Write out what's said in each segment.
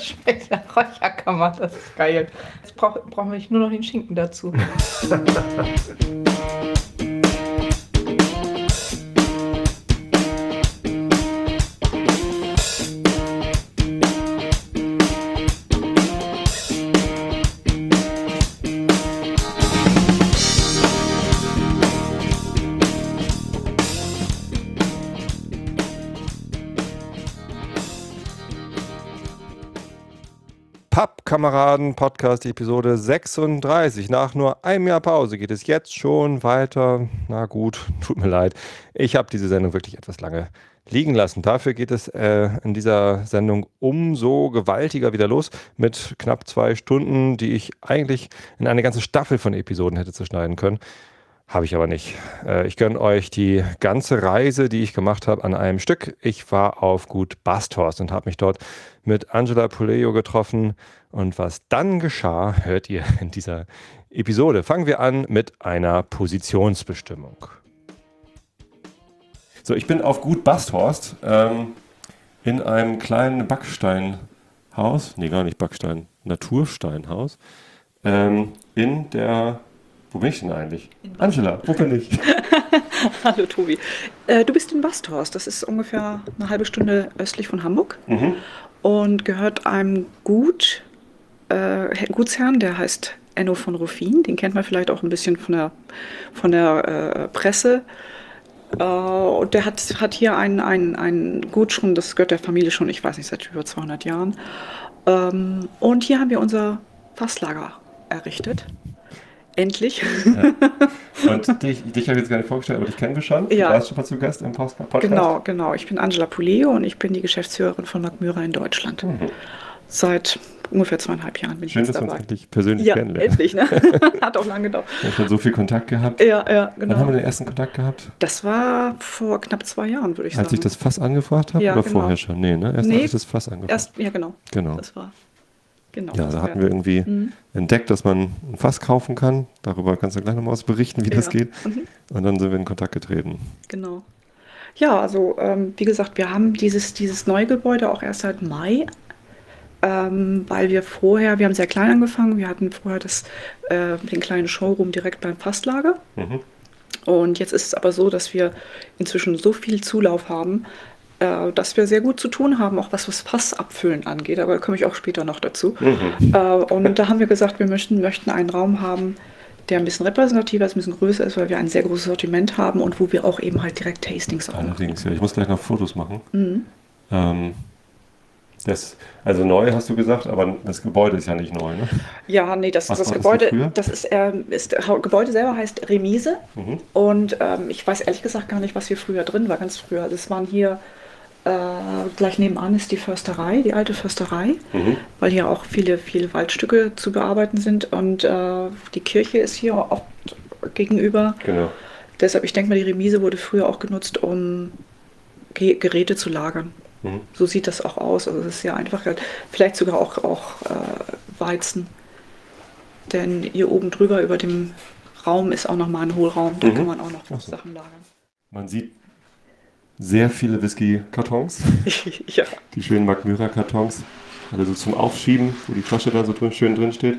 Das schmeckt nach Räucherkammer, das ist geil. Jetzt brauchen wir nur noch den Schinken dazu. Pappkameraden Podcast Episode 36. Nach nur einem Jahr Pause geht es jetzt schon weiter. Na gut, tut mir leid. Ich habe diese Sendung wirklich etwas lange liegen lassen. Dafür geht es in dieser Sendung umso gewaltiger wieder los mit knapp 2 Stunden, die ich eigentlich in eine ganze Staffel von Episoden hätte zerschneiden können. Habe ich aber nicht. Ich gönne euch die ganze Reise, die ich gemacht habe, an einem Stück. Ich war auf Gut Basthorst und habe mich dort mit Angela Pulejo getroffen. Und was dann geschah, hört ihr in dieser Episode. Fangen wir an mit einer Positionsbestimmung. So, ich bin auf Gut Basthorst in einem kleinen Backsteinhaus. Nee, gar nicht Backstein, Natursteinhaus. In der... Wo bin ich denn eigentlich? Angela, wo bin ich? Hallo Tobi. Du bist in Basthorst. Das ist ungefähr eine halbe Stunde östlich von Hamburg. Und gehört einem Gutsherrn, der heißt Enno von Ruffin. Den kennt man vielleicht auch ein bisschen von der Presse. Und der hat hier ein Gut schon, das gehört der Familie schon, ich weiß nicht, seit über 200 Jahren. Und hier haben wir unser Fasslager errichtet. Endlich. Ja. Und dich habe ich jetzt gar nicht vorgestellt, aber dich kennen wir schon. Ja. Du warst schon mal zu Gast im Podcast. Genau. Ich bin Angela Pulejo und ich bin die Geschäftsführerin von Magmyra in Deutschland. Seit ungefähr 2,5 Jahren bin ich Schön, jetzt dabei. Schön, dass wir uns endlich persönlich kennenlernen. Endlich, ne? Hat auch lange gedauert. Wir haben schon so viel Kontakt gehabt. Ja, genau. Wann haben wir den ersten Kontakt gehabt? Das war vor knapp 2 Jahren, würde ich sagen. Als ich das Fass angefragt habe? Ja, oder genau. vorher schon? Nee, ne? Erst als ich das Fass angefragt habe. Ja, genau. Genau. Das war... Genau, ja, da hatten wir irgendwie entdeckt, dass man ein Fass kaufen kann. Darüber kannst du gleich nochmal was berichten, wie das geht. Und dann sind wir in Kontakt getreten. Genau. Ja, also wie gesagt, wir haben dieses neue Gebäude auch erst seit Mai, weil wir haben sehr klein angefangen. Wir hatten vorher den kleinen Showroom direkt beim Fasslager. Und jetzt ist es aber so, dass wir inzwischen so viel Zulauf haben, dass wir sehr gut zu tun haben, auch was das Fassabfüllen angeht, aber da komme ich auch später noch dazu. Und da haben wir gesagt, wir möchten einen Raum haben, der ein bisschen repräsentativer ist, ein bisschen größer ist, weil wir ein sehr großes Sortiment haben und wo wir auch eben halt direkt Tastings auch Allerdings, ja, ich muss gleich noch Fotos machen. Also neu hast du gesagt, aber das Gebäude ist ja nicht neu, ne? Ja, nee, das Gebäude, Gebäude selber heißt Remise und ich weiß ehrlich gesagt gar nicht, was hier früher drin war, ganz früher. Das waren hier gleich nebenan ist die Försterei, die alte Försterei, weil hier auch viele Waldstücke zu bearbeiten sind und die Kirche ist hier oft gegenüber. Genau. Deshalb, ich denke mal, die Remise wurde früher auch genutzt, um Geräte zu lagern. So sieht das auch aus. Also es ist sehr einfach, vielleicht sogar auch Weizen. Denn hier oben drüber über dem Raum ist auch nochmal ein Hohlraum, da kann man auch noch Sachen lagern. Man sieht sehr viele Whisky-Kartons. Ja. Die schönen Magmyra-Kartons. Alle so zum Aufschieben, wo die Flasche da so schön drin steht.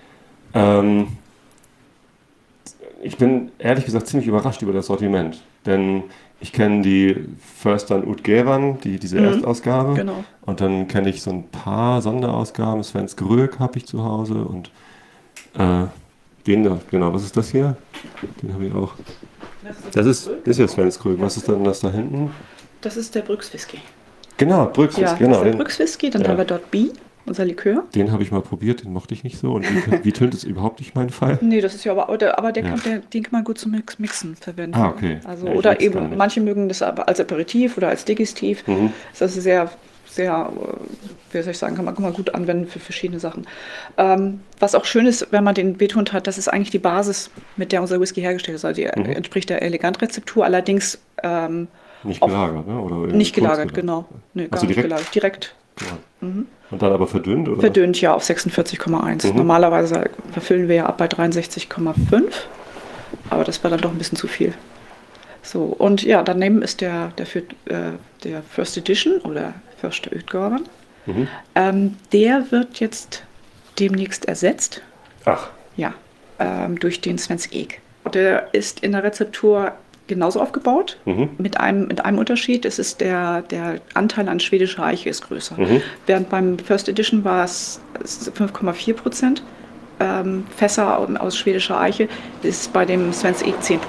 Ich bin ehrlich gesagt ziemlich überrascht über das Sortiment. Denn ich kenne die Förstern Utgevan, diese Erstausgabe. Genau. Und dann kenne ich so ein paar Sonderausgaben. Svensk Röök habe ich zu Hause. Und den da, genau, was ist das hier? Den habe ich auch. Das ist ja Svensk Röök. Was ist denn das da hinten? Das ist der Brückswhisky. Genau, Brückswhisky. Ja, das ist der Brückswhisky. Dann haben wir dort B, unser Likör. Den habe ich mal probiert, den mochte ich nicht so. Und wie tönt es überhaupt nicht mein Fall? Nee, das ist ja aber den kann man gut zum Mixen verwenden. Ah, okay. Also, ja, oder eben, manche mögen das aber als Aperitif oder als Digestiv. Das ist sehr, wie soll ich sagen, kann man gut anwenden für verschiedene Sachen. Was auch schön ist, wenn man den betont hat, das ist eigentlich die Basis, mit der unser Whisky hergestellt ist. Also die entspricht der Elegant-Rezeptur, allerdings nicht gelagert, ne? Oder nicht gelagert, genau. Nee, gar nicht gelagert. Direkt. Ja. Und dann aber verdünnt, oder? Verdünnt, ja, auf 46,1. Normalerweise verfüllen wir ja ab bei 63,5, aber das war dann doch ein bisschen zu viel. So, und ja, daneben ist der First Edition oder Förster Utgavan. Der wird jetzt demnächst ersetzt. Ach. Ja, durch den Svensk Ek. Der ist in der Rezeptur genauso aufgebaut, mit einem Unterschied. Es ist der Anteil an schwedischer Eiche ist größer. Während beim First Edition war es 5,4%. Fässer aus schwedischer Eiche, ist bei dem Svensk Ek 10%.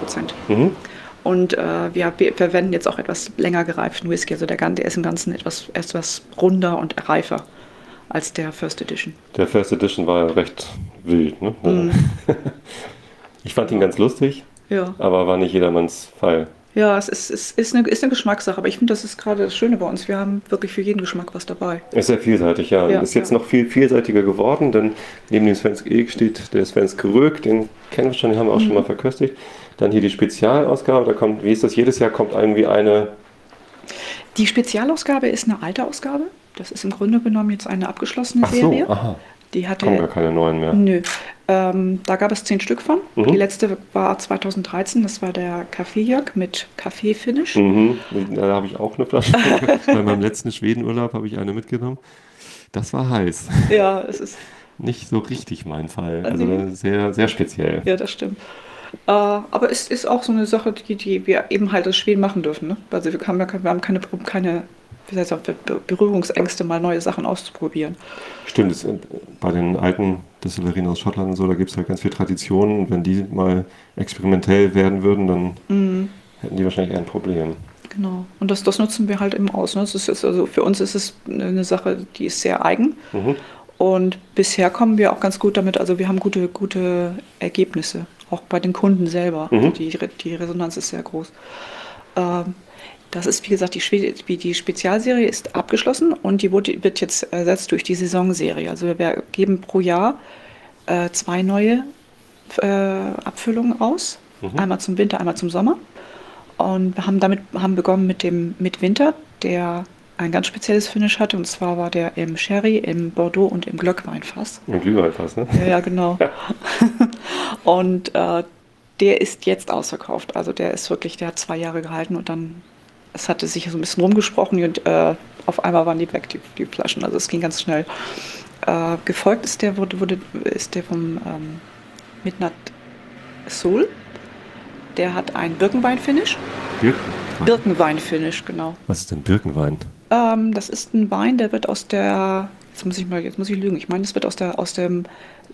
Und wir verwenden jetzt auch etwas länger gereiften Whisky. Also der ist im Ganzen etwas runder und reifer als der First Edition. Der First Edition war ja recht wild, ne? Ich fand ihn ganz lustig, aber war nicht jedermanns Fall. Ja, es ist eine Geschmackssache, aber ich finde, das ist gerade das Schöne bei uns. Wir haben wirklich für jeden Geschmack was dabei. Ist sehr vielseitig, ja. Ist jetzt noch viel vielseitiger geworden, denn neben dem Svensk Ek steht der Svensk Rök, den kennen wir schon, den haben wir auch schon mal verköstigt. Dann hier die Spezialausgabe, da kommt, wie ist das, jedes Jahr kommt irgendwie eine... Die Spezialausgabe ist eine alte Ausgabe. Das ist im Grunde genommen jetzt eine abgeschlossene Serie. Aha. Die hatte, kommen gar keine neuen mehr. Nö. Da gab es 10 Stück von. Die letzte war 2013, das war der Kaffeejörg mit Kaffee-Finish. Da habe ich auch eine Flasche. Bei meinem letzten Schwedenurlaub habe ich eine mitgenommen. Das war heiß. Ja, es ist... Nicht so richtig mein Fall. Also sehr, sehr speziell. Ja, das stimmt. Aber es ist auch so eine Sache, die wir eben halt als Schweden machen dürfen. Ne? Also wir haben keine wie heißt das, Berührungsängste, mal neue Sachen auszuprobieren. Stimmt, bei den alten Destillerien aus Schottland und so, da gibt es halt ganz viele Traditionen. Und wenn die mal experimentell werden würden, dann hätten die wahrscheinlich eher ein Problem. Genau, und das nutzen wir halt eben aus. Ne? Das ist also für uns ist es eine Sache, die ist sehr eigen. Und bisher kommen wir auch ganz gut damit, also wir haben gute Ergebnisse, auch bei den Kunden selber. Die Resonanz ist sehr groß. Das ist, wie gesagt, die Spezialserie ist abgeschlossen und die wird jetzt ersetzt durch die Saisonserie. Also wir geben pro Jahr 2 neue Abfüllungen aus. Einmal zum Winter, einmal zum Sommer. Und wir haben begonnen mit Winter, der ein ganz spezielles Finish hatte. Und zwar war der im Sherry, im Bordeaux und im Glöckweinfass. Im Glühweinfass, ne? Ja, genau. Und der ist jetzt ausverkauft. Also der hat 2 Jahre gehalten und dann... Es hatte sich so ein bisschen rumgesprochen und auf einmal waren die weg, die Flaschen. Also es ging ganz schnell. Gefolgt ist der vom Midnight Soul. Der hat ein Birkenwein-Finish. Birkenwein-Finish, genau. Was ist denn Birkenwein? Das ist ein Wein, der wird aus der... Jetzt muss ich lügen. Ich meine, es wird aus dem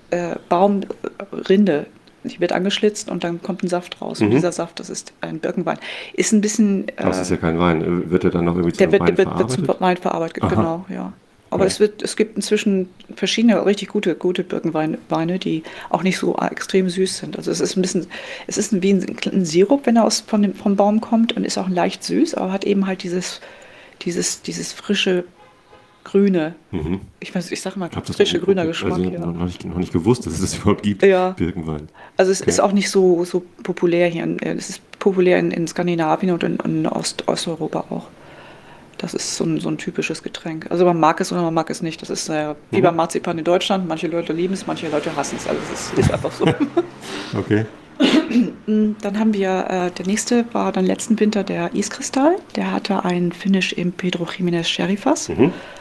Baumrinde. Die wird angeschlitzt und dann kommt ein Saft raus. Und dieser Saft, das ist ein Birkenwein. Ist ein bisschen... Aber es ist ja kein Wein. Wird der dann noch irgendwie zum Wein verarbeitet? Der wird zum Wein verarbeitet, genau, ja. Aber es gibt inzwischen verschiedene richtig gute Birkenweine, die auch nicht so extrem süß sind. Also es ist wie ein Sirup, wenn er vom Baum kommt und ist auch leicht süß, aber hat eben halt dieses frische Grüne. Ich sage mal, frische, grüner Geschmack. Also ja. noch nicht gewusst, dass es das überhaupt gibt, Birkenwein. Also es ist auch nicht so populär hier. Es ist populär in Skandinavien und in Osteuropa auch. Das ist so ein typisches Getränk. Also man mag es oder man mag es nicht. Das ist wie beim Marzipan in Deutschland. Manche Leute lieben es, manche Leute hassen es. Also es ist einfach so. Okay. Dann haben wir, der nächste war dann letzten Winter der Iskristall. Der hatte ein Finish im Pedro Jiménez Sherry-Fass.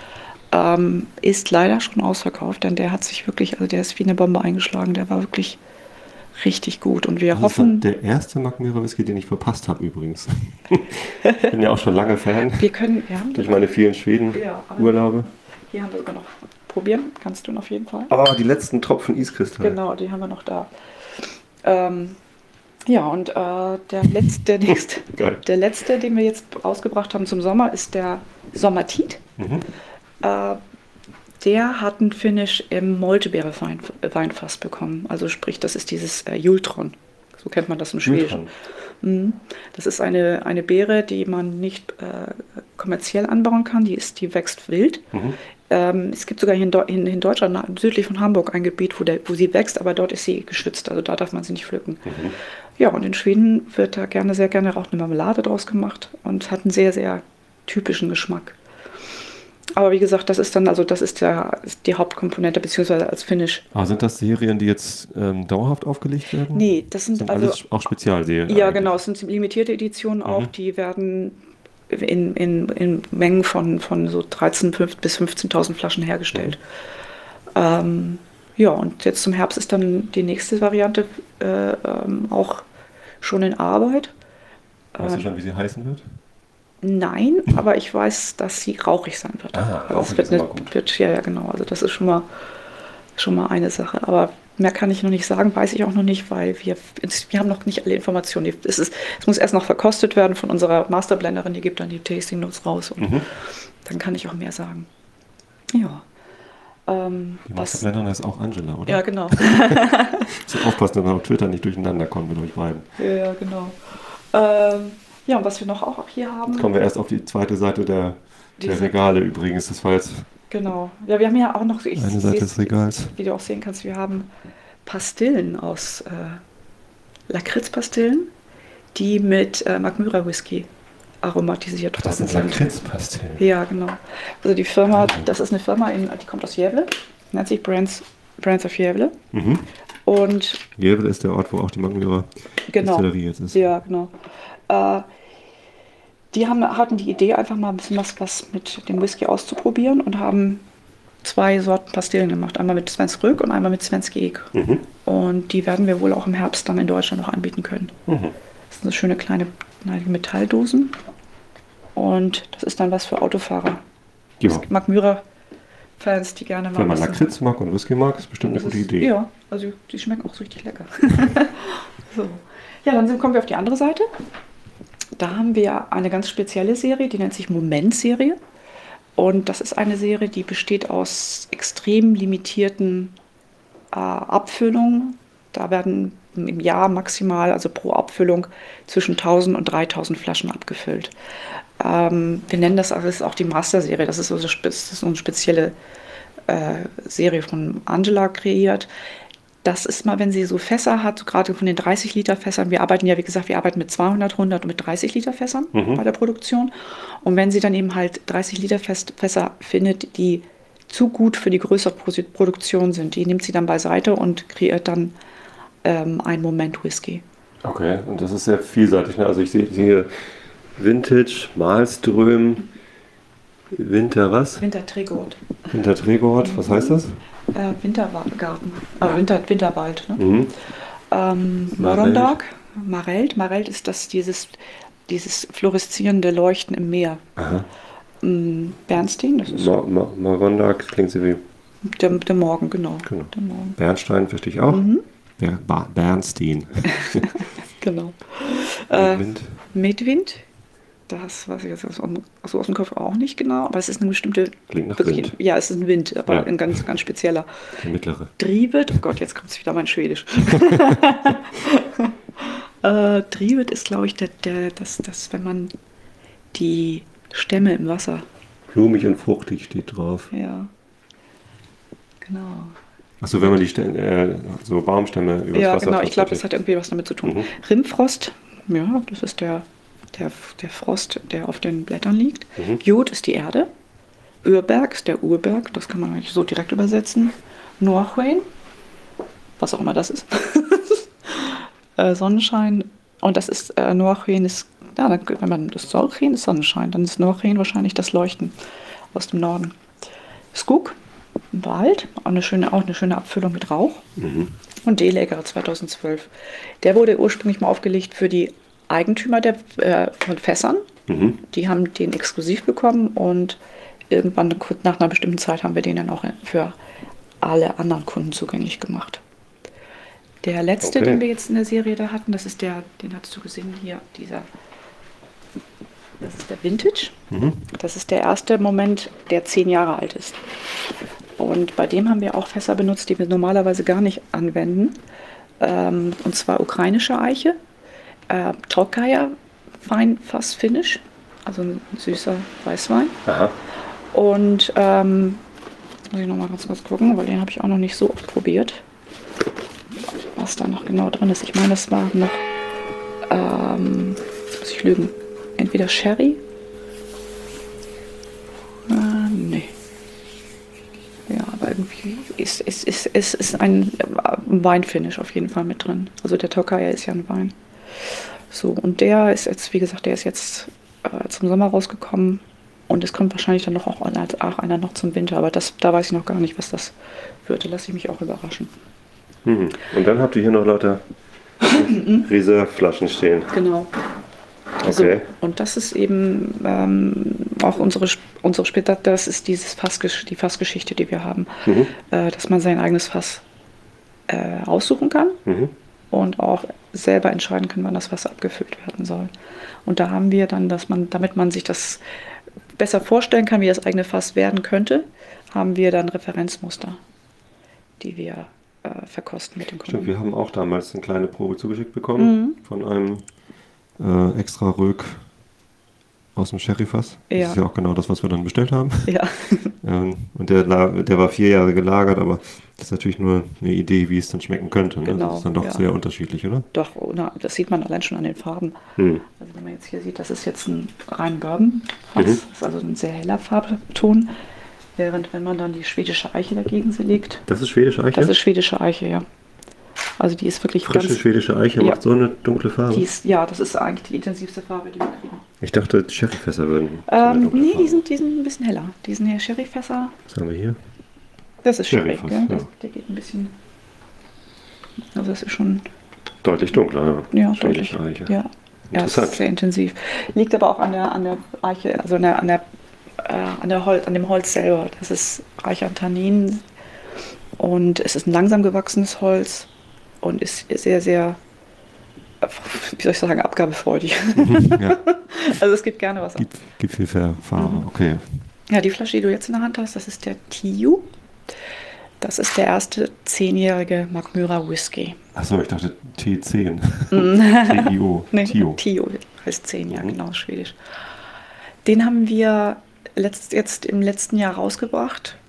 Ist leider schon ausverkauft, denn der hat sich wirklich, also der ist wie eine Bombe eingeschlagen, der war wirklich richtig gut und wir hoffen... Das ist der erste Mackmyra Whisky, den ich verpasst habe übrigens. Ich bin ja auch schon lange Fan. Durch meine vielen Schweden-Urlaube. Hier haben wir sogar noch probieren, kannst du auf jeden Fall. Aber die letzten Tropfen Iskristall. Genau, die haben wir noch da. Und der letzte, den wir jetzt rausgebracht haben zum Sommer, ist der Sommertit. Der hat einen Finish im Moltebeere-Weinfass bekommen. Also sprich, das ist dieses Jultron. So kennt man das im Schwedischen. Das ist eine Beere, die man nicht kommerziell anbauen kann. Die wächst wild. Es gibt sogar hier in Deutschland, südlich von Hamburg, ein Gebiet, wo sie wächst, aber dort ist sie geschützt. Also da darf man sie nicht pflücken. Ja, und in Schweden wird da sehr gerne auch eine Marmelade draus gemacht und hat einen sehr, sehr typischen Geschmack. Aber wie gesagt, das ist die Hauptkomponente, beziehungsweise als Finish. Aber sind das Serien, die jetzt dauerhaft aufgelegt werden? Nee, das sind alles auch Spezialserien. Ja, eigentlich. Genau, es sind limitierte Editionen auch, die werden in Mengen von so 13.000 bis 15.000 Flaschen hergestellt. Ja, und jetzt zum Herbst ist dann die nächste Variante auch schon in Arbeit. Weißt du schon, wie sie heißen wird? Nein, aber ich weiß, dass sie rauchig sein wird. Rauchig ist immer gut. Ja, genau. Also das ist schon mal eine Sache. Aber mehr kann ich noch nicht sagen, weiß ich auch noch nicht, weil wir haben noch nicht alle Informationen. Es muss erst noch verkostet werden von unserer Masterblenderin, die gibt dann die Tasting Notes raus und dann kann ich auch mehr sagen. Ja. Die Masterblenderin heißt auch Angela, oder? Ja, genau. So aufpassen, dass wir auf Twitter nicht durcheinander kommen mit euch beiden. Ja, genau. Ja, und was wir noch auch hier haben. Jetzt kommen wir erst auf die zweite Seite der Regale übrigens. Das war jetzt. Genau. Ja, wir haben ja auch noch. Eine Seite des Regals. Wie du auch sehen kannst, wir haben Pastillen aus Lakritzpastillen, die mit Mackmyra Whisky aromatisiert worden sind. Das sind Lakritzpastillen. Ja, genau. Also die Firma, das ist eine Firma, die kommt aus Gävle, nennt sich Brands of Gävle. Und Gävle ist der Ort, wo auch die Mackmyra Distillerie jetzt ist. Ja, genau. Die hatten die Idee, einfach mal ein bisschen was mit dem Whisky auszuprobieren und haben 2 Sorten Pastillen gemacht. Einmal mit Svensk Rög und einmal mit Svensk Ek. Und die werden wir wohl auch im Herbst dann in Deutschland noch anbieten können. Das sind so schöne kleine Metalldosen. Und das ist dann was für Autofahrer. Ja. Mackmyra-Fans, die gerne mal. Wenn man Lakritz mag und Whisky mag, ist bestimmt eine gute Idee. Ja, also die schmecken auch so richtig lecker. So. Ja, dann kommen wir auf die andere Seite. Da haben wir eine ganz spezielle Serie, die nennt sich Moment-Serie. Und das ist eine Serie, die besteht aus extrem limitierten Abfüllungen. Da werden im Jahr maximal, also pro Abfüllung, zwischen 1000 und 3000 Flaschen abgefüllt. Wir nennen das auch die Master-Serie. Das ist so eine spezielle Serie von Angela kreiert. Das ist mal, wenn sie so Fässer hat, gerade von den 30 Liter Fässern. Wir arbeiten ja, wie gesagt, wir arbeiten mit 200, 100 und mit 30 Liter Fässern bei der Produktion. Und wenn sie dann eben halt 30 Liter Fässer findet, die zu gut für die größere Produktion sind, die nimmt sie dann beiseite und kreiert dann einen Moment Whisky. Okay, und das ist sehr vielseitig. Ne? Also ich sehe hier Vintage, Malström, Wintertregort. Wintertregort, was heißt das? Wintergarten, Winterwald. Ne? Morondag, Marelt ist das dieses fluoreszierende Leuchten im Meer. Bernstein, das ist Morondag klingt so wie der Morgen, genau. Der Morgen. Bernstein verstehe ich auch. Bernstein. Genau. Medwind. Das weiß ich jetzt aus dem Kopf auch nicht genau, aber es ist eine bestimmte. Klingt nach Wind. Ja, es ist ein Wind, aber ein ganz, ganz spezieller. Der mittlere. Drivet, oh Gott, jetzt kommt es wieder mein Schwedisch. Drivet ist, glaube ich, das, wenn man die Stämme im Wasser. Blumig und fruchtig steht drauf. Ja. Genau. Achso, wenn man die so Baumstämme übers Wasser. Ja, genau, ich glaube, das hat irgendwie was damit zu tun. Rimfrost, ja, das ist der Frost, der auf den Blättern liegt. Jod ist die Erde. Urberg ist der Urberg, das kann man eigentlich so direkt übersetzen. Norhuin, was auch immer das ist. Sonnenschein. Und das ist, Norhuin ist, ja, wenn man das Solchen ist Sonnenschein, dann ist Norhuin wahrscheinlich das Leuchten aus dem Norden. Skog, Wald, auch eine schöne Abfüllung mit Rauch. Und Delager 2012. Der wurde ursprünglich mal aufgelegt für die Eigentümer von Fässern. Die haben den exklusiv bekommen und irgendwann nach einer bestimmten Zeit haben wir den dann auch für alle anderen Kunden zugänglich gemacht. Der letzte, den wir jetzt in der Serie da hatten, das ist den hast du gesehen hier, das ist der Vintage. Das ist der erste Moment, der 10 Jahre alt ist. Und bei dem haben wir auch Fässer benutzt, die wir normalerweise gar nicht anwenden. Und zwar ukrainische Eiche. Tokaja Weinfass-Finish, also ein süßer Weißwein. Aha. Und muss ich noch mal ganz kurz gucken, weil den habe ich auch noch nicht so oft probiert, was da noch genau drin ist. Ich meine, das war noch, jetzt muss ich lügen, entweder Sherry, nee. Ja, aber irgendwie ist ein Weinfinish auf jeden Fall mit drin. Also der Tokaja ist ja ein Wein. So, und der ist jetzt, wie gesagt, der ist jetzt zum Sommer rausgekommen. Und es kommt wahrscheinlich dann noch auch einer noch zum Winter. Aber da weiß ich noch gar nicht, was das wird. Da lasse ich mich auch überraschen. Und dann habt ihr hier noch lauter Reserveflaschen stehen. Genau. Okay. So, und das ist eben auch unsere später, das ist die Fassgeschichte, die wir haben. Dass man sein eigenes Fass aussuchen kann und auch selber entscheiden kann, wann das Fass abgefüllt werden soll. Und da haben wir dann, damit man sich das besser vorstellen kann, wie das eigene Fass werden könnte, haben wir dann Referenzmuster, die wir verkosten mit dem Kunden. Stimmt, wir haben auch damals eine kleine Probe zugeschickt bekommen von einem extra Rög aus dem Sherryfass. Ja. Das ist ja auch genau das, was wir dann bestellt haben. Ja. Und der war 4 Jahre gelagert, aber das ist natürlich nur eine Idee, wie es dann schmecken könnte. Ne? Genau, Das ist dann doch sehr unterschiedlich, oder? Doch, das sieht man allein schon an den Farben. Also wenn man jetzt hier sieht, das ist jetzt ein rein Bourbon-Fass, das ist also ein sehr heller Farbton, während wenn man dann die schwedische Eiche dagegen legt. Das ist schwedische Eiche? Das ist schwedische Eiche, ja. Also die ist wirklich frische schwedische Eiche macht so eine dunkle Farbe? Das ist eigentlich die intensivste Farbe, die wir kriegen. Ich dachte, Sherryfässer würden. Nee, die sind ein bisschen heller. Die sind hier Sherryfässer. Was haben wir hier? Das ist Sherry, Sherryfass, ja. Der geht ein bisschen. Also das ist schon. Deutlich dunkler, ja. Schwedische Eiche. Ja. Ja, das ist sehr intensiv. Liegt aber auch an der Eiche, also an dem Holz selber. Das ist reich an Tanninen und es ist ein langsam gewachsenes Holz und ist sehr, sehr, wie soll ich sagen, abgabefreudig. Ja. Also es gibt gerne was ab. Gibt viel Farbe, okay. Ja, die Flasche, die du jetzt in der Hand hast, das ist der Tio. Das ist der erste 10-jährige Mackmyra Whisky. Achso, ich dachte T10. T-I-O. Nee, Tio. Tio heißt 10, ja, genau, schwedisch. Den haben wir jetzt im letzten Jahr rausgebracht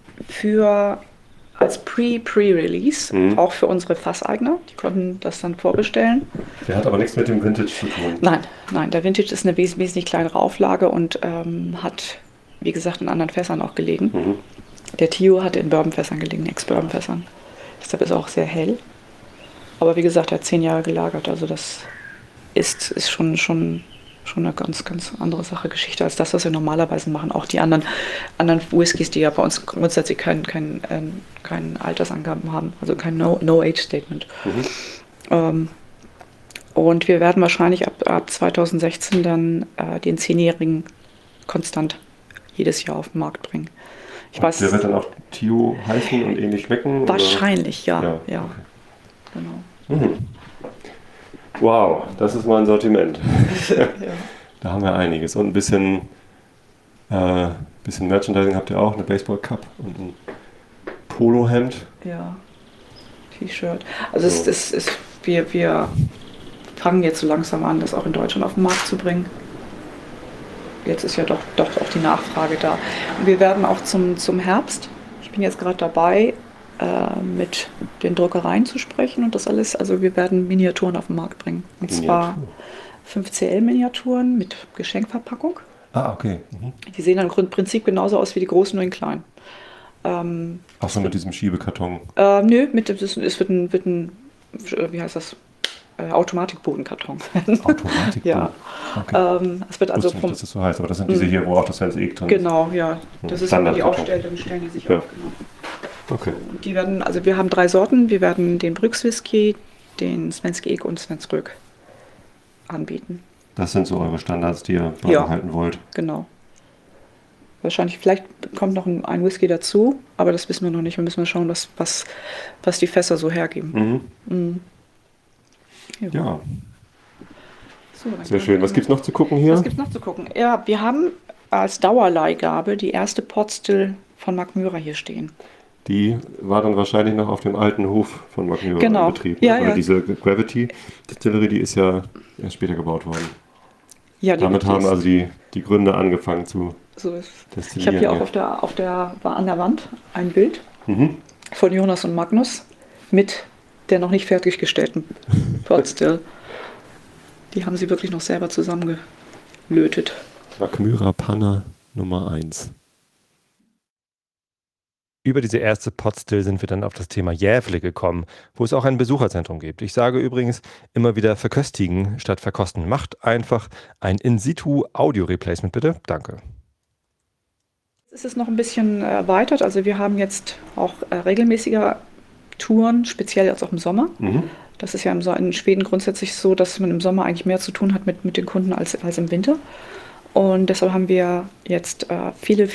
als Pre-Release, auch für unsere Fasseigner. Die konnten das dann vorbestellen. Der hat aber nichts mit dem Vintage zu tun. Nein, der Vintage ist eine wesentlich kleinere Auflage und hat, wie gesagt, in anderen Fässern auch gelegen. Der Tio hat in Bourbonfässern gelegen, Ex-Bourbonfässern. Deshalb ist er auch sehr hell. Aber wie gesagt, er hat 10 Jahre gelagert. Also das ist schon eine ganz, ganz andere Geschichte als das, was wir normalerweise machen. Auch die anderen Whiskys, die ja bei uns grundsätzlich keine Altersangaben haben, also kein No-Age-Statement. Und wir werden wahrscheinlich ab 2016 dann den 10-jährigen konstant jedes Jahr auf den Markt bringen. Der wird dann auch Tio heißen und ähnlich schmecken? Wahrscheinlich, oder? Ja. Okay. Genau. Wow, das ist mal ein Sortiment. Ja. Da haben wir einiges. Und ein bisschen Merchandising habt ihr auch, eine Baseball-Cup und ein Polohemd. Ja, T-Shirt. Also wir fangen jetzt so langsam an, das auch in Deutschland auf den Markt zu bringen. Jetzt ist ja doch auch die Nachfrage da. Und wir werden auch zum Herbst, ich bin jetzt gerade dabei, mit den Druckereien zu sprechen und das alles, also wir werden Miniaturen auf den Markt bringen. Und zwar 5CL-Miniaturen mit Geschenkverpackung. Ah, okay. Die sehen dann im Prinzip genauso aus wie die großen, nur in klein. Ach so, mit diesem Schiebekarton? Nö, es wird ein, wie heißt das? Automatikbodenkarton. Automatikboden? Ja. Okay. Es wird also nicht, dass das so heißt, aber das sind diese hier, wo auch das Fans drin ist. Genau, ja. Das ist, wenn man die aufstellt, dann stellen die sich auf. Genau. Okay. Und die werden, also wir haben 3 Sorten. Wir werden den Brüx Whisky, den Svensk Ek und Svensk Rög anbieten. Das sind so eure Standards, die ihr beibehalten wollt. Genau. Vielleicht kommt noch ein Whisky dazu, aber das wissen wir noch nicht. Wir müssen mal schauen, was die Fässer so hergeben. Ja. So, sehr schön. Was gibt es noch zu gucken hier? Ja, wir haben als Dauerleihgabe die erste Potstill von Mackmyra hier stehen. Die war dann wahrscheinlich noch auf dem alten Hof von Mackmyra in Betrieb. Ja, Weil diese Gravity Distillery, die ist ja erst später gebaut worden. Ja, damit haben also die Gründer angefangen zu destillieren. Ich habe hier auch an der Wand ein Bild von Jonas und Magnus mit der noch nicht fertiggestellten Potstill. Die haben sie wirklich noch selber zusammengelötet. Mackmyra Panna Nummer 1. Über diese erste Potstill sind wir dann auf das Thema Jävle gekommen, wo es auch ein Besucherzentrum gibt. Ich sage übrigens immer wieder verköstigen statt verkosten. Macht einfach ein In-Situ-Audio-Replacement bitte. Danke. Es ist noch ein bisschen erweitert. Also wir haben jetzt auch regelmäßiger Touren, speziell jetzt auch im Sommer. Das ist ja in Schweden grundsätzlich so, dass man im Sommer eigentlich mehr zu tun hat mit den Kunden als im Winter. Und deshalb haben wir jetzt viele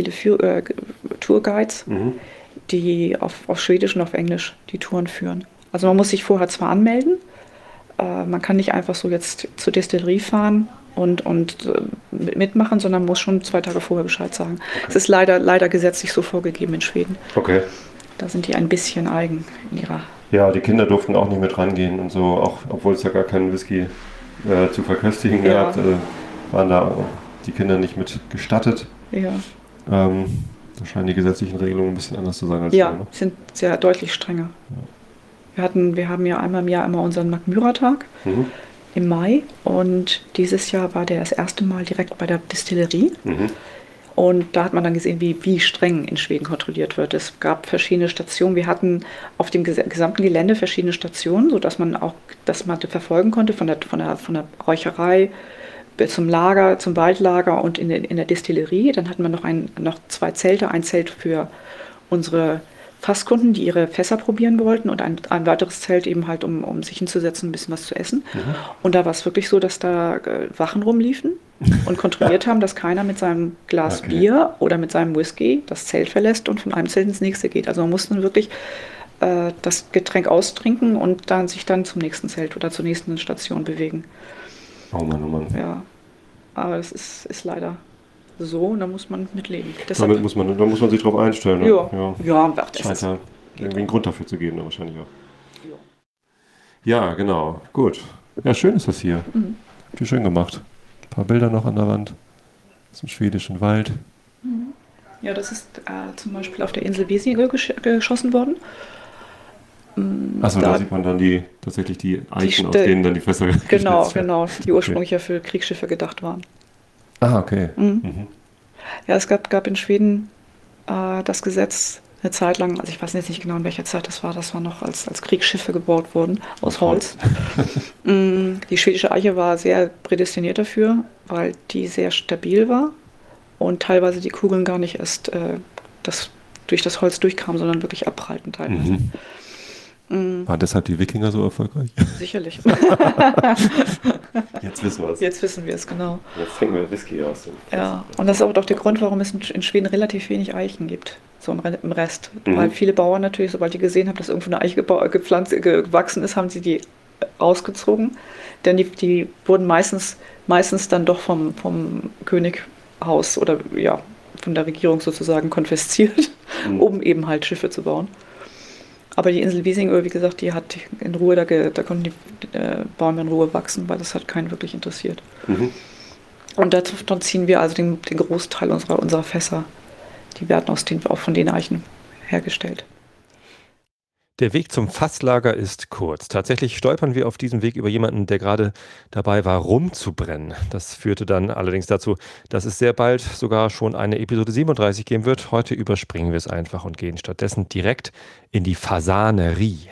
Tourguides, die auf Schwedisch und auf Englisch die Touren führen. Also man muss sich vorher zwar anmelden, man kann nicht einfach so jetzt zur Destillerie fahren und mitmachen, sondern muss schon 2 Tage vorher Bescheid sagen. Es ist leider gesetzlich so vorgegeben in Schweden. Okay. Da sind die ein bisschen eigen in ihrer... Ja, die Kinder durften auch nicht mit rangehen und so, auch obwohl es ja gar keinen Whisky zu verköstigen gab, waren da die Kinder nicht mit gestattet. Ja. Da scheinen die gesetzlichen Regelungen ein bisschen anders zu sein als hier, ne? Sind sehr deutlich strenger. Ja. Wir haben ja einmal im Jahr immer unseren Magmyra-Tag im Mai und dieses Jahr war der das erste Mal direkt bei der Distillerie. Und da hat man dann gesehen, wie streng in Schweden kontrolliert wird. Es gab verschiedene Stationen. Wir hatten auf dem gesamten Gelände verschiedene Stationen, sodass man auch das mal verfolgen konnte von der Räucherei zum Lager, zum Waldlager und in der Distillerie. Dann hatten wir noch 2 Zelte. Ein Zelt für unsere Fasskunden, die ihre Fässer probieren wollten und ein weiteres Zelt eben halt, um sich hinzusetzen, ein bisschen was zu essen. Und da war es wirklich so, dass da Wachen rumliefen und kontrolliert haben, dass keiner mit seinem Glas Bier oder mit seinem Whisky das Zelt verlässt und von einem Zelt ins nächste geht. Also man musste wirklich das Getränk austrinken und dann sich dann zum nächsten Zelt oder zur nächsten Station bewegen. Oh Mann, oh Mann. Ja, aber das ist leider so und da muss man mitleben. Da muss man sich drauf einstellen. Ne? Ja, scheint ja irgendwie einen Grund dafür zu geben, wahrscheinlich auch. Ja, genau. Gut. Ja, schön ist das hier. Wie schön gemacht. Ein paar Bilder noch an der Wand aus dem schwedischen Wald. Ja, das ist zum Beispiel auf der Insel Visinger geschossen worden. Achso, da sieht man dann tatsächlich die Eichen, aus denen dann die Fässer Genau, die ursprünglich ja für Kriegsschiffe gedacht waren. Ah, okay. Ja, es gab in Schweden das Gesetz eine Zeit lang, also ich weiß jetzt nicht genau in welcher Zeit das war noch als Kriegsschiffe gebaut wurden, aus Holz. Die schwedische Eiche war sehr prädestiniert dafür, weil die sehr stabil war und teilweise die Kugeln gar nicht erst durch das Holz durchkamen, sondern wirklich abprallten teilweise. Waren deshalb die Wikinger so erfolgreich? Sicherlich. Jetzt wissen wir es. Jetzt wissen wir es, genau. Jetzt trinken wir Whisky aus. Ja, und das ist auch doch der Grund, warum es in Schweden relativ wenig Eichen gibt, so im Rest. Weil viele Bauern natürlich, sobald die gesehen haben, dass irgendwo eine Eiche gewachsen ist, haben sie die rausgezogen. Denn die wurden meistens dann doch vom Könighaus oder ja, von der Regierung sozusagen konfisziert, um eben halt Schiffe zu bauen. Aber die Insel Visinger, wie gesagt, die hat in Ruhe, da konnten die Bäume in Ruhe wachsen, weil das hat keinen wirklich interessiert. Und davon ziehen wir also den Großteil unserer Fässer. Die werden auch von den Eichen hergestellt. Der Weg zum Fasslager ist kurz. Tatsächlich stolpern wir auf diesem Weg über jemanden, der gerade dabei war, rumzubrennen. Das führte dann allerdings dazu, dass es sehr bald sogar schon eine Episode 37 geben wird. Heute überspringen wir es einfach und gehen stattdessen direkt in die Fasanerie.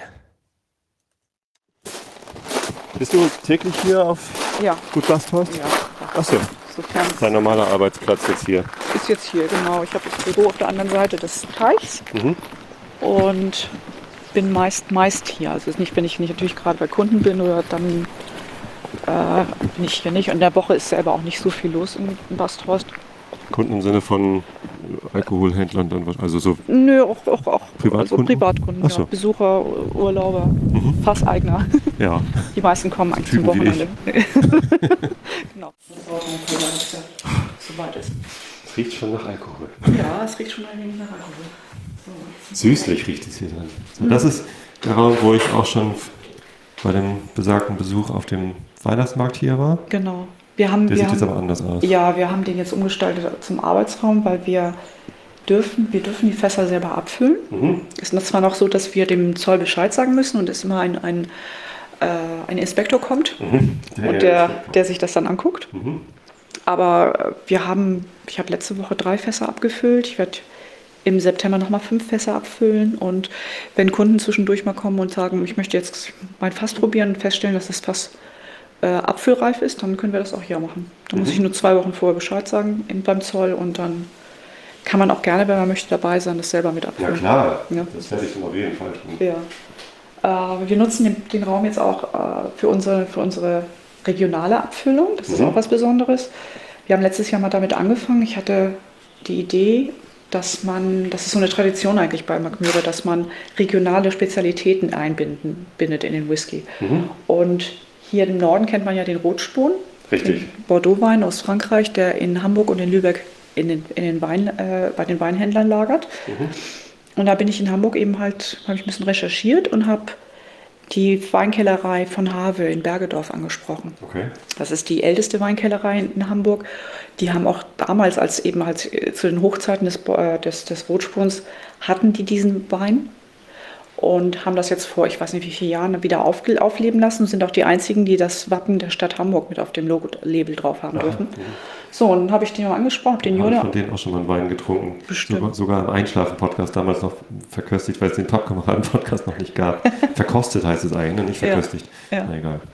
Bist du täglich hier auf Gut Gasthorst? Ja. Achso, Sofern dein normaler Arbeitsplatz jetzt hier. Ist jetzt hier, genau. Ich habe das Büro auf der anderen Seite des Teichs und bin meist hier. Also nicht, wenn ich natürlich gerade bei Kunden bin oder dann bin ich hier nicht. Und in der Woche ist selber auch nicht so viel los in Basthorst. Kunden im Sinne von Alkoholhändlern dann was? Also so Nö, auch Privatkunden? Also Privatkunden, Ach so. ja. Besucher, Urlauber, Fasseigner. Ja. Die meisten kommen eigentlich Typen zum Wochenende. Genau. Soweit ist. Es riecht schon nach Alkohol. Ja, es riecht schon ein wenig nach Alkohol. Süßlich riecht es hier drin. So, das ist der Raum, wo ich auch schon bei dem besagten Besuch auf dem Weihnachtsmarkt hier war. Genau. Der sieht jetzt aber anders aus. Ja, wir haben den jetzt umgestaltet zum Arbeitsraum, weil wir dürfen die Fässer selber abfüllen. Es ist zwar noch so, dass wir dem Zoll Bescheid sagen müssen und es immer ein Inspektor kommt und der sich das dann anguckt. Aber ich habe letzte Woche 3 Fässer abgefüllt. Ich werde im September nochmal 5 Fässer abfüllen. Und wenn Kunden zwischendurch mal kommen und sagen, ich möchte jetzt mein Fass probieren und feststellen, dass das Fass abfüllreif ist, dann können wir das auch hier machen. Da muss ich nur 2 Wochen vorher Bescheid sagen beim Zoll und dann kann man auch gerne, wenn man möchte, dabei sein, das selber mit abfüllen. Ja klar, ja. Das werde ich auf jeden Fall tun. Ja. Wir nutzen den Raum jetzt auch für unsere regionale Abfüllung. Das ist auch was Besonderes. Wir haben letztes Jahr mal damit angefangen. Ich hatte die Idee, das ist so eine Tradition eigentlich bei Mackmyra, dass man regionale Spezialitäten einbindet in den Whisky. Und hier im Norden kennt man ja den Rotspon, den Bordeaux-Wein aus Frankreich, der in Hamburg und in Lübeck bei den Weinhändlern lagert. Und da bin ich in Hamburg habe ich ein bisschen recherchiert und habe die Weinkellerei von Have in Bergedorf angesprochen. Okay. Das ist die älteste Weinkellerei in Hamburg. Die haben auch damals, zu den Hochzeiten des Rotspons, hatten die diesen Wein und haben das jetzt vor, ich weiß nicht wie vielen Jahren, wieder aufleben lassen und sind auch die einzigen, die das Wappen der Stadt Hamburg mit auf dem Label drauf haben dürfen. So, und dann habe ich den mal angesprochen, den Jona. Ich habe von denen auch schon mal einen Wein getrunken. Bestimmt. Sogar im Einschlafen-Podcast damals noch verköstigt, weil es den Pappkameraden-Podcast noch nicht gab. Verkostet heißt es eigentlich, nicht verköstigt. Ja. Na egal.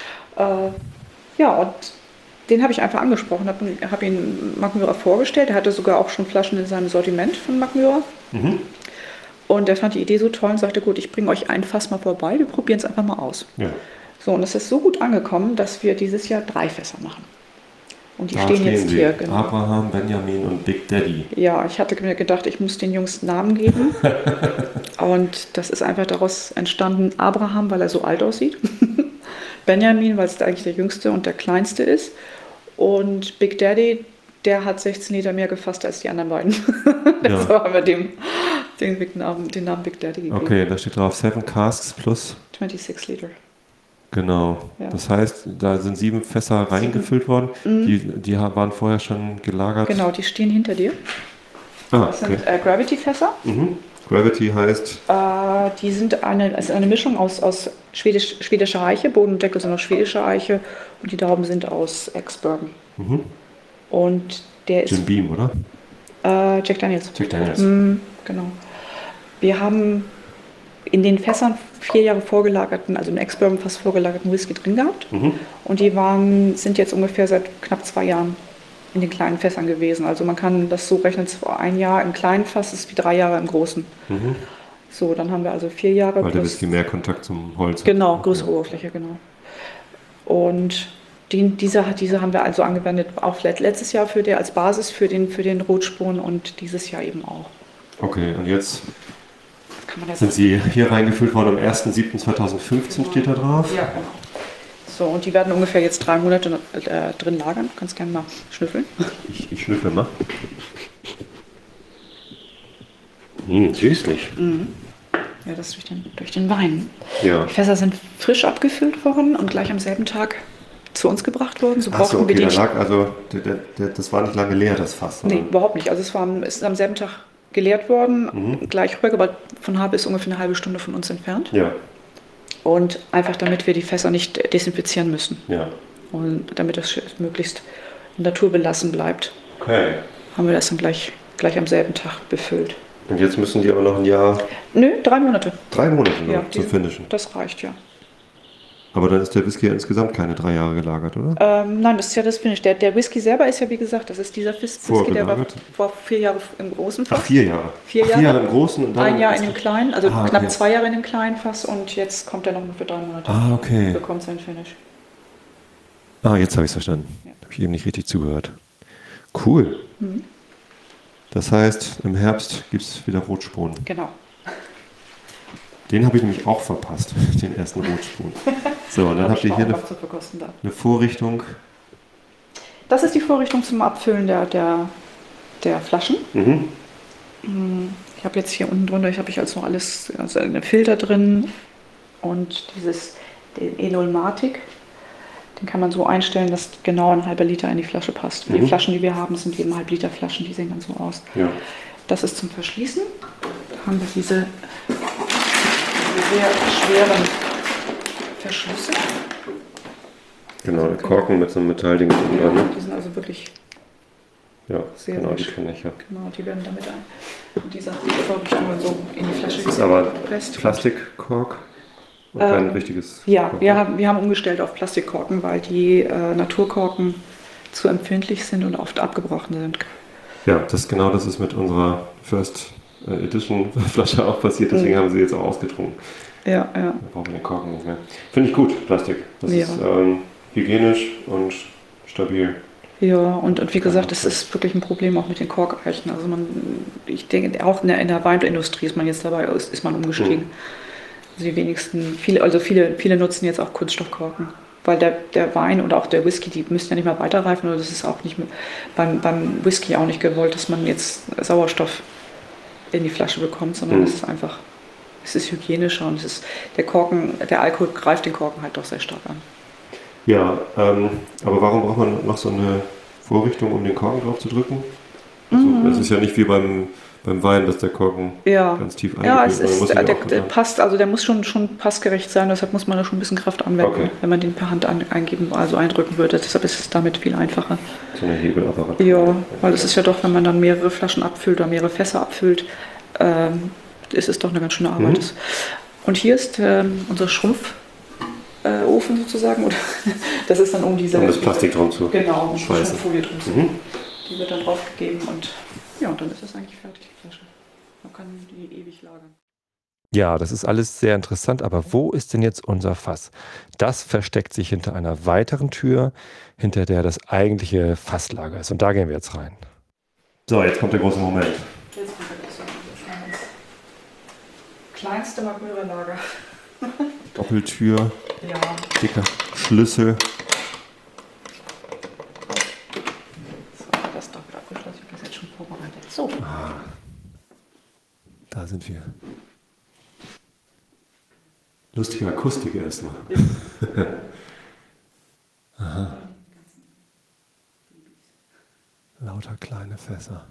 Und den habe ich einfach angesprochen, habe ihn Mackmyra vorgestellt. Er hatte sogar auch schon Flaschen in seinem Sortiment von Mackmyra. Und er fand die Idee so toll und sagte, gut, ich bringe euch ein Fass mal vorbei, wir probieren es einfach mal aus. Ja. So, und es ist so gut angekommen, dass wir dieses Jahr 3 Fässer machen. Und die stehen jetzt hier. Genau. Abraham, Benjamin und Big Daddy. Ja, ich hatte mir gedacht, ich muss den Jungs Namen geben. Und das ist einfach daraus entstanden, Abraham, weil er so alt aussieht. Benjamin, weil es eigentlich der jüngste und der kleinste ist. Und Big Daddy, der hat 16 Liter mehr gefasst als die anderen beiden. Deshalb haben wir den Namen Big Daddy gegeben. Okay, da steht drauf 7 Casks plus 26 Liter. Genau. Ja. Das heißt, da sind 7 Fässer reingefüllt worden. Die waren vorher schon gelagert. Genau, die stehen hinter dir. Das sind Gravity-Fässer. Gravity heißt? Die sind eine Mischung aus schwedischer Eiche, Boden und Deckel sind aus schwedischer Eiche und die Trauben sind aus Ex-Bourbon. Und der ist... Jim Beam, oder? Jack Daniels. Jack Daniels. Genau. Wir haben in den Fässern 4 Jahre vorgelagerten, also im Ex-Bourbon-Fass vorgelagerten Whisky drin gehabt. Und die sind jetzt ungefähr seit knapp 2 Jahren in den kleinen Fässern gewesen. Also man kann das so rechnen, 1 Jahr im kleinen Fass ist wie 3 Jahre im großen. So, dann haben wir also 4 Jahre. Weil der Whisky mehr Kontakt zum Holz hat. Genau, größere Oberfläche, genau. Und diese haben wir also angewendet, auch letztes Jahr als Basis für den Rotspon und dieses Jahr eben auch. Okay, und jetzt sind sie hier reingefüllt worden am 1.7.2015 steht da drauf. Ja, genau. So, und die werden ungefähr jetzt 3 Monate drin lagern. Du kannst gerne mal schnüffeln. Ich schnüffel mal. Süßlich. Ja, das durch den Wein. Ja. Die Fässer sind frisch abgefüllt worden und gleich am selben Tag zu uns gebracht worden. So brauchten wir den. Das war nicht lange leer, das Fass. Nee, überhaupt nicht. Also es ist am selben Tag geleert worden, gleich rübergebracht. Von Habe ist ungefähr eine halbe Stunde von uns entfernt. Ja. Und einfach damit wir die Fässer nicht desinfizieren müssen. Ja. Und damit das möglichst naturbelassen bleibt. Okay. Haben wir das dann gleich am selben Tag befüllt. Und jetzt müssen die aber noch ein Jahr... Nö, 3 Monate. 3 Monate noch zum Finishen. Das reicht, ja. Aber dann ist der Whisky ja insgesamt keine 3 Jahre gelagert, oder? Nein, das ist ja das Finish. Der Whisky selber ist ja, wie gesagt, das ist dieser Whisky, der war 4 Jahre im großen Fass. Ach, 4 Jahre. 4 Jahre. 4 Jahre im großen und dann... 1 Jahr in dem kleinen, also knapp okay. 2 Jahre in dem kleinen Fass und jetzt kommt er noch für 3 Monate. Ah, okay. Und bekommt sein Finish. Ah, jetzt habe ich es verstanden. Ja. Habe ich eben nicht richtig zugehört. Cool. Das heißt, im Herbst gibt es wieder Rotspon. Genau. Den habe ich nämlich auch verpasst, den ersten Rotspon. So, und dann habt ihr hier eine Vorrichtung. Das ist die Vorrichtung zum Abfüllen der Flaschen. Ich habe jetzt hier unten drunter, habe ich also noch alles, also einen Filter drin und den E0-Matic. Den kann man so einstellen, dass genau 1,5 Liter in die Flasche passt. Die Flaschen, die wir haben, sind eben 1,5 Liter Flaschen, die sehen dann so aus. Ja. Das ist zum Verschließen. Da haben wir diese sehr schweren Verschlüsse. Genau, der Korken mit so einem Metallding drin. Die sind also wirklich Ja, sehr, genau, sehr die schön. kenne ich, ja. Genau, die werden damit in dieser Vorrichtung so in die Flasche Das ist aber gepresst. Plastikkork und kein richtiges Ja, Kork. wir haben umgestellt auf Plastikkorken, weil die Naturkorken zu empfindlich sind und oft abgebrochen sind. Ja, das ist mit unserer First Edition Flasche auch passiert, deswegen haben wir sie jetzt auch ausgetrunken. Ja. Da brauchen wir den Korken nicht mehr. Finde ich gut, Plastik. Das ist hygienisch und stabil. Ja, und wie gesagt, es ist wirklich ein Problem auch mit den Korkeichen. Also ich denke, auch in der Weinindustrie ist man jetzt dabei, ist man umgestiegen. Also die wenigsten, viele nutzen jetzt auch Kunststoffkorken. Weil der Wein oder auch der Whisky, die müssen ja nicht mehr weiterreifen, oder das ist auch nicht beim Whisky auch nicht gewollt, dass man jetzt Sauerstoff in die Flasche bekommt, sondern es ist hygienischer und der Alkohol greift den Korken halt doch sehr stark an. Ja, aber warum braucht man noch so eine Vorrichtung, um den Korken drauf zu drücken? Also, es ist ja nicht wie beim Wein, dass der Korken ganz tief eingekühlt wird. Der muss schon passgerecht sein, deshalb muss man da schon ein bisschen Kraft anwenden, wenn man den per Hand eindrücken würde. Deshalb ist es damit viel einfacher. So eine Hebelapparat. Ja, weil es ist ja doch, wenn man dann mehrere Flaschen abfüllt oder mehrere Fässer abfüllt, ist es doch eine ganz schöne Arbeit. Und hier ist unser Schrumpfofen sozusagen. Oder das ist dann um das Plastik drum zu genau, um die Schrumpffolie drum zu. Die wird dann draufgegeben und dann ist es eigentlich fertig, die Flasche. Man kann die ewig lagern. Ja, das ist alles sehr interessant, aber wo ist denn jetzt unser Fass? Das versteckt sich hinter einer weiteren Tür, hinter der das eigentliche Fasslager ist. Und da gehen wir jetzt rein. So, jetzt kommt der große Moment. Jetzt kommt der große Moment. Kleinste Magnura-Lager. Doppeltür, dicker Schlüssel. Das doppelt abgeschlossen, ich bin jetzt schon vorbereitet. So. Da sind wir. Lustige Akustik erstmal. Aha. Lauter kleine Fässer.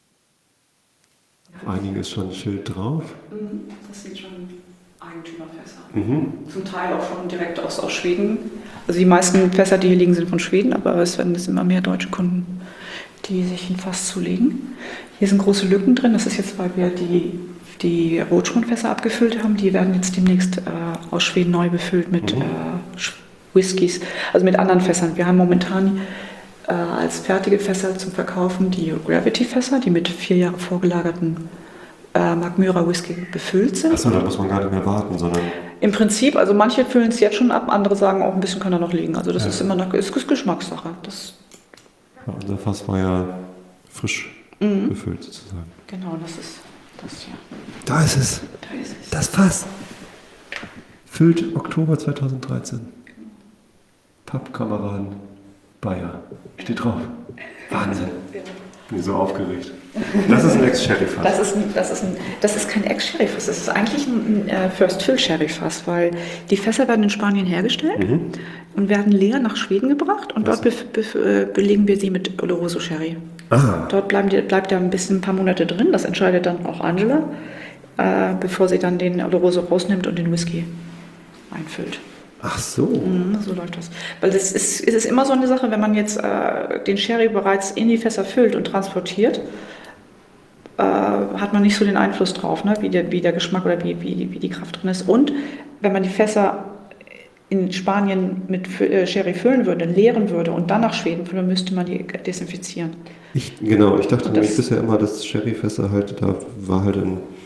Auf einigen ist schon ein Schild drauf. Das sind schon Eigentümerfässer. Zum Teil auch schon direkt aus Schweden. Also die meisten Fässer, die hier liegen, sind von Schweden, aber es werden jetzt immer mehr deutsche Kunden, die sich ein Fass zulegen. Hier sind große Lücken drin. Das ist jetzt, weil wir die Rotschonfässer abgefüllt haben. Die werden jetzt demnächst aus Schweden neu befüllt mit Whiskys, also mit anderen Fässern. Wir haben momentan als fertige Fässer zum Verkaufen die Gravity-Fässer, die mit 4 Jahre vorgelagerten Magnura Whisky befüllt sind. Achso, da muss man gar nicht mehr warten, sondern... Im Prinzip, also manche füllen es jetzt schon ab, andere sagen auch, ein bisschen kann da noch liegen. Also das ist immer ist Geschmackssache. Unser Fass war ja frisch befüllt sozusagen. Genau, das ist das hier. Da ist es. Das Fass. Füllt Oktober 2013. Pappkameraden Bayer. Steht drauf. Wahnsinn. Bin so aufgeregt. Das ist ein Ex-Sherry-Fass. Das ist kein Ex-Sherry-Fass. Das ist eigentlich ein First-Fill-Sherry-Fass, weil die Fässer werden in Spanien hergestellt und werden leer nach Schweden gebracht und dort belegen wir sie mit Oloroso-Sherry. Dort bleibt er ein paar Monate drin. Das entscheidet dann auch Angela, bevor sie dann den Oloroso rausnimmt und den Whisky einfüllt. Ach so. So läuft das. Weil es ist immer so eine Sache, wenn man jetzt den Sherry bereits in die Fässer füllt und transportiert, hat man nicht so den Einfluss drauf, ne? wie der Geschmack oder wie die Kraft drin ist. Und wenn man die Fässer in Spanien mit Sherry füllen würde, leeren würde und dann nach Schweden füllen, müsste man die desinfizieren. Ich dachte nämlich bisher immer, dass Sherryfässer halt, da war halt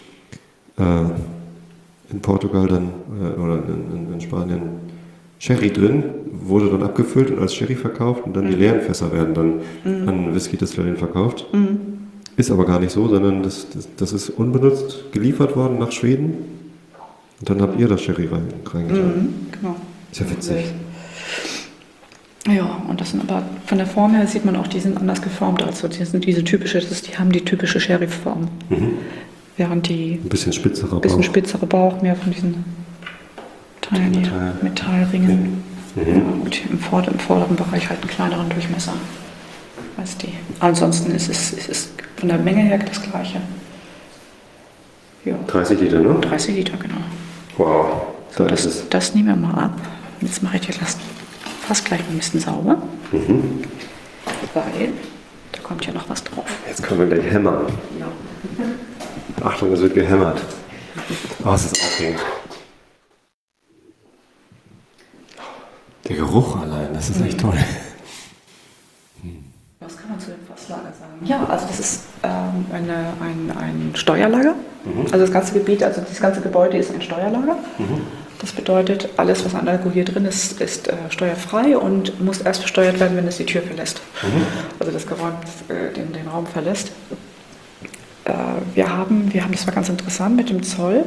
in Portugal dann oder in Spanien Sherry drin, wurde dann abgefüllt und als Sherry verkauft und dann die leeren Fässer werden dann an Whisky-Destillerien verkauft. Ist aber gar nicht so, sondern das ist unbenutzt geliefert worden nach Schweden und dann habt ihr das Sherry reingetan. Genau. Ist ja witzig. Ja, und das sind aber von der Form her sieht man auch, die sind anders geformt. Also die sind die haben die typische Sherry-Form. Während die ein bisschen spitzerer Bauch, mehr von diesen Teilen hier, Metallringen. Und im vorderen Bereich halt einen kleineren Durchmesser als die. Ansonsten ist es von der Menge her das gleiche. Ja. 30 Liter, ne? 30 Liter, genau. Wow. So, das nehmen wir mal ab. Jetzt mache ich dir das fast gleich ein bisschen sauber. Weil da kommt hier noch was drauf. Jetzt können wir gleich hämmern. Ja. Achtung, es wird gehämmert. Oh, es ist aufregend. Der Geruch allein, das ist echt toll. Was kann man zu dem Fasslager sagen? Ja, also das ist ein Steuerlager. Also das ganze Gebiet, also das ganze Gebäude ist ein Steuerlager. Das bedeutet, alles, was an Alkohol hier drin ist, ist steuerfrei und muss erst versteuert werden, wenn es die Tür verlässt. Also das Geräumt den Raum verlässt. Wir haben, das war ganz interessant mit dem Zoll.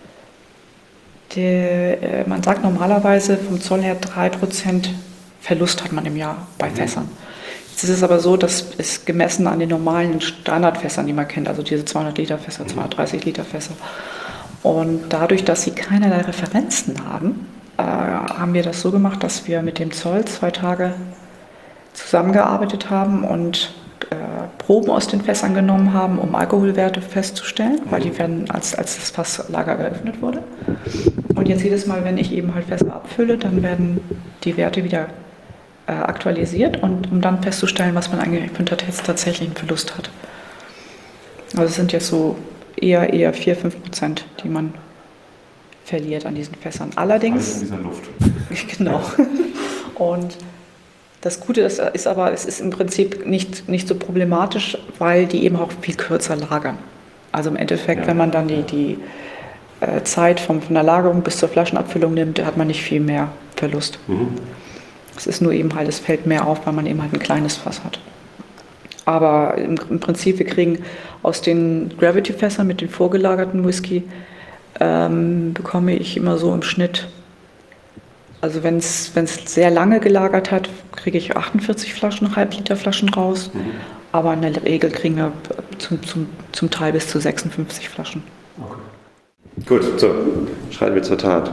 Man sagt normalerweise vom Zoll her 3% Verlust hat man im Jahr bei Fässern. Jetzt ist es aber so, dass es gemessen an den normalen Standardfässern, die man kennt, also diese 200 Liter Fässer, 230 Liter Fässer. Und dadurch, dass sie keinerlei Referenzen haben, haben wir das so gemacht, dass wir mit dem Zoll 2 Tage zusammengearbeitet haben und Proben aus den Fässern genommen haben, um Alkoholwerte festzustellen, weil die werden, als das Fasslager geöffnet wurde. Und jetzt jedes Mal, wenn ich eben halt Fässer abfülle, dann werden die Werte wieder aktualisiert, und um dann festzustellen, was man eigentlich für einen tatsächlichen Verlust hat. Also es sind jetzt so eher 4-5%, die man verliert an diesen Fässern. Allerdings... Alles in dieser Luft. Genau. Und das Gute ist aber, es ist im Prinzip nicht so problematisch, weil die eben auch viel kürzer lagern. Also im Endeffekt, wenn man dann die Zeit von der Lagerung bis zur Flaschenabfüllung nimmt, hat man nicht viel mehr Verlust. Es ist nur eben halt, es fällt mehr auf, weil man eben halt ein kleines Fass hat. Aber im Prinzip, wir kriegen aus den Gravity-Fässern mit den vorgelagerten Whisky, bekomme ich immer so im Schnitt, also wenn es sehr lange gelagert hat, kriege ich 48 Flaschen, Halb-Liter Flaschen raus. Aber in der Regel kriegen wir zum Teil bis zu 56 Flaschen. Okay. Gut, so, schreiten wir zur Tat.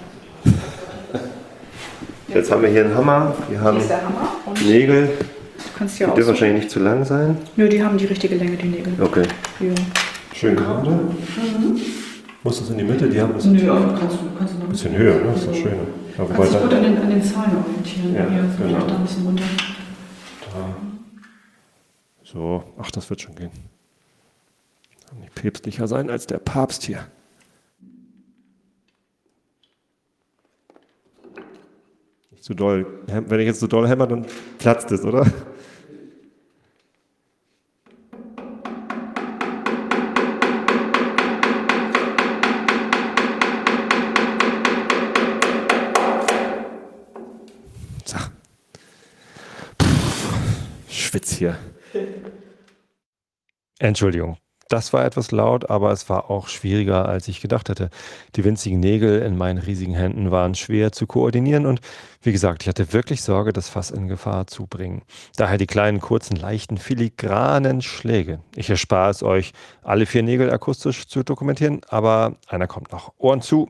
Jetzt haben wir hier einen Hammer, wir haben Nägel. Die dürfen wahrscheinlich nicht zu lang sein. Nö, die haben die richtige Länge, die Nägel. Okay. Ja. Schön gerade. Muss das in die Mitte? Die haben das. Nö, aber kannst du noch ein bisschen höher, ne? Das ist doch schön. Kannst du gut an den Zahlen orientieren. Ja, hier, genau. vielleicht da ein bisschen runter. Da. So, ach, das wird schon gehen. Nicht päpstlicher sein als der Papst hier. Nicht zu doll. Wenn ich jetzt zu doll hämmer, dann platzt es, oder? So. Schwitz hier. Entschuldigung. Das war etwas laut, aber es war auch schwieriger, als ich gedacht hätte. Die winzigen Nägel in meinen riesigen Händen waren schwer zu koordinieren und wie gesagt, ich hatte wirklich Sorge, das Fass in Gefahr zu bringen. Daher die kleinen, kurzen, leichten, filigranen Schläge. Ich erspare es euch, alle 4 Nägel akustisch zu dokumentieren, aber einer kommt noch. Ohren zu.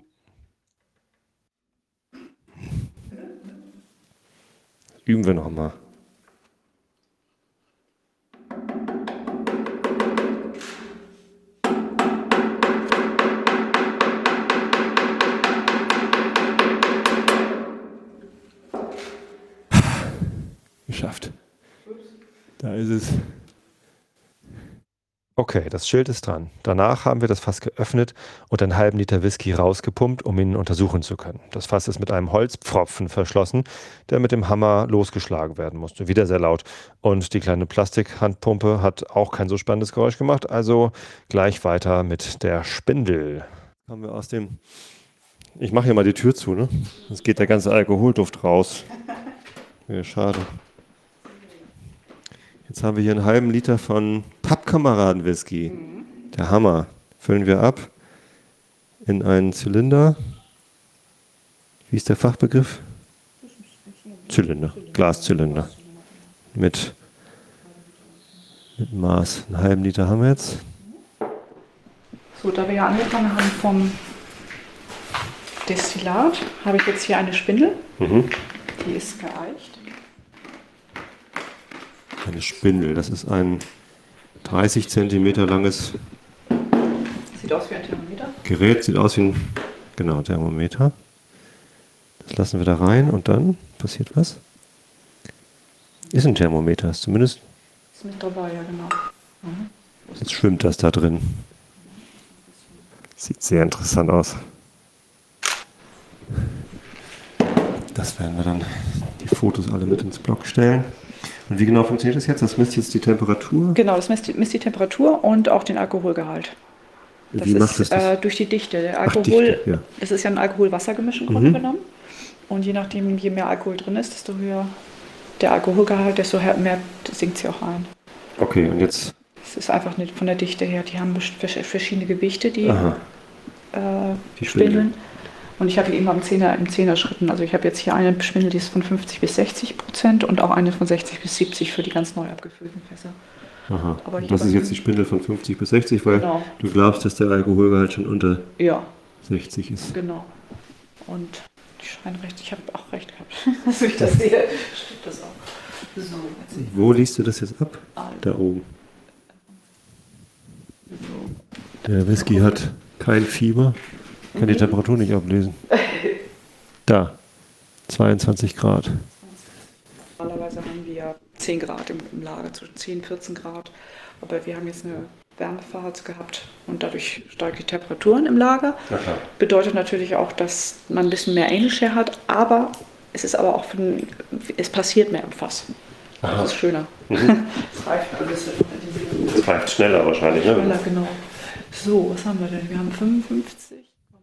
Üben wir nochmal. Geschafft. Da ist es. Okay, das Schild ist dran. Danach haben wir das Fass geöffnet und einen halben Liter Whisky rausgepumpt, um ihn untersuchen zu können. Das Fass ist mit einem Holzpfropfen verschlossen, der mit dem Hammer losgeschlagen werden musste. Wieder sehr laut. Und die kleine Plastikhandpumpe hat auch kein so spannendes Geräusch gemacht. Also gleich weiter mit der Spindel. Haben wir aus dem... Ich mache hier mal die Tür zu, ne? Sonst geht der ganze Alkoholduft raus. Ja, schade. Jetzt haben wir hier einen halben Liter von Pappkameraden-Whisky. Der Hammer. Füllen wir ab in einen Zylinder. Wie ist der Fachbegriff? Zylinder. Glaszylinder. Mit Maß. Einen halben Liter haben wir jetzt. So, da wir ja angefangen haben vom Destillat, habe ich jetzt hier eine Spindel. Die ist geeicht. Eine Spindel, das ist ein 30 cm langes Sieht aus wie ein Thermometer. Gerät, sieht aus wie ein Thermometer. Das lassen wir da rein und dann passiert was? Ist ein Thermometer, ist zumindest ist mit dabei, ja genau. Mhm. Jetzt schwimmt das da drin. Sieht sehr interessant aus. Das werden wir dann, die Fotos alle mit ins Blog stellen. Und wie genau funktioniert das jetzt? Das misst jetzt die Temperatur? Genau, das misst die Temperatur und auch den Alkoholgehalt. Wie macht das? Durch die Dichte. Der Alkohol, Dichte, ja. Das ist ja ein Alkohol-Wasser-Gemisch im Grunde genommen. Und je nachdem, je mehr Alkohol drin ist, desto höher der Alkoholgehalt, desto mehr sinkt sie auch ein. Okay, und jetzt? Es ist einfach nicht von der Dichte her. Die haben verschiedene Gewichte, die Spindeln. Und ich habe hier immer im Zehner-Schritten. Also ich habe jetzt hier eine Spindel, die ist von 50 bis 60% und auch eine von 60 bis 70 für die ganz neu abgefüllten Fässer. Aha. Aber das ist jetzt die Spindel von 50 bis 60, weil du glaubst, dass der Alkoholgehalt schon unter 60 ist. Genau. Und die scheinen recht, ich habe auch recht gehabt. Als ich das sehe, stimmt das auch. So, wo liest du das jetzt ab? Da oben. Der Whisky hat kein Fieber. Kann die Temperatur nicht ablesen. Da, 22 Grad. Normalerweise haben wir 10 Grad im Lager, zwischen 10 und 14 Grad. Aber wir haben jetzt eine Wärmephase gehabt und dadurch steigen die Temperaturen im Lager. Ja, bedeutet natürlich auch, dass man ein bisschen mehr Anal Share hat, aber es ist aber auch es passiert mehr im Fass. Aha. Das ist schöner. Mhm. Es reift schneller wahrscheinlich, ne? Schneller, genau. So, was haben wir denn? Wir haben 55.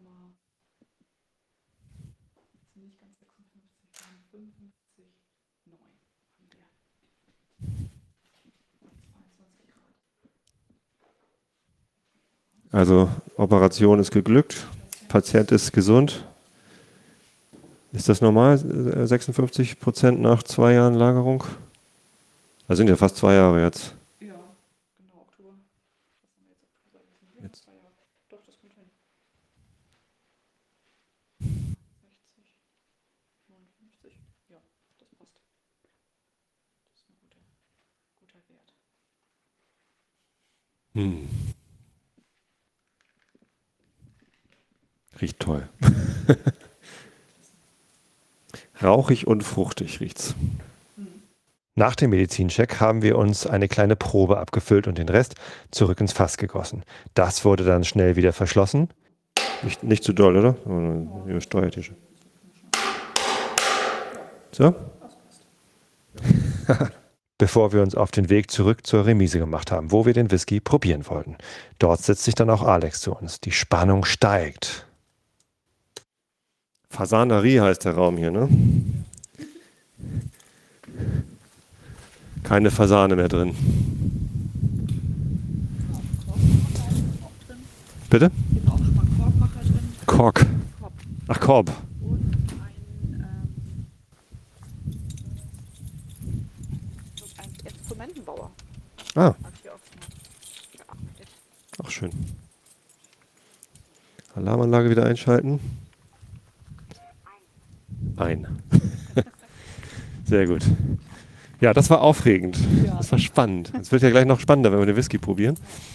Also Operation ist geglückt, Patient ist gesund. Ist das normal, 56% nach 2 Jahren Lagerung? Das sind ja fast 2 Jahre jetzt. Ja, genau, Oktober. Jetzt. Doch, das kommt hin. 60, 59, ja, das passt. Das ist ein guter Wert. Riecht toll. Rauchig und fruchtig riecht's. Nach dem Medizincheck haben wir uns eine kleine Probe abgefüllt und den Rest zurück ins Fass gegossen. Das wurde dann schnell wieder verschlossen. Nicht zu doll, oder? Steuert hier schon. So? Bevor wir uns auf den Weg zurück zur Remise gemacht haben, wo wir den Whisky probieren wollten. Dort setzt sich dann auch Alex zu uns. Die Spannung steigt. Fasanerie heißt der Raum hier, ne? Keine Fasane mehr drin. Bitte? Wir brauchen schon mal einen Korbmacher drin. Kork. Ach, Korb. Und ein Instrumentenbauer. Ah. Ach, schön. Alarmanlage wieder einschalten. Ein. Sehr gut. Ja, das war aufregend. Ja. Das war spannend. Es wird ja gleich noch spannender, wenn wir den Whisky probieren.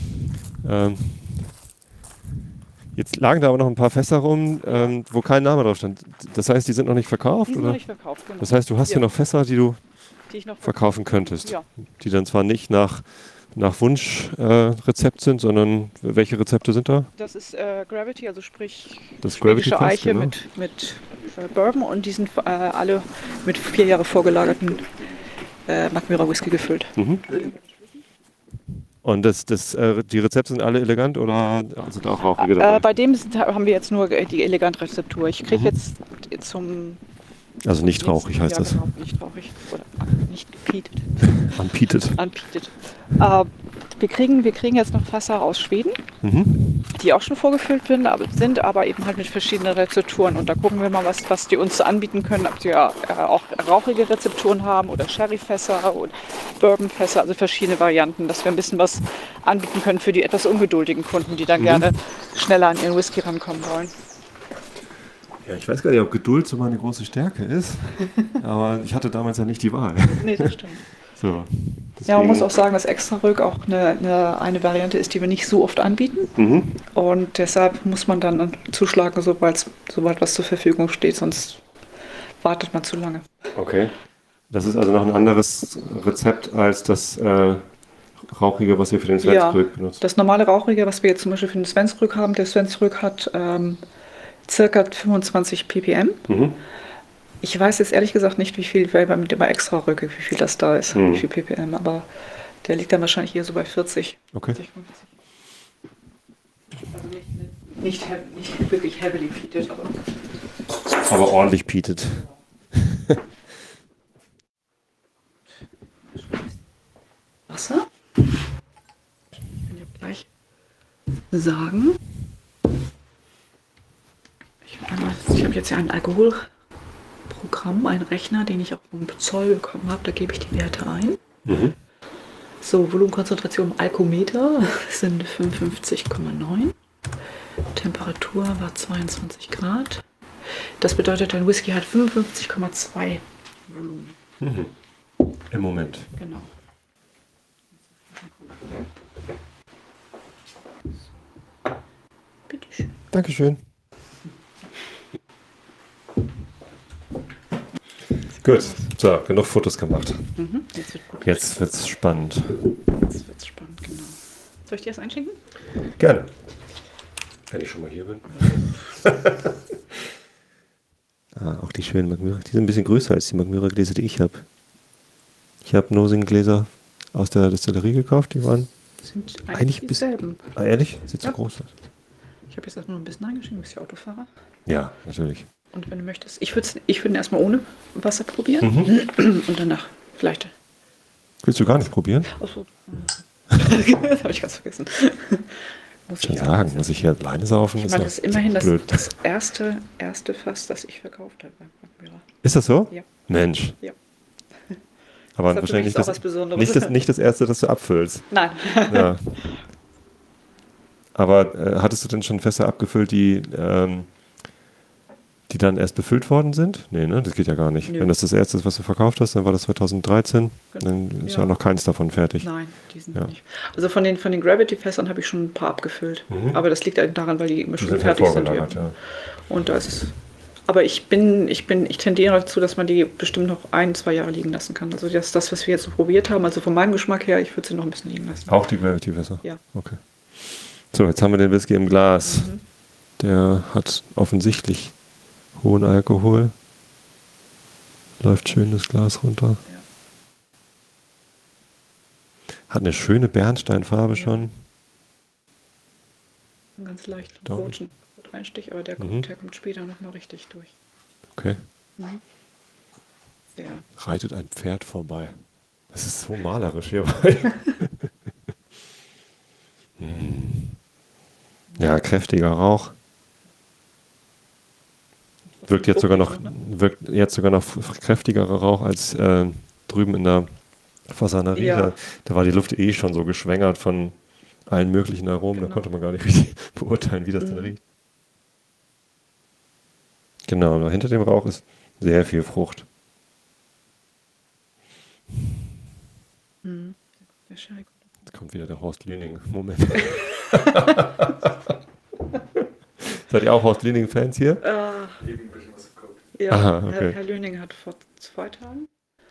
Jetzt lagen da aber noch ein paar Fässer rum, wo kein Name drauf stand. Das heißt, die sind noch nicht verkauft? Die sind oder? Noch nicht verkauft, genau. Das heißt, du hast hier noch Fässer, die du noch verkaufen könntest. Ja. Die dann zwar nicht nach Wunschrezept sind, sondern welche Rezepte sind da? Das ist Gravity, also sprich das Gravity schwedische Eiche genau. mit Bourbon und die sind alle mit 4 Jahre vorgelagerten Mackmyra Whisky gefüllt. Mhm. Und die Rezepte sind alle elegant oder sind auch rauchige dabei? Bei dem haben wir jetzt nur die Elegant-Rezeptur. Ich kriege jetzt zum... Also nicht rauchig heißt das? Genau, nicht rauchig oder nicht peated. Unpeated. Wir kriegen jetzt noch Fässer aus Schweden, die auch schon vorgefüllt sind, aber eben halt mit verschiedenen Rezepturen. Und da gucken wir mal, was die uns anbieten können, ob die ja auch rauchige Rezepturen haben oder Sherryfässer oder Bourbonfässer, also verschiedene Varianten, dass wir ein bisschen was anbieten können für die etwas ungeduldigen Kunden, die dann gerne schneller an ihren Whisky rankommen wollen. Ja, ich weiß gar nicht, ob Geduld so meine große Stärke ist, aber ich hatte damals ja nicht die Wahl. Nee, das stimmt. So, ja, man muss auch sagen, dass Extra Rück auch eine Variante ist, die wir nicht so oft anbieten. Und deshalb muss man dann zuschlagen, sobald was zur Verfügung steht, sonst wartet man zu lange. Okay. Das ist also noch ein anderes Rezept als das Rauchige, was wir für den Svensk-Krug benutzen. Das normale Rauchige, was wir jetzt zum Beispiel für den Svensk-Krug haben, der Svensk-Krug hat circa 25 ppm. Ich weiß jetzt ehrlich gesagt nicht, wie viel, weil bei extra Rücke, wie viel das da ist, wie viel ppm, aber der liegt dann wahrscheinlich hier so bei 40. Okay. 40, 50. Also nicht wirklich heavily peated, aber ordentlich peated. Wasser. Ich kann dir gleich sagen. Ich habe jetzt ja ein Alkoholprogramm, einen Rechner, den ich auch vom Zoll bekommen habe. Da gebe ich die Werte ein. So, Volumenkonzentration im Alkometer sind 55,9. Temperatur war 22 Grad. Das bedeutet, dein Whisky hat 55,2 Volumen. Im Moment. Genau. Bitteschön. Dankeschön. Gut, so, genug Fotos gemacht. Jetzt wird's spannend. Jetzt wird's spannend, genau. Soll ich dir das einschenken? Gerne. Wenn ich schon mal hier bin. Auch die schönen Magmyra. Die sind ein bisschen größer als die Magmyra-Gläser, die ich habe. Ich habe Nosing-Gläser aus der Destillerie gekauft. Die waren sind eigentlich dieselben. Ehrlich? Sieht so groß aus. Ich habe jetzt erstmal nur ein bisschen eingeschenkt. Du bist ja Autofahrer. Ja, natürlich. Und wenn du möchtest, ich würde ihn erstmal ohne Wasser probieren. Und danach vielleicht. Willst du gar nicht probieren? Achso. Das habe ich ganz vergessen. Muss ich sagen, muss ich hier alleine saufen? Ich meine, das ist immerhin das erste Fass, das ich verkauft habe bei Magmyra. Ist das so? Ja. Mensch. Ja. Aber wahrscheinlich nicht das erste, das du abfüllst. Nein. Ja. Aber hattest du denn schon Fässer abgefüllt, die dann erst befüllt worden sind? Nee, ne? Das geht ja gar nicht. Nö. Wenn das erste ist, was du verkauft hast, dann war das 2013. Genau. Dann ist ja noch keins davon fertig. Nein, die sind nicht. Also von den Gravity-Fässern habe ich schon ein paar abgefüllt. Aber das liegt daran, weil die immer schon fertig sind. Ja. Und aber ich tendiere dazu, dass man die bestimmt noch 1-2 Jahre liegen lassen kann. Also das, was wir jetzt so probiert haben, also von meinem Geschmack her, ich würde sie noch ein bisschen liegen lassen. Auch die Gravity-Fässer? Ja. Okay. So, jetzt haben wir den Whisky im Glas. Der hat offensichtlich hohen Alkohol. Läuft schön das Glas runter. Ja. Hat eine schöne Bernsteinfarbe schon. Ganz leicht roten Roteinstich, aber der kommt später nochmal richtig durch. Okay. Sehr. Reitet ein Pferd vorbei. Das ist so malerisch hier. Ja, kräftiger Rauch. Wirkt jetzt sogar noch kräftigerer Rauch als drüben in der Fasanerie. Ja. Da war die Luft schon so geschwängert von allen möglichen Aromen. Genau. Da konnte man gar nicht richtig beurteilen, wie das denn riecht. Genau, und hinter dem Rauch ist sehr viel Frucht. Jetzt kommt wieder der Horst Lüning-Moment. Seid ihr auch Horst Lüning-Fans hier? Ja, aha, okay. Herr Lüning hat vor 2 Tagen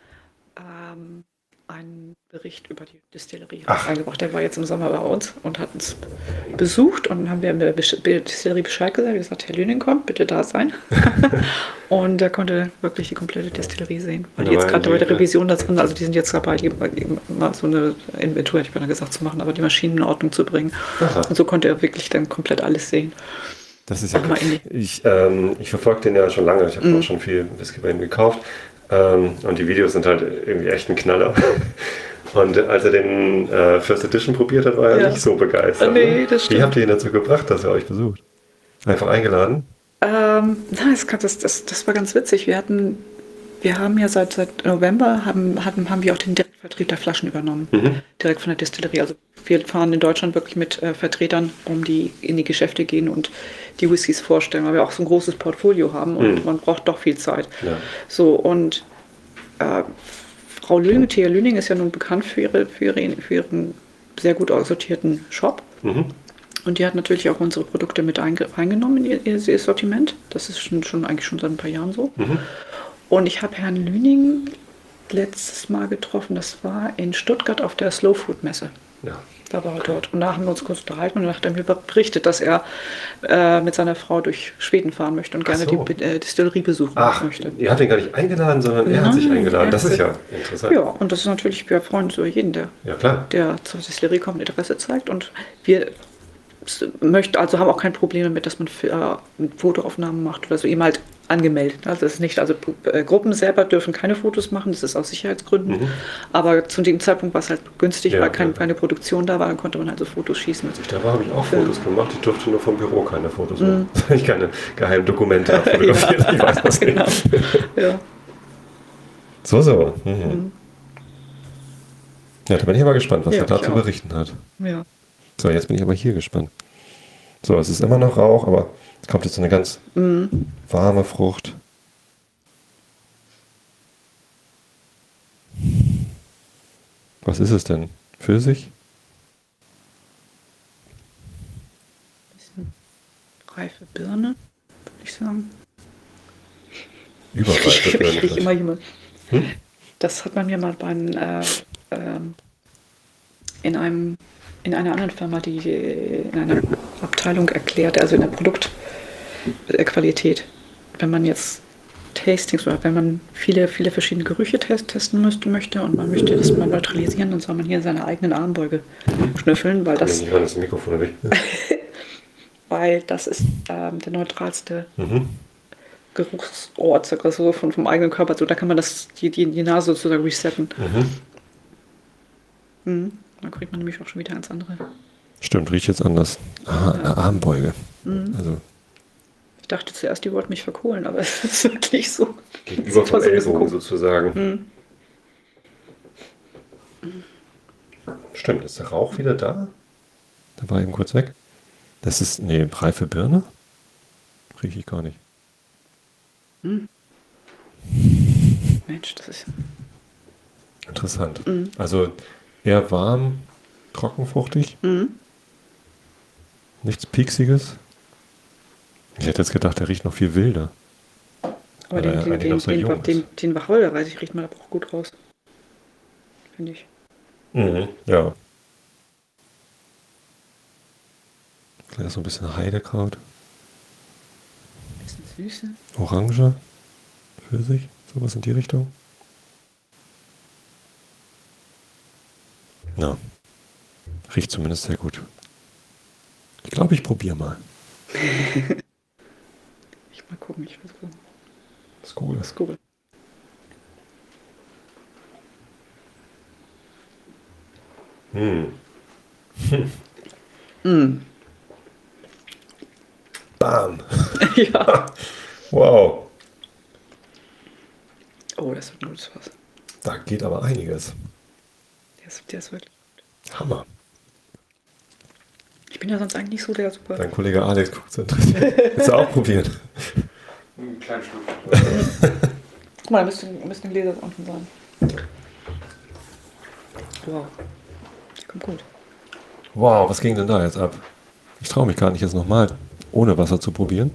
einen Bericht über die Distillerie eingebracht. Der war jetzt im Sommer bei uns und hat uns besucht und dann haben wir in der Distillerie Bescheid gesagt. Wir haben gesagt, Herr Lüning kommt, bitte da sein. Und er konnte wirklich die komplette Distillerie sehen. Weil die jetzt gerade bei der Revision da drin, also die sind jetzt dabei, mal so eine Inventur, hätte ich beinahe gesagt, zu machen, aber die Maschinen in Ordnung zu bringen. Aha. Und so konnte er wirklich dann komplett alles sehen. Das ist ja gut. Ich verfolge den ja schon lange. Ich habe auch schon viel Whisky bei ihm gekauft. Und die Videos sind halt irgendwie echt ein Knaller. Und als er den First Edition probiert hat, war er nicht so begeistert. Nee, das stimmt. Wie habt ihr ihn dazu gebracht, dass er euch besucht? Einfach eingeladen? Das war ganz witzig. Wir haben ja seit November haben wir auch den Direktvertrieb der Flaschen übernommen. Direkt von der Distillerie. Also wir fahren in Deutschland wirklich mit Vertretern, die in die Geschäfte gehen und die Whiskys vorstellen, weil wir auch so ein großes Portfolio haben und man braucht doch viel Zeit. Ja. So, und Frau Lüning, Thea Lüning, ist ja nun bekannt für ihren sehr gut aussortierten Shop. Und die hat natürlich auch unsere Produkte mit reingenommen in ihr Sortiment. Das ist eigentlich schon seit ein paar Jahren so. Und ich habe Herrn Lüning letztes Mal getroffen. Das war in Stuttgart auf der Slow Food Messe. Ja. Da war er dort. Und da haben wir uns kurz unterhalten und dann hat er mir berichtet, dass er mit seiner Frau durch Schweden fahren möchte und gerne die Distillerie besuchen möchte. Ihr habt ihn gar nicht eingeladen, sondern er hat sich eingeladen. Das ist ja interessant. Ja, und das ist natürlich, wir freuen uns über jeden, der zur Distillerie kommt, Interesse zeigt. Und wir haben auch kein Problem damit, dass man Fotoaufnahmen macht oder so, eben halt angemeldet. Also es ist nicht, also Gruppen selber dürfen keine Fotos machen, das ist aus Sicherheitsgründen. Aber zu dem Zeitpunkt war es halt günstig, weil keine Produktion da war, dann konnte man halt so Fotos schießen. Da habe ich auch Fotos gemacht, ich durfte nur vom Büro keine Fotos machen. Ich keine Geheimdokumente fotografiert, ich weiß das genau. nicht. Ja. So. Ja, da bin ich aber gespannt, was er da zu berichten hat. Ja. So, jetzt bin ich aber hier gespannt. So, es ist immer noch Rauch, aber es kommt jetzt so eine ganz warme Frucht. Was ist es denn? Pfirsich? Bisschen reife Birne, würde ich sagen. Überreife Birne. Ich rieche immer jemand. Das hat man mir mal in einer anderen Firma, die in einer Abteilung erklärte, also in der Produktqualität. Wenn man jetzt Tastings oder wenn man viele verschiedene Gerüche testen möchte und man möchte das mal neutralisieren, dann soll man hier in seiner eigenen Armbeuge schnüffeln, weil das, das Mikrofon weg. weil das ist der neutralste Geruchsort, so vom eigenen Körper. So, da kann man die Nase sozusagen resetten. Dann kriegt man nämlich auch schon wieder ganz andere. Stimmt, riecht jetzt anders. Armbeuge. Also. Ich dachte zuerst, die wollten mich verkohlen, aber es ist wirklich so. Gegenüber vom Ellbogen sozusagen. Stimmt, ist der Rauch wieder da? Da war eben kurz weg. Das ist, reife Birne? Rieche ich gar nicht. Mensch, das ist... Interessant. Also eher warm, trockenfruchtig. Nichts Pieksiges. Ich hätte jetzt gedacht, der riecht noch viel wilder. Aber den Wacholderreis riecht man aber auch gut raus. Finde ich. Ja. Vielleicht so ein bisschen Heidekraut. Bisschen Süße. Orange. Pfirsich. Sowas in die Richtung. Ja. Riecht zumindest sehr gut. Ich glaube, ich probiere mal. Mal gucken, ich weiß nicht. Skål. Skål. Bam. Ja. Wow. Oh, das wird ein gutes Fass. Da geht aber einiges. Der ist wirklich... Hammer. Ich bin ja sonst eigentlich nicht so der super... Dein Kollege Alex guckt so interessiert. Willst du auch probieren? Einen kleinen Schluck. Guck mal, da müssten Gläser unten sein. Wow. Der kommt gut. Wow, was ging denn da jetzt ab? Ich traue mich gar nicht, jetzt nochmal ohne Wasser zu probieren.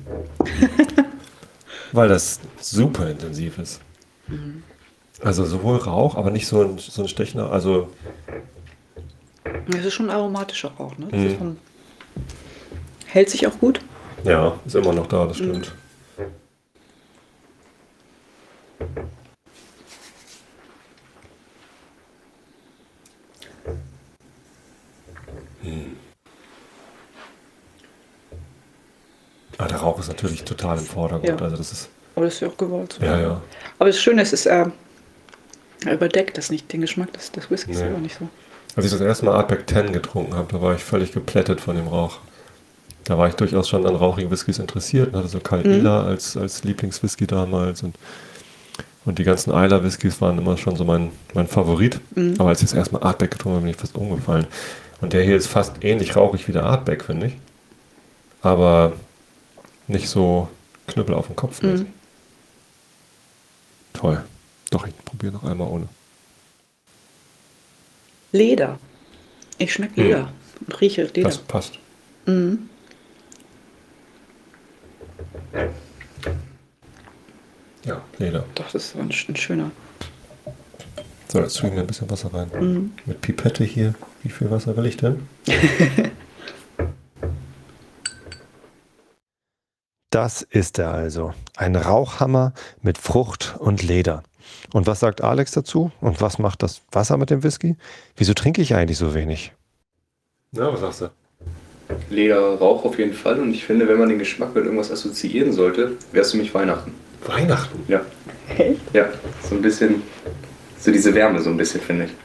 Weil das super intensiv ist. Also sowohl Rauch, aber nicht so ein stechender, also... Das ist schon ein aromatischer Rauch, ne? Das ist hält sich auch gut. Ja, ist immer noch da, das stimmt. Ah, der Rauch ist natürlich total im Vordergrund. Ja. Also das ist... Aber das ist ja auch gewollt. So. Ja. Aber das Schöne ist, er überdeckt das nicht, den Geschmack des Whiskys selber nicht so. Als ich das erste Mal Ardbeg 10 getrunken habe, da war ich völlig geplättet von dem Rauch. Da war ich durchaus schon an rauchigen Whiskys interessiert und hatte so Kal Ila als Lieblingswhisky damals und die ganzen Islay Whiskys waren immer schon so mein Favorit. Aber als ich das erste Mal Ardbeg getrunken habe, bin ich fast umgefallen. Und der hier ist fast ähnlich rauchig wie der Ardbeg, finde ich. Aber nicht so Knüppel auf dem Kopf. Toll. Doch, ich probiere noch einmal ohne. Leder. Ich schmecke Leder und rieche Leder. Das passt. Ja, Leder. Doch, das ist ein schöner. So, jetzt tue ich mir ein bisschen Wasser rein. Mit Pipette hier. Wie viel Wasser will ich denn? Das ist er also. Ein Rauchhammer mit Frucht und Leder. Und was sagt Alex dazu? Und was macht das Wasser mit dem Whisky? Wieso trinke ich eigentlich so wenig? Na, was sagst du? Leder, Rauch auf jeden Fall. Und ich finde, wenn man den Geschmack mit irgendwas assoziieren sollte, wäre es für mich Weihnachten. Weihnachten? Ja. Echt? Ja, so ein bisschen, so diese Wärme so ein bisschen, finde ich.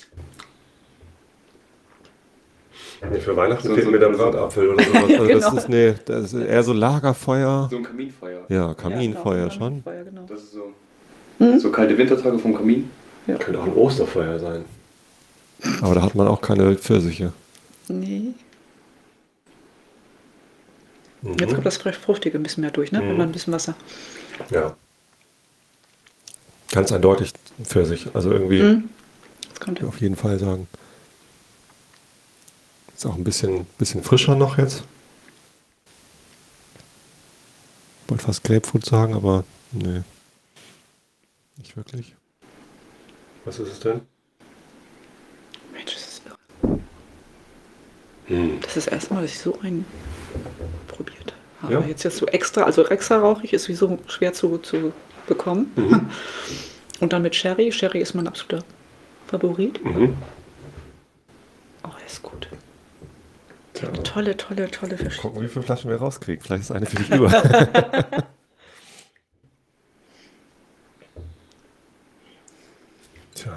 Nee, für Weihnachten fehlt mir dann Bratapfel oder sowas. Also Genau. das ist eher so Lagerfeuer. So ein Kaminfeuer. Ja, Kaminfeuer Ja, genau, schon. Kaminfeuer, genau. Das ist so kalte Wintertage vom Kamin. Ja. Könnte auch ein Osterfeuer sein. Aber da hat man auch keine Pfirsiche. Nee. Jetzt kommt das Fruchtige ein bisschen mehr durch, ne? Wenn man ein bisschen Wasser. Ja. Ganz eindeutig Pfirsich. Also irgendwie Das kommt auf jeden Fall sagen. Ist auch ein bisschen frischer noch jetzt. Wollte fast Grapefruit sagen, aber nee. Nicht wirklich. Was ist es denn? Mensch, das ist irre. Das ist das erste Mal, dass ich so einen probiert habe. Ja. Jetzt so extra rauchig ist sowieso schwer zu bekommen. Und dann mit Sherry. Sherry ist mein absoluter Favorit. Oh, er ist gut. Tja. Tolle Fisch. Gucken, wie viele Flaschen wir rauskriegen. Vielleicht ist eine für dich über. Tja.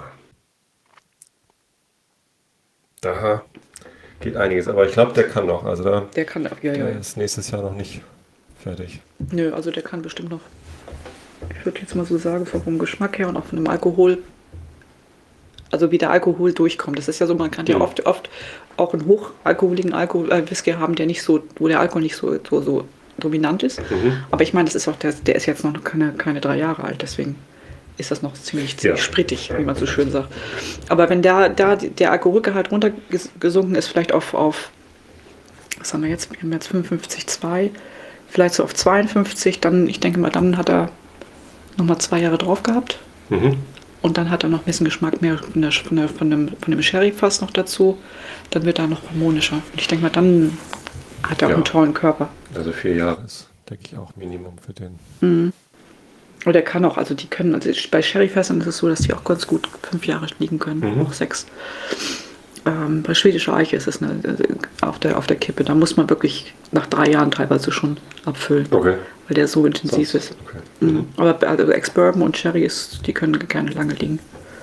Da geht einiges, aber ich glaube, der kann noch. Also Der kann auch, ja. der ist nächstes Jahr noch nicht fertig. Nö, also der kann bestimmt noch. Ich würde jetzt mal so sagen, vom Geschmack her und auch von dem Alkohol. Also wie der Alkohol durchkommt. Das ist ja so, man kann ja oft auch einen hochalkoholigen Whisky haben, der nicht so, wo der Alkohol nicht so dominant ist. Aber ich meine, das ist auch der ist jetzt noch keine 3 Jahre alt, deswegen ist das noch ziemlich sprittig, wie man so schön sagt. Aber wenn der Alkoholgehalt runtergesunken ist, vielleicht auf was haben wir jetzt? Wir haben jetzt 55,2, vielleicht so auf 52, dann, ich denke mal, dann hat er nochmal 2 Jahre drauf gehabt. Und dann hat er noch ein bisschen Geschmack mehr von dem Sherry-Fass noch dazu. Dann wird er noch harmonischer. Und ich denke mal, dann hat er auch einen tollen Körper. Also 4 Jahre ist, denke ich, auch Minimum für den. Und er kann auch, also die können, also bei Sherry-Fässern ist es so, dass die auch ganz gut 5 Jahre liegen können, auch 6. Bei schwedischer Eiche ist es auf der Kippe. Da muss man wirklich nach 3 Jahren teilweise schon abfüllen. Okay. Weil der so intensiv ist. Okay. Aber also Ex-Bourbon und Sherry, die können gerne lange liegen.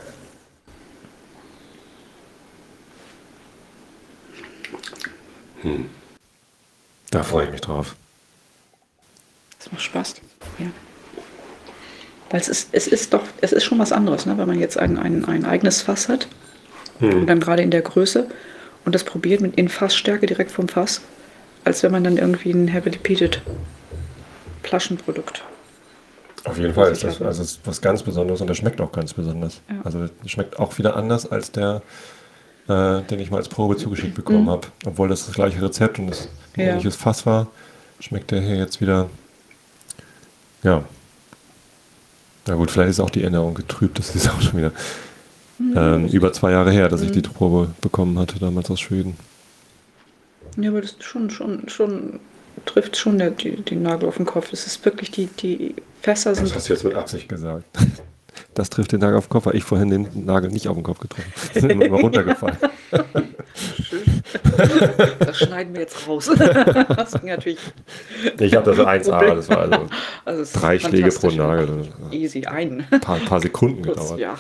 Da freue ich mich drauf. Das macht Spaß. Ja. Weil es ist schon was anderes, ne? Wenn man jetzt ein eigenes Fass hat und dann gerade in der Größe und das probiert in Fassstärke direkt vom Fass, als wenn man dann irgendwie ein Heavily Peated Flaschenprodukt. Auf jeden Fall ist das ist was ganz Besonderes und der schmeckt auch ganz besonders. Ja. Also der schmeckt auch wieder anders als der, den ich mal als Probe zugeschickt bekommen habe. Obwohl das gleiche Rezept und das ein ähnliches Fass war, schmeckt der hier jetzt wieder, ja. Na gut, vielleicht ist auch die Erinnerung getrübt, das ist auch schon wieder über 2 Jahre her, dass ich die Probe bekommen hatte, damals aus Schweden. Ja, aber das ist schon trifft schon den Nagel auf den Kopf. Es ist wirklich, die Fässer sind... Das hast du jetzt mit Absicht gesagt. Das trifft den Nagel auf den Kopf, weil ich vorhin den Nagel nicht auf den Kopf getroffen habe. Sind immer runtergefallen. Schön. Das schneiden wir jetzt raus. Das ging natürlich... Ich habe das 1A, das war also 3 Schläge pro Nagel. Easy, ein Paar Sekunden gedauert. Ja.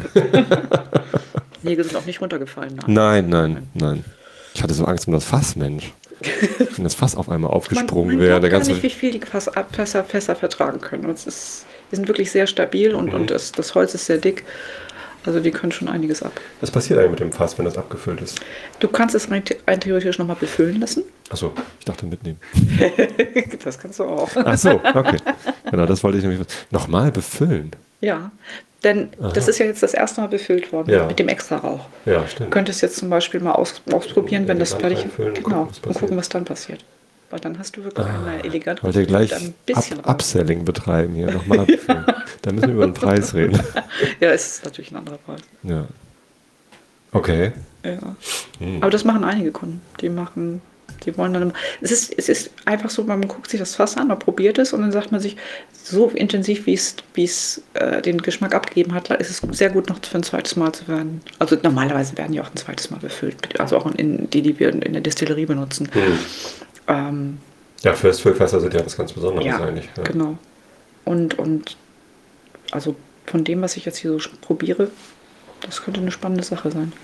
Nägel sind auch nicht runtergefallen. Nein. Ich hatte so Angst um das Fass, Mensch. Wenn das Fass auf einmal aufgesprungen wäre. Man weiß gar nicht, wie viel die Fässer vertragen können. Und die sind wirklich sehr stabil und das Holz ist sehr dick. Also die können schon einiges ab. Was passiert eigentlich mit dem Fass, wenn das abgefüllt ist? Du kannst es rein theoretisch nochmal befüllen lassen. Achso, ich dachte mitnehmen. Das kannst du auch. Achso, okay. Genau, das wollte ich nämlich. Nochmal befüllen? Ja, denn das ist ja jetzt das erste Mal befüllt worden mit dem Extra-Rauch. Ja, stimmt. Du könntest jetzt zum Beispiel mal ausprobieren, wenn das fertig ist. Genau, und gucken, was dann passiert. Weil dann hast du wirklich eine elegante Wollt ihr gleich Upselling betreiben hier? Nochmal befüllen. Da müssen wir über den Preis reden. Ja, es ist natürlich ein anderer Preis. Ja. Okay. Ja. Aber das machen einige Kunden. Die wollen dann immer. Es ist einfach so, man guckt sich das Fass an, man probiert es und dann sagt man sich, so intensiv, wie es den Geschmack abgegeben hat, ist es sehr gut noch für ein zweites Mal zu werden. Also normalerweise werden die auch ein zweites Mal befüllt, also auch die wir in der Destillerie benutzen. Ja, First-Fill-Fässer sind ja was ganz Besonderes ja, eigentlich. Ja, genau. Und also von dem, was ich jetzt hier so probiere, das könnte eine spannende Sache sein.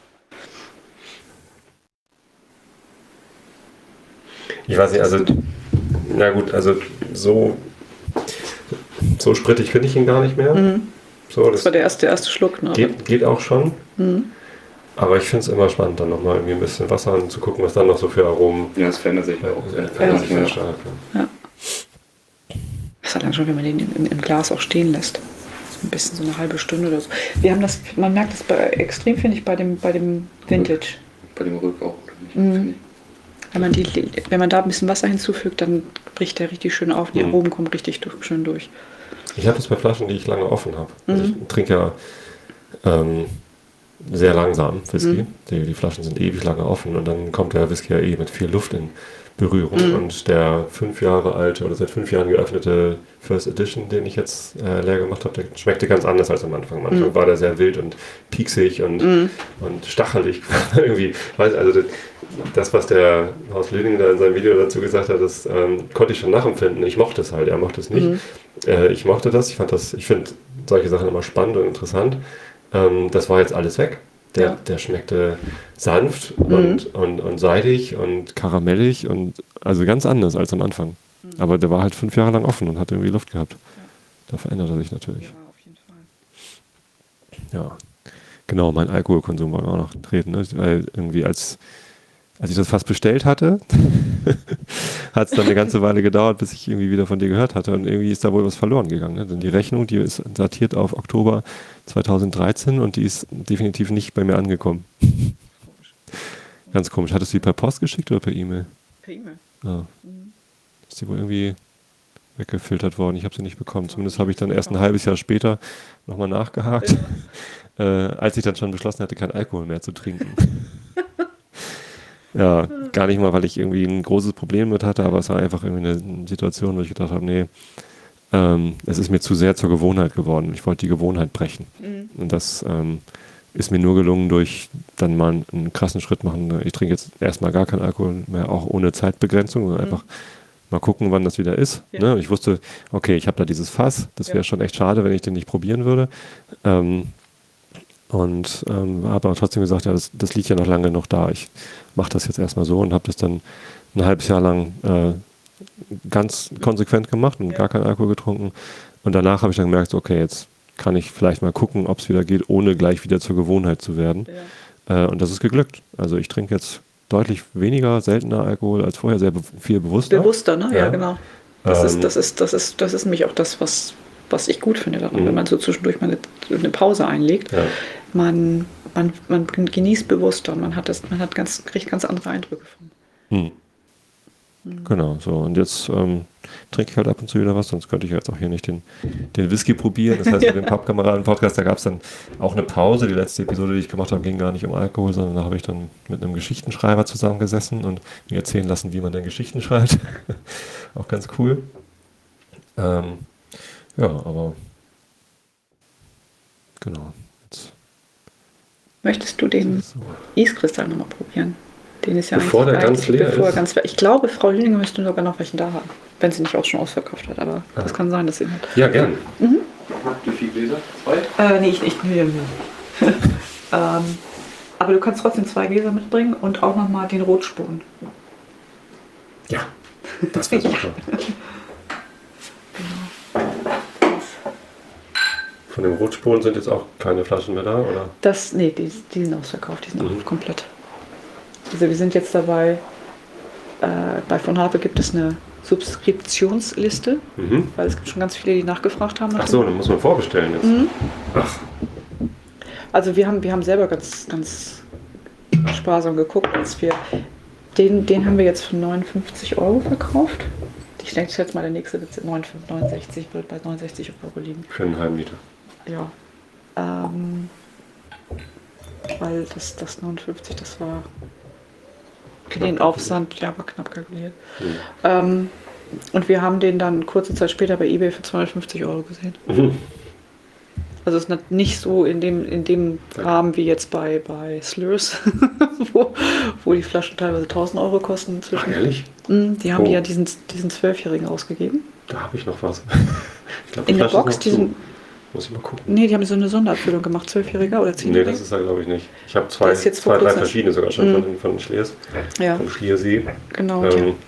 Ich weiß nicht, also, na gut, also so sprittig finde ich ihn gar nicht mehr. So, Das war der erste Schluck, ne? Geht auch schon. Aber ich finde es immer spannend, dann nochmal irgendwie ein bisschen Wasser anzugucken, was dann noch so für Aromen. Ja, das verändert sich auch. Verändert sich sehr stark. Ja. Das ist allein schon, wenn man den im Glas auch stehen lässt. So ein bisschen so eine halbe Stunde oder so. Man merkt das extrem, finde ich, bei dem Vintage. Bei dem Rück auch, oder nicht? Wenn man da ein bisschen Wasser hinzufügt, dann bricht der richtig schön auf. Die Aromen kommen richtig schön durch. Ich habe das bei Flaschen, die ich lange offen habe. Also ich trinke ja sehr langsam Whisky. Die Flaschen sind ewig lange offen und dann kommt der Whisky ja mit viel Luft in Berührung. Und der 5 Jahre alte oder seit 5 Jahren geöffnete First Edition, den ich jetzt leer gemacht habe, der schmeckte ganz anders als am Anfang. Am Anfang war der sehr wild und pieksig und stachelig. Irgendwie, also das, was der Horst Lüning da in seinem Video dazu gesagt hat, das konnte ich schon nachempfinden. Ich mochte es halt, er mochte es nicht. Ich mochte das, ich finde solche Sachen immer spannend und interessant. Das war jetzt alles weg. Der schmeckte sanft und seidig und karamellig und also ganz anders als am Anfang. Aber der war halt 5 Jahre lang offen und hat irgendwie Luft gehabt. Da verändert er sich natürlich. Ja, auf jeden Fall. Ja, genau, mein Alkoholkonsum wollen wir auch noch reden, ne? Weil irgendwie als ich das fast bestellt hatte, hat es dann eine ganze Weile gedauert, bis ich irgendwie wieder von dir gehört hatte. Und irgendwie ist da wohl was verloren gegangen. Ne? Denn die Rechnung, die ist datiert auf Oktober 2013 und die ist definitiv nicht bei mir angekommen. Ganz komisch. Hattest du die per Post geschickt oder per E-Mail? Per E-Mail. Ah. Ist die wohl irgendwie weggefiltert worden. Ich habe sie nicht bekommen. Zumindest habe ich dann erst ein halbes Jahr später nochmal nachgehakt, als ich dann schon beschlossen hatte, keinen Alkohol mehr zu trinken. Ja, gar nicht mal, weil ich irgendwie ein großes Problem mit hatte, aber es war einfach irgendwie eine Situation, wo ich gedacht habe, nee, es ist mir zu sehr zur Gewohnheit geworden. Ich wollte die Gewohnheit brechen. Und das ist mir nur gelungen durch dann mal einen krassen Schritt machen. Ich trinke jetzt erstmal gar keinen Alkohol mehr, auch ohne Zeitbegrenzung, sondern einfach mal gucken, wann das wieder ist. Ja. Ne? Ich wusste, okay, ich habe da dieses Fass, das wäre schon echt schade, wenn ich den nicht probieren würde. Und habe aber trotzdem gesagt, ja, das liegt ja noch lange noch da. Ich mache das jetzt erstmal so und habe das dann ein halbes Jahr lang ganz konsequent gemacht und gar keinen Alkohol getrunken. Und danach habe ich dann gemerkt, okay, jetzt kann ich vielleicht mal gucken, ob es wieder geht, ohne gleich wieder zur Gewohnheit zu werden. Ja. Und das ist geglückt. Also ich trinke jetzt deutlich weniger, seltener Alkohol als vorher, sehr viel bewusster. Bewusster, ne? Ja, genau. Das ist nämlich auch das, was ich gut finde daran, wenn man so zwischendurch mal eine Pause einlegt. Ja. Man genießt bewusster und kriegt ganz andere Eindrücke von. Genau, so. Und jetzt trinke ich halt ab und zu wieder was, sonst könnte ich jetzt auch hier nicht den Whisky probieren. Das heißt, mit dem Pappkameraden-Podcast, da gab es dann auch eine Pause. Die letzte Episode, die ich gemacht habe, ging gar nicht um Alkohol, sondern da habe ich dann mit einem Geschichtenschreiber zusammengesessen und mir erzählen lassen, wie man denn Geschichten schreibt. Auch ganz cool. Ja, aber genau. Jetzt. Möchtest du den Eiskristall nochmal probieren? Den ist ja bevor der ganz leer ist? Ich glaube, Frau Lüninger müsste sogar noch welchen da haben, wenn sie nicht auch schon ausverkauft hat, aber das kann sein, dass sie hat. Ja, gern. Wie viele Gläser? 2? Nee, ich nehme. Aber du kannst trotzdem 2 Gläser mitbringen und auch nochmal den Rotspuren. Ja, das wäre super. Von den Rotspuren sind jetzt auch keine Flaschen mehr da, oder? Nee, die sind ausverkauft, die sind auch komplett. Also wir sind jetzt dabei, bei von Harpe gibt es eine Subskriptionsliste, weil es gibt schon ganz viele, die nachgefragt haben. Ach so, dann muss man vorbestellen jetzt. Ach. Also wir haben selber ganz, ganz sparsam geguckt, als wir den haben wir jetzt für 59 € verkauft. Ich denke, schätze mal, der nächste wird 69, wird bei 69 Euro liegen. Für einen halben Liter. Ja. Weil das 59, das war knapp den Aufwand, ja, war knapp kalkuliert. Und wir haben den dann kurze Zeit später bei eBay für 250 Euro gesehen. Also es ist nicht so in dem Rahmen wie jetzt bei Slurs, wo die Flaschen teilweise 1000 Euro kosten inzwischen. Ach, ehrlich? Die haben ja diesen 12-Jährigen ausgegeben. Da habe ich noch was. Ich glaub, in der Box, muss ich mal gucken. Nee, die haben so eine Sonderabfüllung gemacht, 12-Jähriger oder 10-Jähriger. Nee, das ist er glaube ich nicht. Ich habe zwei, drei verschiedene sogar schon von Schliers. Ja. Vom Schliersee. Genau.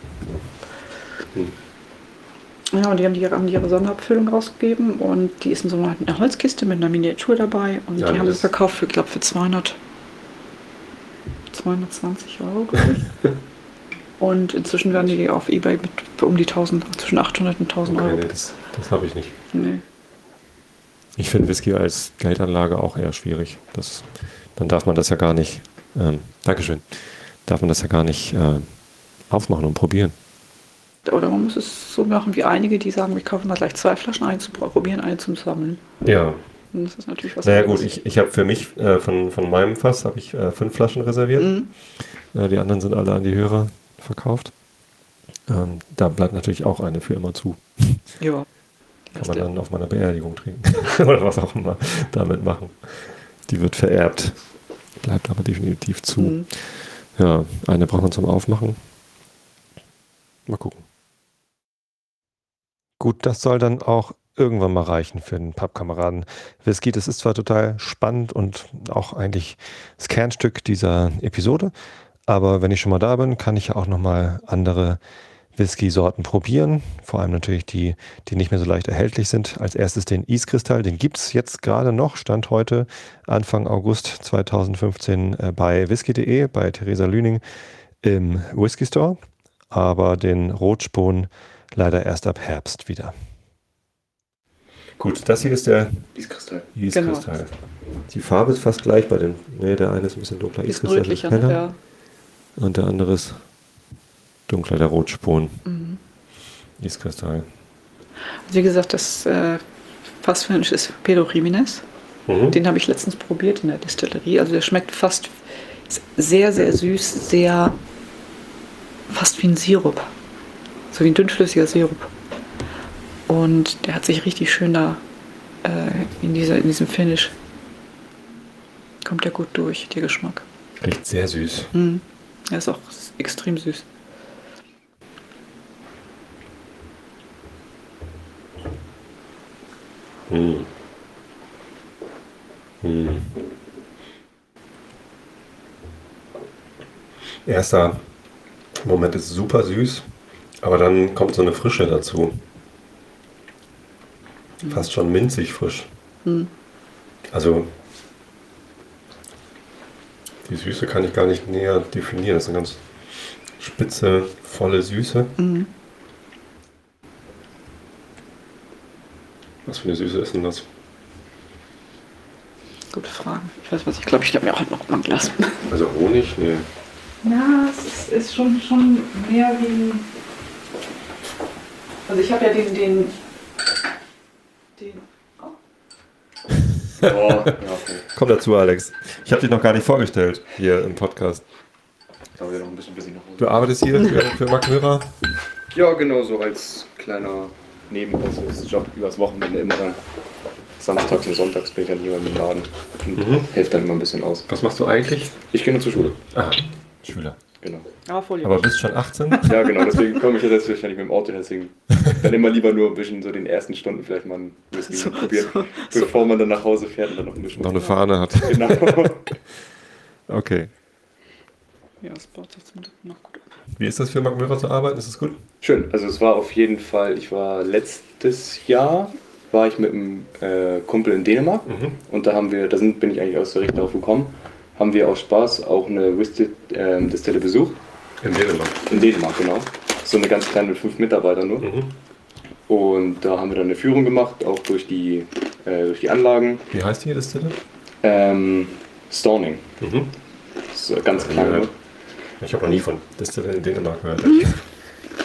Ja, und die haben ihre Sonderabfüllung rausgegeben und die ist in so einer Holzkiste mit einer Miniatur dabei und ja, die haben sie verkauft für, glaube für 220 Euro. Und inzwischen werden die auf eBay mit um die 1000, zwischen 800 und 1000 Euro. Nee, das habe ich nicht. Nee. Ich finde Whisky als Geldanlage auch eher schwierig. Dann darf man das ja gar nicht, Dankeschön, darf man das ja gar nicht aufmachen und probieren. Oder man muss es so machen wie einige, die sagen, wir kaufen mal gleich 2 Flaschen, eine zum Probieren, eine zum Sammeln. Ja. Und das ist natürlich was. Naja gut, ich habe für mich, von meinem Fass, habe ich 5 Flaschen reserviert. Die anderen sind alle an die Hörer verkauft. Da bleibt natürlich auch eine für immer zu. Ja. Kann man dann auf meiner Beerdigung trinken. Oder was auch immer damit machen. Die wird vererbt. Bleibt aber definitiv zu. Ja, eine braucht man zum Aufmachen. Mal gucken. Gut, das soll dann auch irgendwann mal reichen für den Pappkameraden Whisky. Das ist zwar total spannend und auch eigentlich das Kernstück dieser Episode, aber wenn ich schon mal da bin, kann ich ja auch nochmal andere Whisky-Sorten probieren. Vor allem natürlich die nicht mehr so leicht erhältlich sind. Als erstes den Eiskristall, den gibt es jetzt gerade noch, Stand heute, Anfang August 2015 bei whisky.de, bei Theresa Lüning im Whisky Store. Aber den Rotspon leider erst ab Herbst wieder. Gut, das hier ist der Eiskristall. Genau. Die Farbe ist fast gleich bei dem. Ne, der eine ist ein bisschen dunkler. Eiskristall ist heller. Ja. Und der andere ist dunkler, der Rotspon. Eiskristall. Also wie gesagt, das Fassfinish ist Pedro Jiménez. Den habe ich letztens probiert in der Distillerie. Also der schmeckt fast sehr, sehr süß, fast wie ein Sirup. So wie ein dünnflüssiger Sirup. Und der hat sich richtig schön da in diesem Finish. Kommt der gut durch, der Geschmack. Riecht sehr süß. Er ist auch extrem süß. Erster Moment ist super süß, aber dann kommt so eine Frische dazu. Fast schon minzig frisch. Also die Süße kann ich gar nicht näher definieren. Das ist eine ganz spitze, volle Süße. Was für eine Süße ist denn das? Gute Frage. Ich weiß was, ich glaube mir auch noch mal ein Glas. Also Honig? Nee. Ja, es ist schon mehr wie... Also ich habe ja den Oh, ja, okay. Komm dazu, Alex. Ich habe dich noch gar nicht vorgestellt hier im Podcast. Ich glaube, noch ein bisschen bis ich nach Hause. Du arbeitest hier für Mark Möhrer? Ja, genau, so als kleiner Job übers Wochenende immer dann. Samstags und sonntags bin ich dann hier im Laden und helfe dann immer ein bisschen aus. Was machst du eigentlich? Ich gehe nur zur Schule. Ah, Schüler. Genau. Aber bist schon 18? Ja, genau, deswegen komme ich jetzt wahrscheinlich mit dem Auto, deswegen dann immer lieber nur ein bisschen so den ersten Stunden vielleicht mal ein Whisky probieren, bevor man dann nach Hause fährt und dann noch ein bisschen... Noch eine Fahne hat. Genau. Okay. Ja, das baut sich zum Glück noch gut ab. Wie ist das für Mark Möhrer zu arbeiten? Ist das gut? Schön, also es war auf jeden Fall, letztes Jahr war ich mit einem Kumpel in Dänemark und bin ich eigentlich aus der Richtung darauf gekommen, haben wir aus Spaß auch eine Whisky-Distille besucht. In Dänemark? In Dänemark, genau. So eine ganz kleine mit 5 Mitarbeitern nur. Und da haben wir dann eine Führung gemacht, auch durch die Anlagen. Wie heißt die Distille? Storning. Das ist ganz klein. Ich habe noch nie von Distille in Dänemark gehört.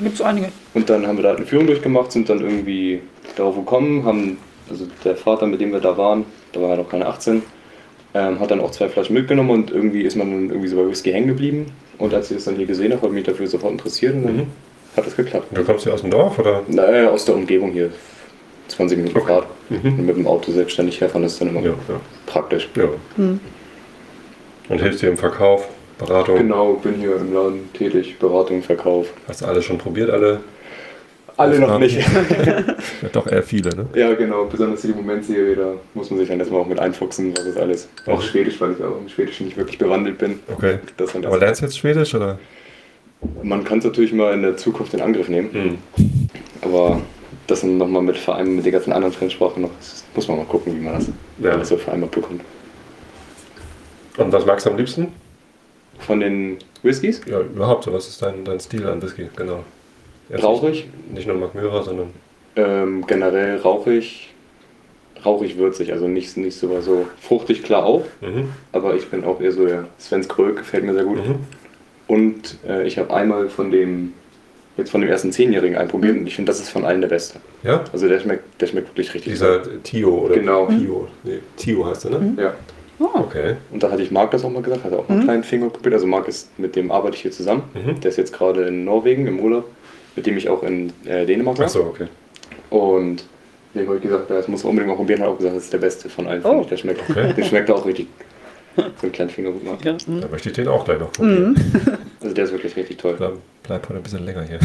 gibt es einige. Und dann haben wir da eine Führung durchgemacht, sind dann irgendwie darauf gekommen, also der Vater, mit dem wir da waren, da war er noch keine 18, hat dann auch 2 Flaschen mitgenommen und irgendwie ist man dann irgendwie so bei Whisky hängen geblieben. Und als ich das dann hier gesehen habe, habe ich mich dafür sofort interessiert und dann hat das geklappt. Du kommst hier aus dem Dorf, oder? Naja, aus der Umgebung hier. 20 Minuten Fahrt. Und mit dem Auto selbstständig herfahren ist dann immer praktisch. Ja. Und hilfst dir im Verkauf, Beratung? Genau, bin hier im Laden tätig, Beratung, Verkauf. Hast du alle schon probiert, alle? Alle noch nicht. Ja, doch eher viele, ne? Ja, genau, besonders die Momentserie, da muss man sich dann erstmal auch mit einfuchsen, was ist alles. Auch Schwedisch, weil ich auch im Schwedischen nicht wirklich bewandelt bin. Okay. Aber lernst du jetzt Schwedisch, oder? Man kann es natürlich mal in der Zukunft in Angriff nehmen. Aber das dann nochmal mit Vereinbarung mit den ganzen anderen Fremdsprachen noch, muss man mal gucken, wie man das so vereinbart bekommt. Und was magst du am liebsten? Von den Whiskys? Ja, überhaupt. Was ist dein Stil an Whisky? Genau. Rauchig? Nicht nur Mackmyra, sondern... Generell rauchig, würzig, also nicht so fruchtig, klar auch. Aber ich bin auch eher so der Svensk Grög, gefällt mir sehr gut. Und ich habe einmal von dem ersten 10-Jährigen einprobiert und ich finde, das ist von allen der beste. Ja? Also der schmeckt wirklich richtig Dieser Tio, oder? Genau. Tio heißt er, ne? Ja. Okay. Und da hatte ich Marc das auch mal gesagt, hat er auch einen kleinen Finger probiert. Also Marc ist, mit dem arbeite ich hier zusammen. Der ist jetzt gerade in Norwegen im Urlaub, mit dem ich auch in Dänemark war. Ach so, okay. Und dem habe ich gesagt, das muss man unbedingt mal probieren. Hat auch gesagt, das ist der beste von allen. Oh. Der schmeckt auch richtig. So einen kleinen Finger gut machen. Ja. Dann möchte ich den auch gleich noch probieren. Also der ist wirklich richtig toll. Bleib heute ein bisschen länger hier.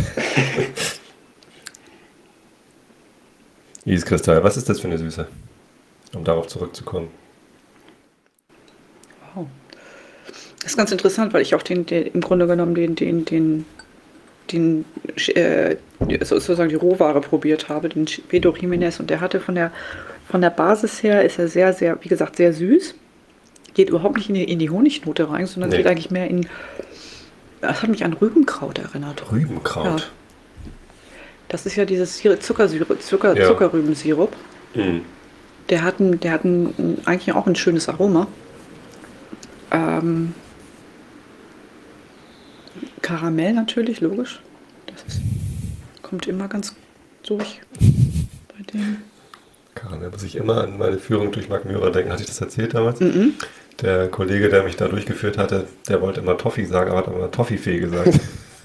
Eiskristall, was ist das für eine Süße? Um darauf zurückzukommen. Wow. Das ist ganz interessant, weil ich auch im Grunde genommen sozusagen die Rohware probiert habe, den Pedro Jiménez, und der hatte von der Basis her ist er sehr, sehr, wie gesagt, sehr süß. Geht überhaupt nicht in die Honignote rein, sondern geht eigentlich mehr das hat mich an Rübenkraut erinnert. Rübenkraut? Ja. Das ist ja dieses Zuckerrübensirup. Der hat eigentlich auch ein schönes Aroma. Karamell natürlich, logisch. Kommt immer ganz durch bei dem. Karamell muss ich immer an meine Führung durch Mackmyra denken. Hatte ich das erzählt damals? Der Kollege, der mich da durchgeführt hatte, der wollte immer Toffee sagen, aber hat immer Toffifee gesagt.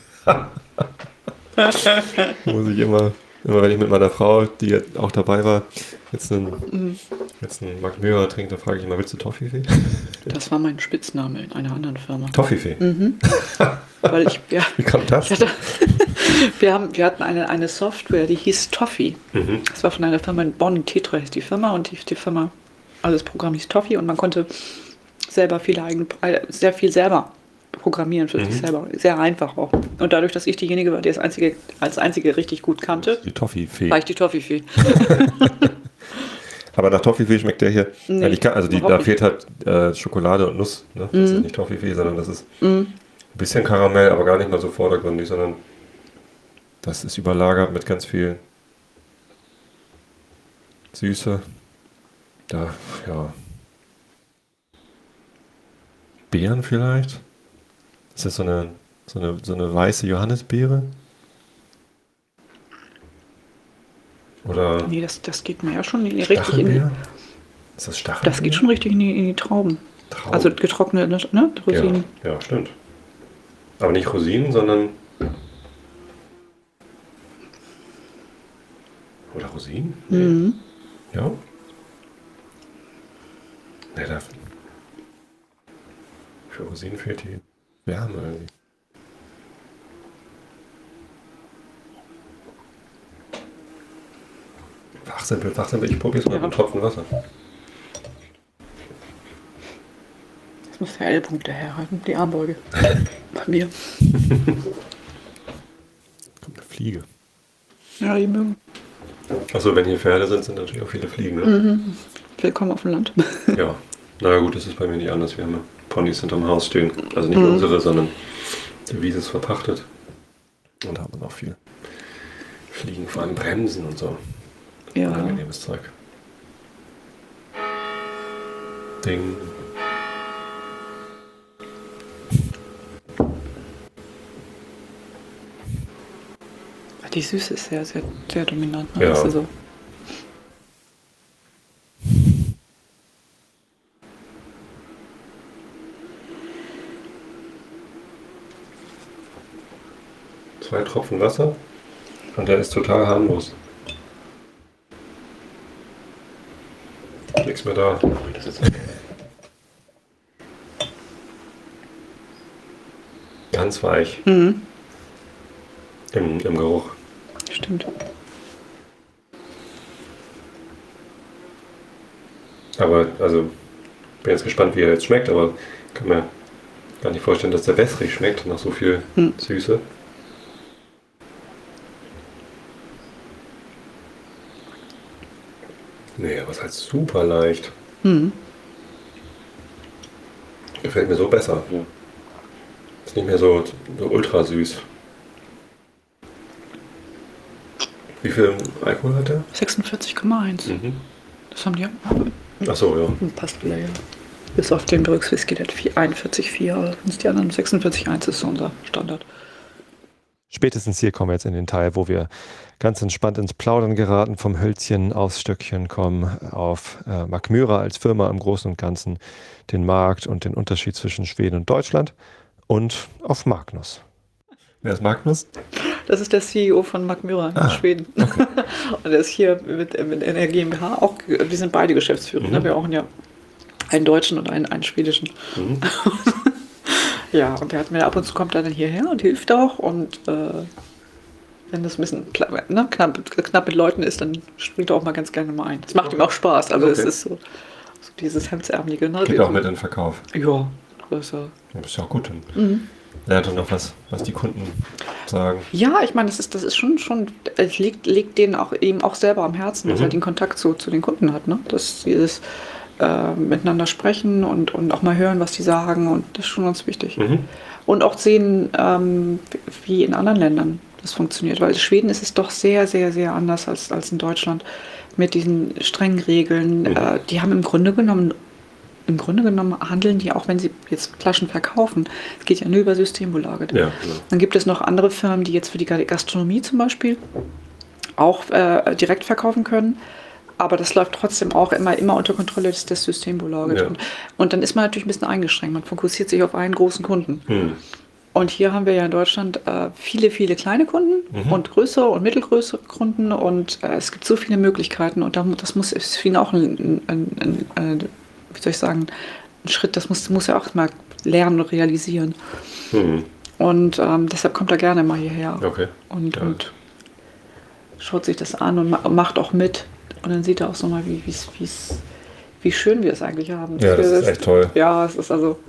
Muss ich immer wenn ich mit meiner Frau, die jetzt auch dabei war, jetzt einen Mackmyra trinke, da frage ich immer, willst du Toffifee? Das war mein Spitzname in einer anderen Firma. Toffifee? Weil Wie kam das? Wir hatten eine Software, die hieß Toffee. Das war von einer Firma in Bonn, Tetra hieß die Firma, und die Firma, also das Programm hieß Toffee, und man konnte selber sehr viel selber programmieren für sich selber. Sehr einfach auch. Und dadurch, dass ich diejenige war, die als einzige richtig gut kannte, die Toffifee. war ich die Toffifee. Aber nach Toffifee schmeckt der hier. Nee, da fehlt halt Schokolade und Nuss. Ne? Das ist nicht Toffifee, sondern das ist ein bisschen Karamell, aber gar nicht mal so vordergründig, sondern das ist überlagert mit ganz viel Süße. Beeren vielleicht? Ist das so eine weiße Johannisbeere? Oder Nee, das geht mir ja schon richtig in Stachelbeere? Ist das Stachelbeere? Das geht schon richtig in die Trauben. Also getrocknete, ne? Rosinen. Ja, stimmt. Aber nicht Rosinen, sondern... Oder Rosinen? Nee. Ja? Nee, für Rosinen fehlt die Wärme irgendwie. Wachsam, ich probiere es mal mit einem Tropfen Wasser. Das muss der Ellbogen daherhalten, die Armbeuge. Bei mir. Kommt eine Fliege. Ja, die mögen. Achso, wenn hier Pferde sind natürlich auch viele Fliegen, ne? Willkommen auf dem Land. Ja, naja gut, das ist bei mir nicht anders. Wir haben ja Ponys hinterm Haus stehen. Also nicht unsere, sondern die Wiese ist verpachtet. Und da haben wir noch viel Fliegen, vor allem Bremsen und so. Ja. Unangenehmes Zeug. Ding. Die Süße ist sehr, sehr, sehr dominant. Ne? Ja. Das ist so. Zwei Tropfen Wasser und der ist total harmlos. Nichts mehr da. Ganz weich. Mhm. Im Geruch. Stimmt. Aber, also, bin jetzt gespannt, wie er jetzt schmeckt, aber ich kann mir gar nicht vorstellen, dass der wässrig schmeckt nach so viel Süße. Nee, aber es ist halt super leicht. Mhm. Gefällt mir so besser. Ja. Ist nicht mehr so ultra süß. Wie viel Alkohol hat der? 46,1. Das haben die. Ach so, ja. Passt wieder, ja. Bis auf den Brücks Whisky, der hat 41,4. Aber die anderen 46,1 ist so unser Standard. Spätestens hier kommen wir jetzt in den Teil, wo wir ganz entspannt ins Plaudern geraten, vom Hölzchen aufs Stöckchen kommen, auf Mackmyra als Firma im Großen und Ganzen, den Markt und den Unterschied zwischen Schweden und Deutschland und auf Magnus. Wer ist Magnus? Das ist der CEO von Mackmyra in Schweden. Okay. Und er ist hier mit in der GmbH auch, wir sind beide Geschäftsführer. Ne? Wir brauchen ja einen deutschen und einen schwedischen. Ja, und der hat mir ab und zu kommt er dann hierher und hilft auch. Und wenn das ein bisschen knapp mit Leuten ist, dann springt er auch mal ganz gerne mal ein. Das macht ihm auch Spaß. Also es ist so dieses Hemdsärmelige. Ne? Geht auch mit in den Verkauf. Ja, das ist ja. Das ist ja auch gut. Lernt er noch was die Kunden sagen. Ja, ich meine, das ist schon, es liegt denen auch eben auch selber am Herzen, dass er den Kontakt zu den Kunden hat, ne? Dass dieses miteinander sprechen und auch mal hören, was die sagen, und das ist schon ganz wichtig. Und auch sehen, wie in anderen Ländern das funktioniert, weil in Schweden ist es doch sehr, sehr, sehr anders als in Deutschland mit diesen strengen Regeln. Die haben im Grunde genommen handeln die, auch wenn sie jetzt Flaschen verkaufen. Es geht ja nur über Systembolaget. Ja, genau. Dann gibt es noch andere Firmen, die jetzt für die Gastronomie zum Beispiel auch direkt verkaufen können. Aber das läuft trotzdem auch immer unter Kontrolle des Systembolaget. Ja. Und dann ist man natürlich ein bisschen eingeschränkt. Man fokussiert sich auf einen großen Kunden. Und hier haben wir ja in Deutschland viele, viele kleine Kunden und größere und mittelgrößere Kunden. Und es gibt so viele Möglichkeiten. Und das muss für ihn auch wie soll ich sagen, ein Schritt, das muss er auch mal lernen und realisieren. Und deshalb kommt er gerne mal hierher. Okay. Und schaut sich das an und macht auch mit. Und dann sieht er auch so mal, wie schön wir es eigentlich haben. Ja, das ist echt toll. Ja, es ist also,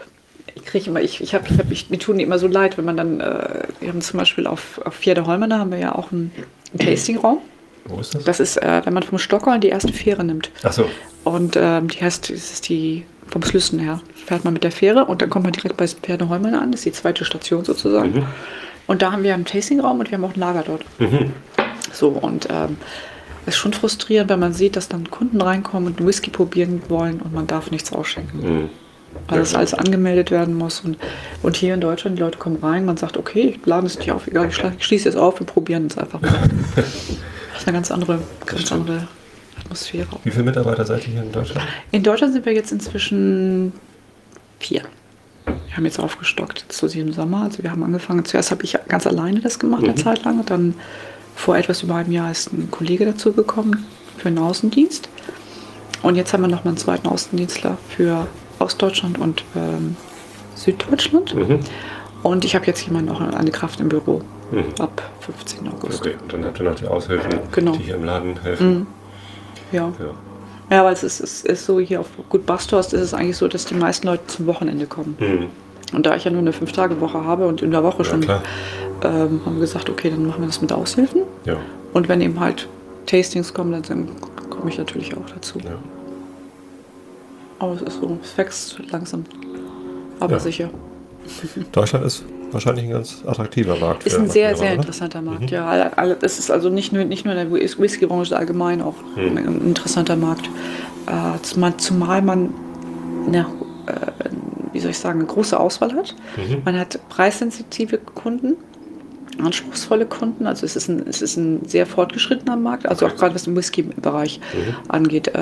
mir tun die immer so leid, wenn man dann, wir haben zum Beispiel auf Fjerde-Holmen, haben wir ja auch einen Tastingraum. Wo ist das? Das ist, wenn man vom Stockholm die erste Fähre nimmt. Ach so. Und die heißt, das ist die vom Slüssen her. Fährt man mit der Fähre und dann kommt man direkt bei Fjerde-Holmen an. Das ist die zweite Station sozusagen. Und da haben wir einen Tastingraum und wir haben auch ein Lager dort. So, und es ist schon frustrierend, wenn man sieht, dass dann Kunden reinkommen und Whisky probieren wollen und man darf nichts ausschenken. Weil das alles angemeldet werden muss. Und hier in Deutschland, die Leute kommen rein, man sagt, okay, ich lade es nicht auf, egal, ich schließe jetzt auf, wir probieren es einfach mal. Das ist eine ganz andere Atmosphäre. Wie viele Mitarbeiter seid ihr hier in Deutschland? In Deutschland sind wir jetzt inzwischen 4. Wir haben jetzt aufgestockt zu diesem Sommer. Also wir haben angefangen, zuerst habe ich ganz alleine das gemacht, eine Zeit lang. Und dann vor etwas über einem Jahr ist ein Kollege dazu gekommen für einen Außendienst. Und jetzt haben wir noch mal einen zweiten Außendienstler für Ostdeutschland und Süddeutschland. Und ich habe jetzt jemanden noch eine Kraft im Büro ab 15. August. Okay, und dann habt ihr noch die Aushilfen, die hier im Laden helfen. Ja, weil es ist so, hier auf Gut Basthorst ist es eigentlich so, dass die meisten Leute zum Wochenende kommen. Und da ich ja nur eine 5-Tage-Woche habe und in der Woche schon, haben wir gesagt, okay, dann machen wir das mit Aushilfen. Ja. Und wenn eben halt Tastings kommen, dann komme ich natürlich auch dazu. Ja. Aber es ist so, es wächst langsam, aber sicher. Deutschland ist wahrscheinlich ein ganz attraktiver Markt. Ist ein sehr, sehr interessanter Markt, ja. Es ist also nicht nur in der Whisky-Branche, allgemein auch ein interessanter Markt. Zumal man wie soll ich sagen, eine große Auswahl hat. Man hat preissensitive Kunden anspruchsvolle Kunden. Also es ist ein sehr fortgeschrittener Markt, also auch gerade was den Whisky-Bereich angeht.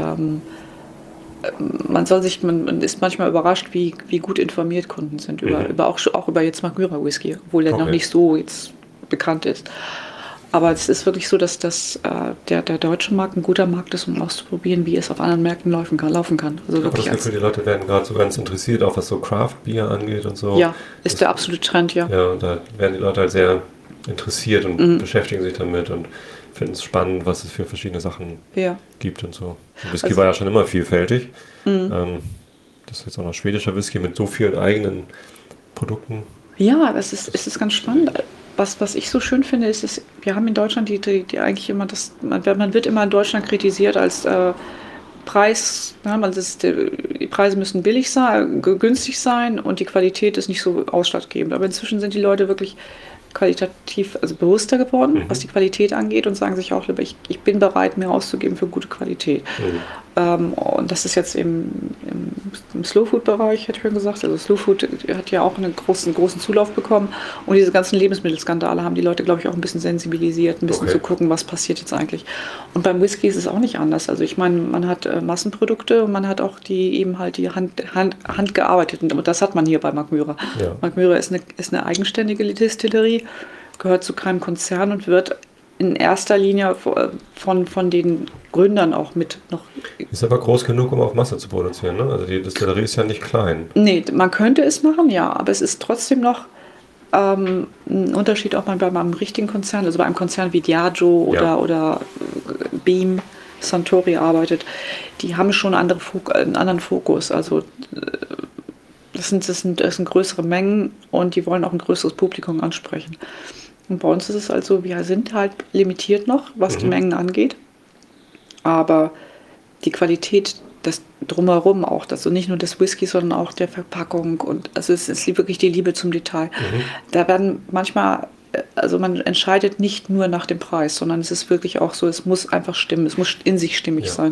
Man ist manchmal überrascht, wie gut informiert Kunden sind auch über jetzt Magyra Whisky, obwohl der noch nicht so jetzt bekannt ist. Aber es ist wirklich so, dass der deutsche Markt ein guter Markt ist, um auszuprobieren, wie es auf anderen Märkten laufen kann. Also wirklich das Gefühl, die Leute werden gerade so ganz interessiert, auch was so Craft-Bier angeht und so. Ja, ist der absolute Trend, ja. Ja, und da werden die Leute halt sehr interessiert und beschäftigen sich damit und finden es spannend, was es für verschiedene Sachen gibt und so. Und Whisky war ja schon immer vielfältig. Das ist jetzt auch noch schwedischer Whisky mit so vielen eigenen Produkten. Ja, es ist ganz spannend. Was ich so schön finde, ist, wir haben in Deutschland die eigentlich immer man wird immer in Deutschland kritisiert als Preis, die Preise müssen billig sein, günstig sein und die Qualität ist nicht so ausschlaggebend. Aber inzwischen sind die Leute wirklich qualitativ, also bewusster geworden, was die Qualität angeht und sagen sich auch lieber, ich bin bereit, mehr auszugeben für gute Qualität. Und das ist jetzt im Slow Food Bereich, hätte ich schon gesagt. Also Slow Food hat ja auch einen großen Zulauf bekommen und diese ganzen Lebensmittelskandale haben die Leute, glaube ich, auch ein bisschen sensibilisiert, ein bisschen zu gucken, was passiert jetzt eigentlich. Und beim Whisky ist es auch nicht anders. Also ich meine, man hat Massenprodukte und man hat auch die handgearbeiteten, und das hat man hier bei Magyra. Ja. Magyra ist eine eigenständige Distillerie, gehört zu keinem Konzern und wird in erster Linie von den Gründern auch mit noch. Ist aber groß genug, um auf Masse zu produzieren, ne? Also die Distillerie ist ja nicht klein. Nee, man könnte es machen, ja, aber es ist trotzdem noch ein Unterschied, ob man bei einem richtigen Konzern, also bei einem Konzern wie Diageo oder Beam, Suntory arbeitet. Die haben schon einen anderen Fokus. Also das sind größere Mengen und die wollen auch ein größeres Publikum ansprechen. Und bei uns ist es also, wir sind halt limitiert noch, was die Mengen angeht. Aber die Qualität, das Drumherum auch, also nicht nur des Whisky, sondern auch der Verpackung. Und also es ist wirklich die Liebe zum Detail. Da werden manchmal, also man entscheidet nicht nur nach dem Preis, sondern es ist wirklich auch so, es muss einfach stimmen, es muss in sich stimmig sein.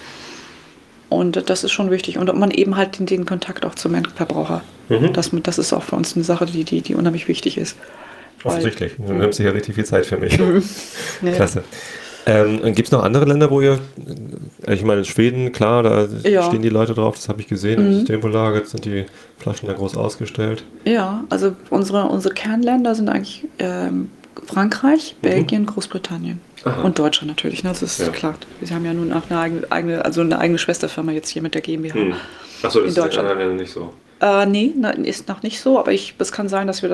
Und das ist schon wichtig. Und man eben halt den Kontakt auch zum Endverbraucher. Das ist auch für uns eine Sache, die unheimlich wichtig ist. Offensichtlich. Du nimmst sicher richtig viel Zeit für mich. Klasse. Gibt es noch andere Länder, wo ihr, ich meine Schweden, klar, da stehen die Leute drauf, das habe ich gesehen, im Systembolager, jetzt sind die Flaschen da groß ausgestellt. Ja, also unsere Kernländer sind eigentlich Frankreich, Belgien, Großbritannien. Aha. Und Deutschland natürlich, ne? Das ist klar. Wir haben ja nun auch eine eigene Schwesterfirma jetzt hier mit der GmbH. Achso, das ist in anderen Ländern nicht so? Nee, ist noch nicht so, aber es kann sein, dass wir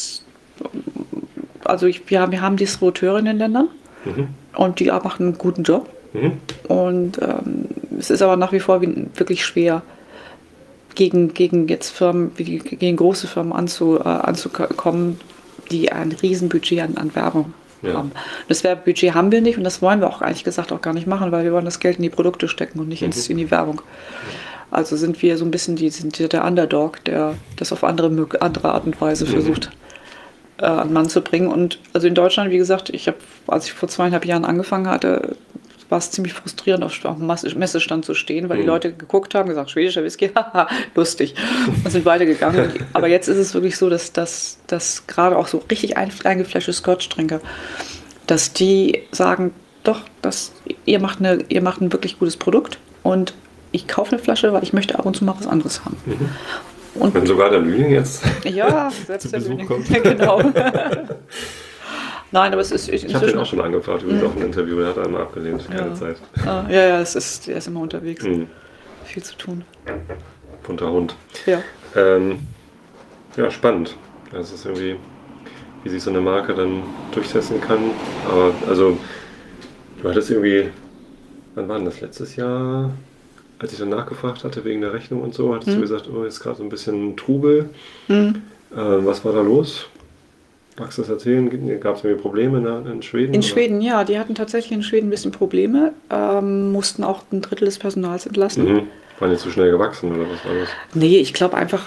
wir haben Distributeure in den Ländern und die machen einen guten Job. Und es ist aber nach wie vor wirklich schwer, gegen jetzt Firmen, gegen große Firmen anzukommen, die ein Riesenbudget an Werbung haben. Das Werbebudget haben wir nicht und das wollen wir auch ehrlich gesagt auch gar nicht machen, weil wir wollen das Geld in die Produkte stecken und nicht in die Werbung. Also sind wir so ein bisschen der Underdog, der das auf andere Art und Weise versucht an Mann zu bringen. Und also in Deutschland, wie gesagt, als ich vor 2,5 Jahren angefangen hatte, war es ziemlich frustrierend, auf dem Messestand zu stehen, weil die Leute geguckt haben, gesagt, schwedischer Whisky, haha, lustig, und sind weitergegangen. Aber jetzt ist es wirklich so, dass gerade auch so richtig eingefleischte Scotch-Trinker, dass die sagen, doch, ihr macht ein wirklich gutes Produkt und ich kaufe eine Flasche, weil ich möchte ab und zu mal was anderes haben. Und wenn sogar der Lüning jetzt selbst der Lüning kommt. Genau. Nein, aber es ist ich habe den auch schon angefragt, übrigens auch ein Interview, der hat einmal abgelehnt, keine Zeit. Der ist immer unterwegs. Viel zu tun. Bunter Hund. Ja. Spannend. Das ist irgendwie, wie sich so eine Marke dann durchsetzen kann. Aber also, du hattest irgendwie, wann war denn das, letztes Jahr? Als ich dann nachgefragt hatte wegen der Rechnung und so, hattest du gesagt, jetzt gerade so ein bisschen Trubel. Was war da los? Magst du das erzählen? Gab es irgendwie Probleme in Schweden? In Schweden, ja. Die hatten tatsächlich in Schweden ein bisschen Probleme. Mussten auch 1/3 des Personals entlassen. Waren die zu schnell gewachsen oder was war das? Nee, ich glaube einfach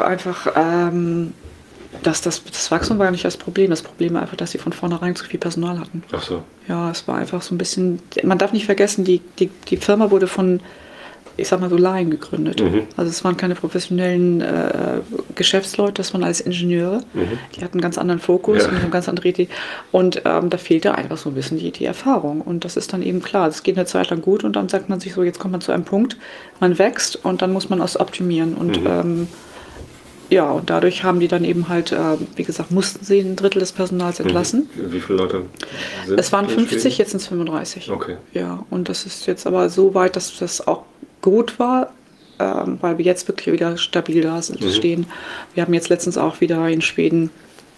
dass das Wachstum war nicht das Problem. Das Problem war einfach, dass sie von vornherein zu viel Personal hatten. Ach so. Ja, es war einfach so ein bisschen... Man darf nicht vergessen, die Firma wurde von ich sag mal so, Laien gegründet. Also es waren keine professionellen Geschäftsleute, das waren alles Ingenieure. Die hatten einen ganz anderen Fokus und eine ganz andere Idee. Und da fehlte einfach so ein bisschen die Erfahrung. Und das ist dann eben klar, das geht eine Zeit lang gut und dann sagt man sich so, jetzt kommt man zu einem Punkt, man wächst und dann muss man das optimieren. Und ja, und dadurch haben die dann eben halt, wie gesagt, mussten sie ein Drittel des Personals entlassen. Wie viele Leute sind es? waren 50, jetzt sind es 35. Okay. Ja, und das ist jetzt aber so weit, dass das auch gut war, weil wir jetzt wirklich wieder stabil da stehen. Wir haben jetzt letztens auch wieder in Schweden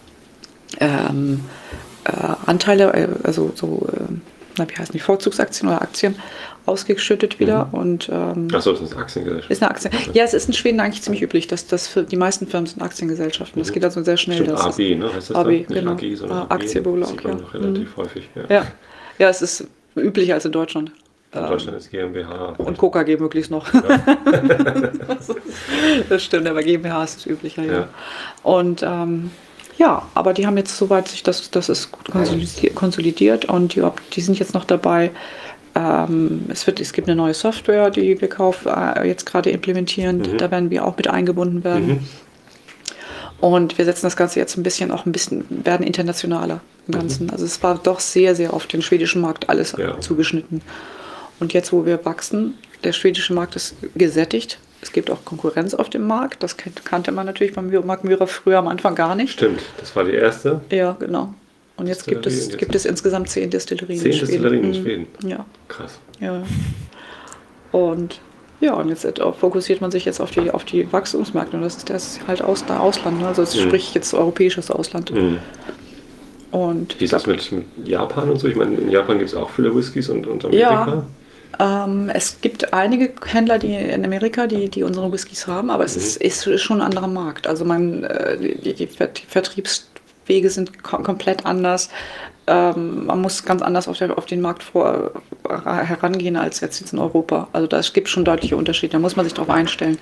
Anteile, also so, wie heißen die, Vorzugsaktien oder Aktien ausgeschüttet wieder. Und, achso, das ist eine Aktiengesellschaft. Ist eine Aktie. Ja, es ist in Schweden eigentlich ziemlich üblich, dass das für die meisten Firmen sind Aktiengesellschaften. Das geht also sehr schnell. Stimmt, AB, ne? Heißt das AB, Nicht genau. AG, sondern Aktienbelag, sieht man noch relativ häufig. Ja, es ist üblicher als in Deutschland. In Deutschland ist GmbH. Und KKG möglichst noch. Ja. Das stimmt, aber GmbH ist es üblicher, ja. Und ja, aber die haben jetzt soweit sich das ist gut konsolidiert und die sind jetzt noch dabei. Es gibt eine neue Software, die wir jetzt gerade implementieren. Da werden wir auch mit eingebunden werden. Und wir setzen das Ganze jetzt werden internationaler im Ganzen. Also es war doch sehr, sehr auf den schwedischen Markt alles zugeschnitten. Und jetzt, wo wir wachsen, der schwedische Markt ist gesättigt. Es gibt auch Konkurrenz auf dem Markt. Das kannte man natürlich beim Mark Myra früher am Anfang gar nicht. Stimmt, das war die erste. Ja, genau. Und jetzt gibt es insgesamt 10 Destillerien 10 Destillerien in Schweden? Ja. Krass. Ja. Und jetzt fokussiert man sich jetzt auf die Wachstumsmärkte. Und das ist halt Ausland. Ne? Also sprich jetzt europäisches Ausland. Und wie ist das mit Japan und so? Ich meine, in Japan gibt es auch viele Whiskys und Amerika. Ja, es gibt einige Händler in Amerika, die unsere Whiskys haben, aber es ist schon ein anderer Markt. Also die Vertriebswege sind komplett anders. Man muss ganz anders auf den Markt herangehen als jetzt in Europa. Also da gibt es schon deutliche Unterschiede. Da muss man sich darauf einstellen.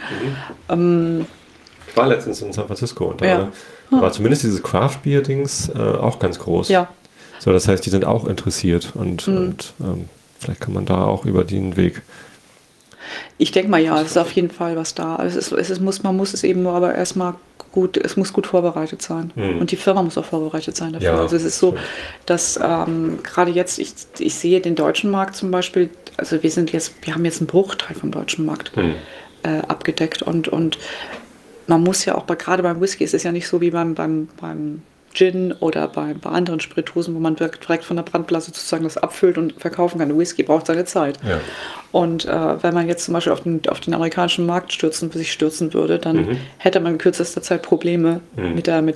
Ich war letztens in San Francisco und da war zumindest dieses Craft-Beer-Dings auch ganz groß. Ja. So, das heißt, die sind auch interessiert und vielleicht kann man da auch über den Weg. Ich denke mal, ja, es ist auf jeden Fall was da. Man muss es eben nur aber erstmal es muss gut vorbereitet sein. Und die Firma muss auch vorbereitet sein dafür. Ja, also es ist so, dass gerade jetzt, ich sehe den deutschen Markt zum Beispiel, also wir haben jetzt einen Bruchteil vom deutschen Markt abgedeckt und man muss ja auch, gerade beim Whisky ist es ja nicht so wie beim Gin oder bei anderen Spirituosen, wo man direkt von der Brandblase sozusagen das abfüllt und verkaufen kann. Der Whisky braucht seine Zeit. Ja. Und wenn man jetzt zum Beispiel auf den amerikanischen Markt sich stürzen würde, dann hätte man in kürzester Zeit Probleme mit der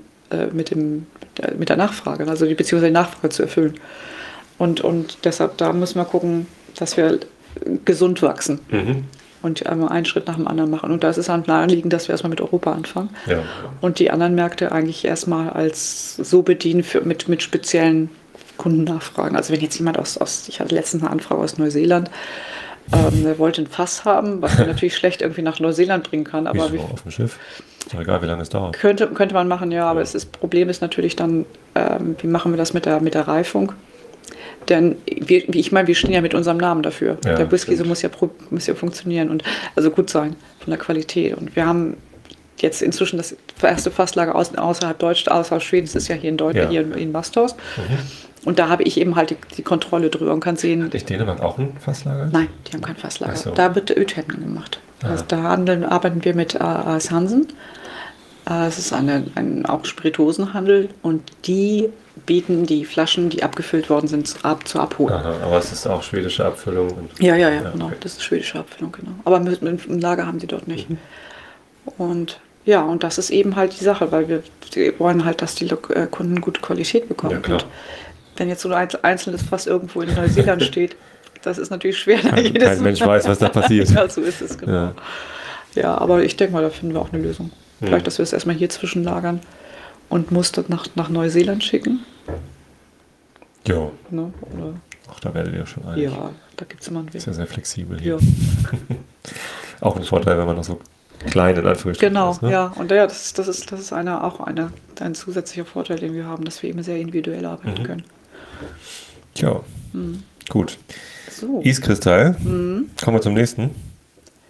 Nachfrage, also beziehungsweise die Nachfrage zu erfüllen. Und deshalb, da müssen wir gucken, dass wir gesund wachsen. Und einen Schritt nach dem anderen machen. Und da ist es halt naheliegend, dass wir erstmal mit Europa anfangen. Ja. Und die anderen Märkte eigentlich erstmal als so bedienen mit speziellen Kundennachfragen. Also wenn jetzt jemand ich hatte letztens eine Anfrage aus Neuseeland, der wollte ein Fass haben, was man natürlich schlecht irgendwie nach Neuseeland bringen kann. Aber wieso auf dem Schiff? Ist doch egal, wie lange es dauert. Könnte man machen, ja, aber das Problem ist natürlich dann, wie machen wir das mit der Reifung? Denn wir stehen ja mit unserem Namen dafür. Ja, der Whisky muss ja funktionieren und also gut sein von der Qualität. Und wir haben jetzt inzwischen das erste Fasslager außerhalb Schweden, das ist ja hier in Deutschland, hier in Basthaus. Und da habe ich eben halt die Kontrolle drüber und kann sehen. Hat Dänemark auch ein Fasslager? Nein, die haben kein Fasslager. So. Da wird der Ötenden gemacht. Also da arbeiten wir mit A.S. Hansen. Es ist auch Spirituosenhandel und die bieten die Flaschen, die abgefüllt worden sind, zur Abholung. Aha, aber es ist auch schwedische Abfüllung. Ja, genau. Okay. Das ist schwedische Abfüllung, genau. Aber im Lager haben sie dort nicht. Und ja, und das ist eben halt die Sache, weil wir wollen halt, dass die Kunden gute Qualität bekommen. Ja, klar. Und wenn jetzt so ein einzelnes Fass irgendwo in Neuseeland steht, das ist natürlich schwer. Kein Mensch weiß, was da passiert. Ja, so ist es, genau. Ja, aber ich denke mal, da finden wir auch eine Lösung. Vielleicht, dass wir es erstmal hier zwischenlagern und Muster nach Neuseeland schicken. Ja. Ne? Ach, da werdet ihr schon einig. Ja, da gibt es immer einen Weg. Sehr, sehr flexibel hier. Ja. Auch ein Vorteil, wenn man noch so klein in Anführungsstrichen ist. Ne? Ja. Und das ist ein zusätzlicher Vorteil, den wir haben, dass wir eben sehr individuell arbeiten können. Ja, gut. So. Eastkristall. Kommen wir zum nächsten.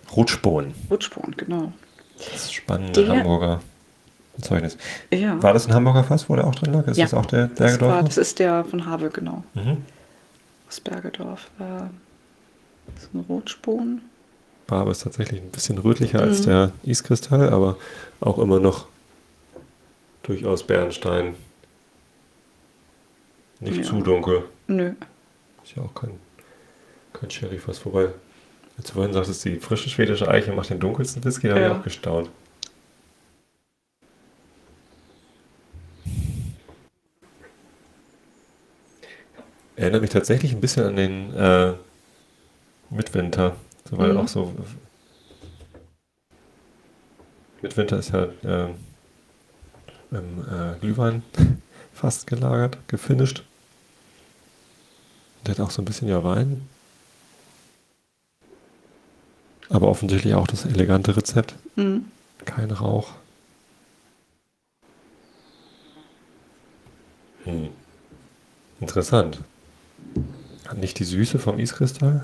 Rutschbohnen. Rutschbohnen, genau. Das spannende Hamburger Zeugnis. Ja. War das ein Hamburger Fass, wo der auch drin lag? Ist das auch der Bergedorf? Das ist der von Habe, genau. Das Bergedorf. Das ist ein Rotspon. Barbe ist tatsächlich ein bisschen rötlicher als der Iskristall, aber auch immer noch durchaus Bernstein. Nicht zu dunkel. Nö. Ist ja auch kein Sherry-Fass. Wobei, als du vorhin sagtest, die frische schwedische Eiche macht den dunkelsten Whisky, da habe ich auch gestaunt. Erinnert mich tatsächlich ein bisschen an den Midwinter. So, weil auch so. Midwinter ist ja im Glühwein fast gelagert, gefinisht. Der hat auch so ein bisschen Wein. Aber offensichtlich auch das elegante Rezept. Kein Rauch. Interessant. Hat nicht die Süße vom Iskristall?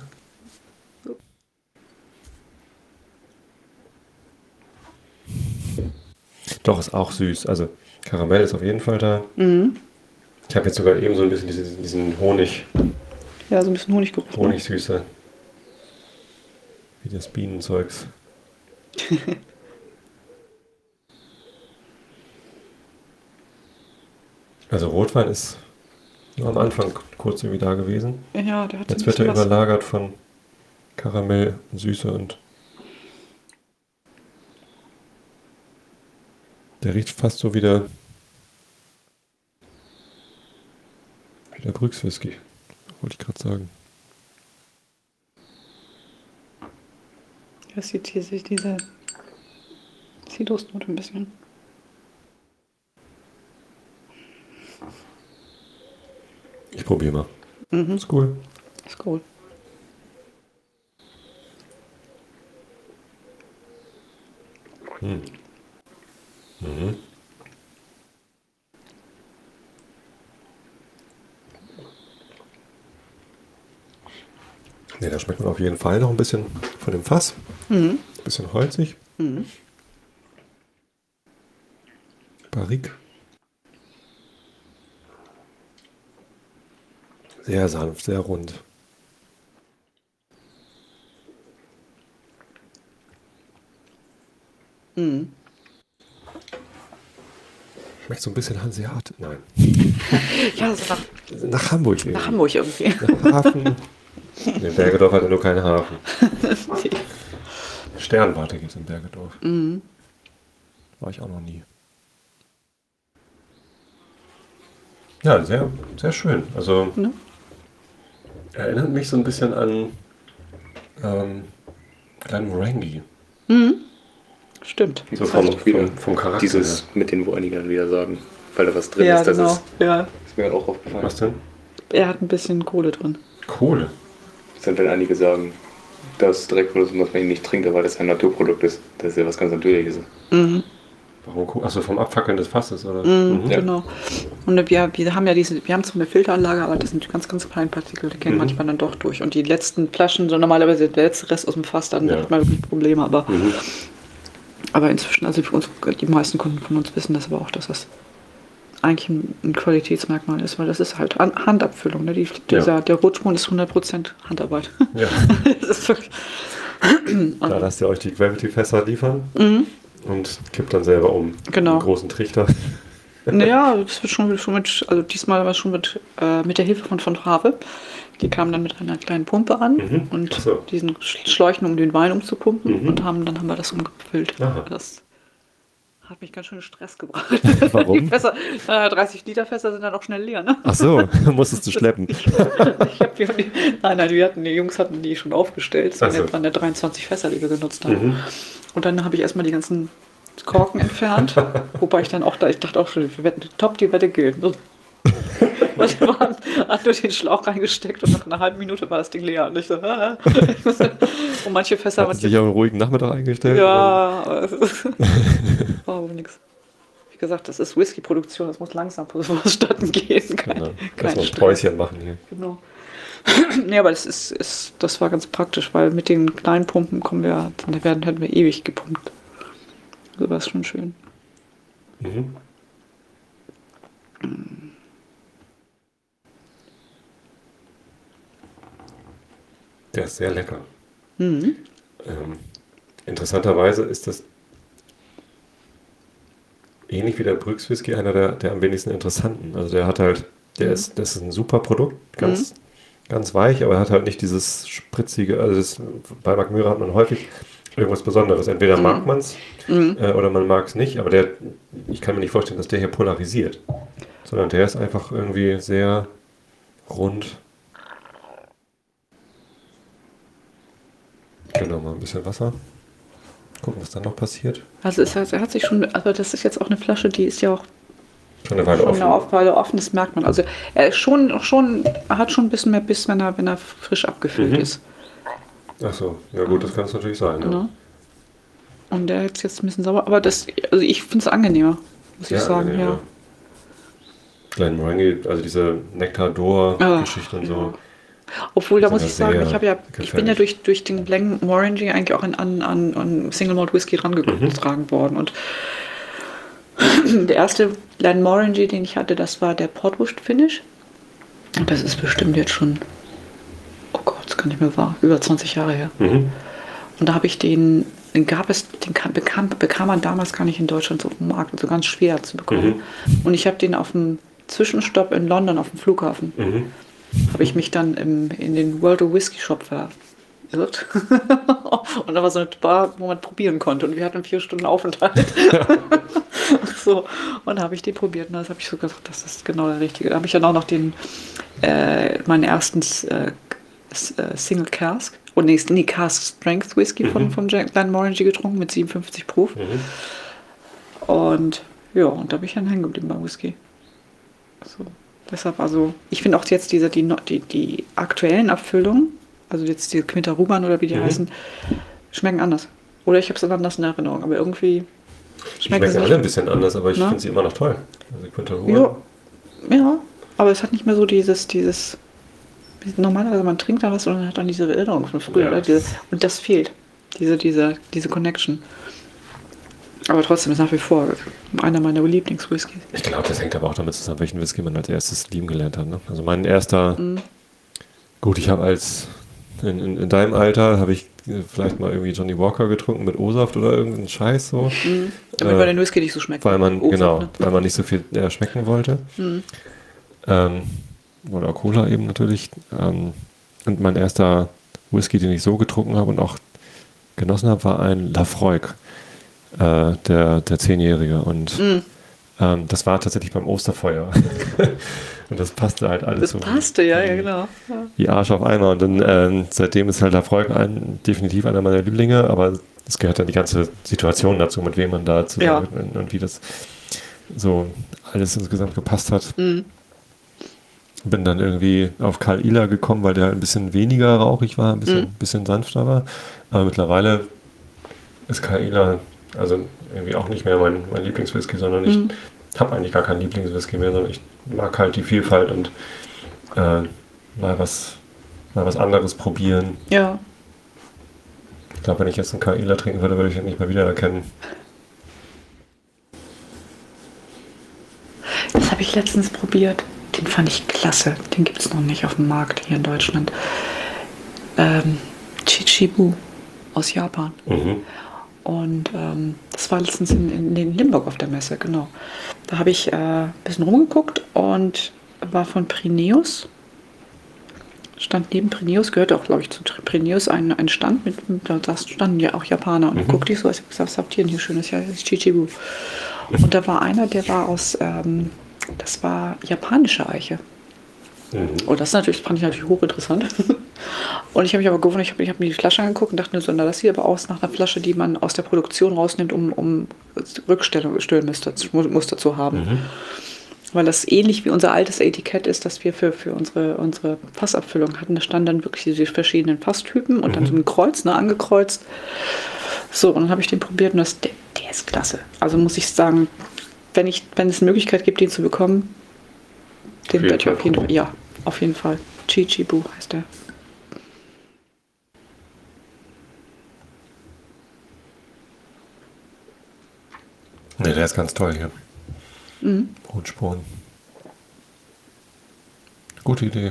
Doch, ist auch süß. Also Karamell ist auf jeden Fall da. Ich habe jetzt sogar eben so ein bisschen diesen Honig. Ja, so ein bisschen Honiggeruch. Honigsüße. Wie das Bienenzeugs. Also Rotwein ist nur am Anfang kurz irgendwie da gewesen. Ja, der hat jetzt wird er überlagert von Karamell, Süße und der riecht fast so wie der Brüx Whisky, wollte ich gerade sagen. Das sieht hier sich diese Zitrusnote ein bisschen. Ich probiere mal. Ist cool. Ist cool. Ne, da schmeckt man auf jeden Fall noch ein bisschen von dem Fass. Ein bisschen holzig. Barrique. Sehr sanft, sehr rund. Schmeckt so ein bisschen Hanseat. Nein. Ja, so Nach Hamburg irgendwie. nach Hamburg irgendwie. Nach Hafen. Ne, Bergedorf hat ja nur keinen Hafen. Sternwarte gibt es in Bergedorf. War ich auch noch nie. Ja, sehr, sehr schön. Also erinnert mich so ein bisschen an Glenmorangie. Stimmt. So vom Charakter. Dieses mit den Worten, die dann wieder sagen, weil da was drin ist. Das ist mir halt auch aufgefallen. Was denn? Er hat ein bisschen Kohle drin. Kohle? Das sind, wenn einige sagen, das Dreckprodukt, was man nicht trinkt, weil das ein Naturprodukt ist. Das ist ja was ganz Natürliches. Warum Kohle? Achso, vom Abfackeln des Fasses, oder? Genau. Und wir haben ja wir haben zwar eine Filteranlage, aber das sind ganz, ganz kleine Partikel, die gehen manchmal dann doch durch. Und die letzten Flaschen, so normalerweise der letzte Rest aus dem Fass, dann hat man wirklich Probleme. Aber inzwischen, also für uns, die meisten Kunden von uns wissen das aber auch, dass das eigentlich ein Qualitätsmerkmal ist, weil das ist halt Handabfüllung. Ne? Der Rotspon ist 100% Handarbeit. Ja. Das ist wirklich da lasst ihr euch die Gravity-Fässer liefern und kippt dann selber um. Genau. Einen großen Trichter. Naja, das wird schon mit, also diesmal war es schon mit der Hilfe von Have. Die kamen dann mit einer kleinen Pumpe an und diesen Schläuchen, um den Wein umzupumpen und dann haben wir das umgefüllt. Das hat mich ganz schön in Stress gebracht. Warum? 30 Liter Fässer sind dann auch schnell leer, ne? Ach so, musstest du schleppen. Die Jungs hatten die schon aufgestellt. Das waren ja 23 Fässer, die wir genutzt haben. Und dann habe ich erstmal die ganzen Korken entfernt. Wobei ich dachte auch schon, die Wette gilt. Weil wir haben nur den Schlauch reingesteckt und nach einer halben Minute war das Ding leer. Und ich so, und manche Fässer haben sich auf einen ruhigen Nachmittag eingestellt? Ja, war aber nichts. Wie gesagt, das ist Whisky-Produktion, das muss langsam vonstatten gehen. Lass mal ein Päuschen machen hier. Genau. Nee, aber das war ganz praktisch, weil mit den kleinen Pumpen hätten wir ewig gepumpt. So war es schon schön. Mhm. Der ist sehr lecker. Mhm. Interessanterweise ist das ähnlich wie der Brüx Whisky einer der am wenigsten interessanten. Also der hat halt, das ist ein super Produkt, ganz weich, aber er hat halt nicht dieses spritzige, also bei Mark Myra hat man häufig irgendwas Besonderes. Entweder mag man es oder man mag es nicht, aber ich kann mir nicht vorstellen, dass der hier polarisiert. Sondern der ist einfach irgendwie sehr rund. Genau, mal ein bisschen Wasser. Gucken, was dann noch passiert. Also er hat sich schon, also das ist jetzt auch eine Flasche, die ist ja auch schon eine Weile offen, das merkt man. Also er ist hat schon ein bisschen mehr Biss, wenn er frisch abgefüllt ist. Ach so, ja gut, das kann es natürlich sein. Ja. Ja. Und der ist jetzt ein bisschen sauer, aber also ich finde es angenehmer, muss ich sagen. Angenehm, ja. Glenmorangie, also diese Nektar-Dor-Geschichte und so. Obwohl, da muss ich sagen, ich bin ja durch den Glenmorangie eigentlich auch an Single Malt Whisky rangetragen worden. Und der erste Glenmorangie, den ich hatte, das war der Portwurst Finish. Und das ist bestimmt jetzt schon, oh Gott, das kann nicht mehr wahr, über 20 Jahre her. Und da habe ich bekam man damals gar nicht in Deutschland so auf dem Markt, also ganz schwer zu bekommen. Und ich habe den auf dem Zwischenstopp in London auf dem Flughafen, habe ich mich dann in den World of Whisky Shop verirrt. Und da war so eine Bar, wo man probieren konnte. Und wir hatten 4 Stunden Aufenthalt. So, und da habe ich den probiert. Und das habe ich so gesagt, das ist genau der richtige. Da habe ich dann auch noch meinen ersten Single Cask, Cask Strength Whisky von Glenmorangie getrunken mit 57 Proof. Und ja, und da bin ich dann hängen geblieben beim Whisky. So. Deshalb, also, ich finde auch jetzt die aktuellen Abfüllungen, also jetzt die Quinta Ruban oder wie die heißen, schmecken anders. Oder ich habe es anders in Erinnerung, aber irgendwie schmecken sie alle ein bisschen anders, aber ich finde sie immer noch toll. Also Quinta Ruban. Ja, aber es hat nicht mehr so dieses normalerweise man trinkt da was und dann hat dann diese Erinnerung von früher. Ja. Und das fehlt, diese Connection. Aber trotzdem ist nach wie vor einer meiner Lieblingswhiskys. Ich glaube, das hängt aber auch damit zusammen, welchen Whisky man als erstes lieben gelernt hat. Ne? Also mein erster, gut, ich habe in deinem Alter habe ich vielleicht mal irgendwie Johnny Walker getrunken mit O-Saft oder irgendeinen Scheiß so. Damit man den Whisky nicht so schmeckt. Weil man, weil man nicht so viel schmecken wollte. Oder Cola eben natürlich. Und mein erster Whisky, den ich so getrunken habe und auch genossen habe, war ein Lafroig. Der 10-Jährige und das war tatsächlich beim Osterfeuer und das passte halt alles so. Das passte, ja, genau. Ja. Wie Arsch auf einmal und dann seitdem ist halt Lafroig definitiv einer meiner Lieblinge, aber es gehört dann die ganze Situation dazu, mit wem man da zusammen und wie das so alles insgesamt gepasst hat. Bin dann irgendwie auf Karl Ihler gekommen, weil der ein bisschen weniger rauchig war, ein bisschen sanfter war, aber mittlerweile ist Karl Ihler also irgendwie auch nicht mehr mein Lieblingswhisky, sondern ich habe eigentlich gar keinen Lieblingswhisky mehr, sondern ich mag halt die Vielfalt und mal was anderes probieren. Ja. Ich glaube, wenn ich jetzt einen Kaila trinken würde, würde ich ihn nicht mehr wiedererkennen. Das habe ich letztens probiert. Den fand ich klasse. Den gibt es noch nicht auf dem Markt hier in Deutschland. Chichibu aus Japan. Und das war letztens in Limburg auf der Messe, genau. Da habe ich ein bisschen rumgeguckt und war von Prineus. Stand neben Prineus, gehörte auch, glaube ich, zu Prineus ein Stand, da standen ja auch Japaner. Und guckte ich so, ich gesagt, was habt ihr denn hier Schönes? Ja, das ist Chichibu. Und da war einer, der war das war japanische Eiche. Und das fand ich natürlich hochinteressant. Und ich habe mich aber gewundert, ich habe mir die Flasche angeguckt und dachte mir so, na, das sieht aber aus nach einer Flasche, die man aus der Produktion rausnimmt, um Rückstellmuster zu haben. Weil das ähnlich wie unser altes Etikett ist, das wir für unsere Fassabfüllung hatten. Da standen dann wirklich die verschiedenen Fasstypen und dann so ein Kreuz, angekreuzt. So, und dann habe ich den probiert und der ist klasse. Also muss ich sagen, wenn es eine Möglichkeit gibt, den zu bekommen, den werde ich auf jeden Fall, ja, auf jeden Fall. Chichibu heißt der. Ne, der ist ganz toll hier. Rotspuren. Gute Idee.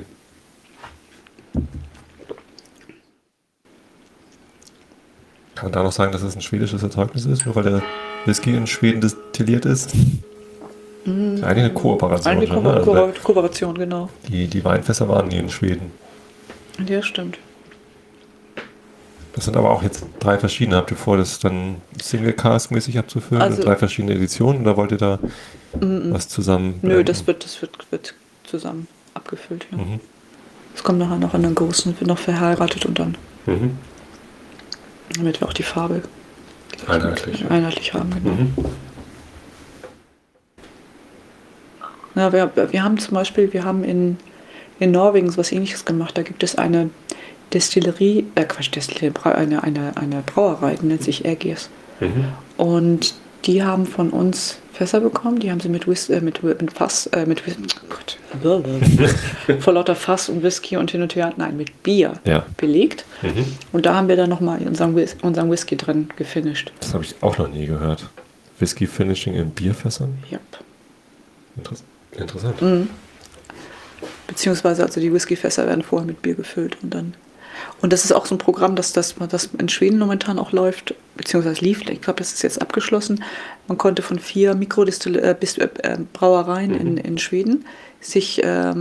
Kann man da noch sagen, dass es ein schwedisches Erzeugnis ist, nur weil der Whisky in Schweden destilliert ist? Das ist eigentlich eine Kooperation. Eine Kooperation, genau. Die Weinfässer waren nie in Schweden. Ja, stimmt. Das sind aber auch jetzt 3 verschiedene. Habt ihr vor, das dann Single-Cask-mäßig abzufüllen? Also, 3 verschiedene Editionen? Oder wollt ihr da was zusammen? Nö, das wird zusammen abgefüllt. Ja. Es kommt nachher noch in einen großen, wird noch verheiratet und dann. Damit wir auch die Farbe einheitlich haben. Genau. Ja, wir haben zum Beispiel, in Norwegen was Ähnliches gemacht. Da gibt es eine Destillerie, eine Brauerei, die nennt sich Aegis. Und die haben von uns Fässer bekommen, die haben sie vor lauter Fass und Whisky und hin und her, mit Bier belegt. Und da haben wir dann nochmal unseren Whisky drin gefinisht. Das habe ich auch noch nie gehört. Whisky-Finishing in Bierfässern? Ja. Interessant. Beziehungsweise also die Whiskyfässer werden vorher mit Bier gefüllt und das ist auch so ein Programm, das in Schweden momentan auch läuft, beziehungsweise lief. Ich glaube, das ist jetzt abgeschlossen. Man konnte von 4 Brauereien in Schweden sich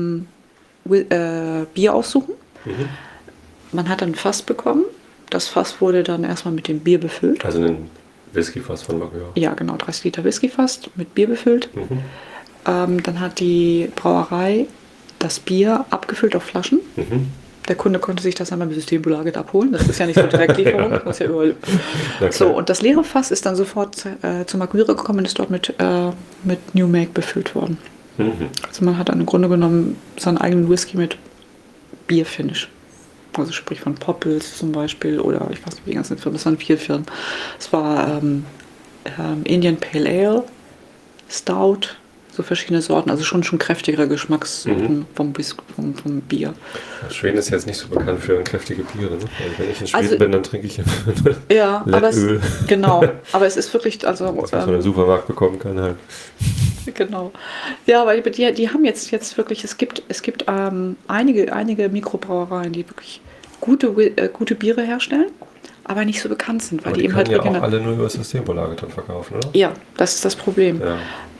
Bier aussuchen. Man hat dann ein Fass bekommen. Das Fass wurde dann erstmal mit dem Bier befüllt. Also ein Whiskyfass von Magura. Ja, genau, 30 Liter Whiskyfass mit Bier befüllt. Dann hat die Brauerei das Bier abgefüllt auf Flaschen. Der Kunde konnte sich das einmal im Systembolaget abholen. Das ist ja nicht so Direktlieferung. Das muss ja überall. So, und das leere Fass ist dann sofort zu Magura gekommen und ist dort mit New Make befüllt worden. Also man hat dann im Grunde genommen seinen eigenen Whisky mit Bierfinish. Also sprich von Poppels zum Beispiel oder ich weiß nicht, die ganzen Firmen. Das waren 4 Firmen. Es war Indian Pale Ale, Stout, so verschiedene Sorten, also schon kräftigere Geschmackssorten vom Bier. Schweden ist jetzt nicht so bekannt für kräftige Biere. Ne? Also wenn ich in Schweden bin, dann trinke ich Öl. Genau, aber es ist wirklich, das, was man im Supermarkt bekommen kann halt. Genau. Ja, aber die haben jetzt wirklich, es gibt einige Mikrobrauereien, die wirklich gute Biere herstellen, aber nicht so bekannt sind, weil aber die eben halt ja auch alle nur über das Systembolaget dann verkaufen, oder? Ja, das ist das Problem. Ja.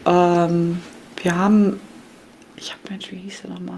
Mensch, wie hieß der nochmal?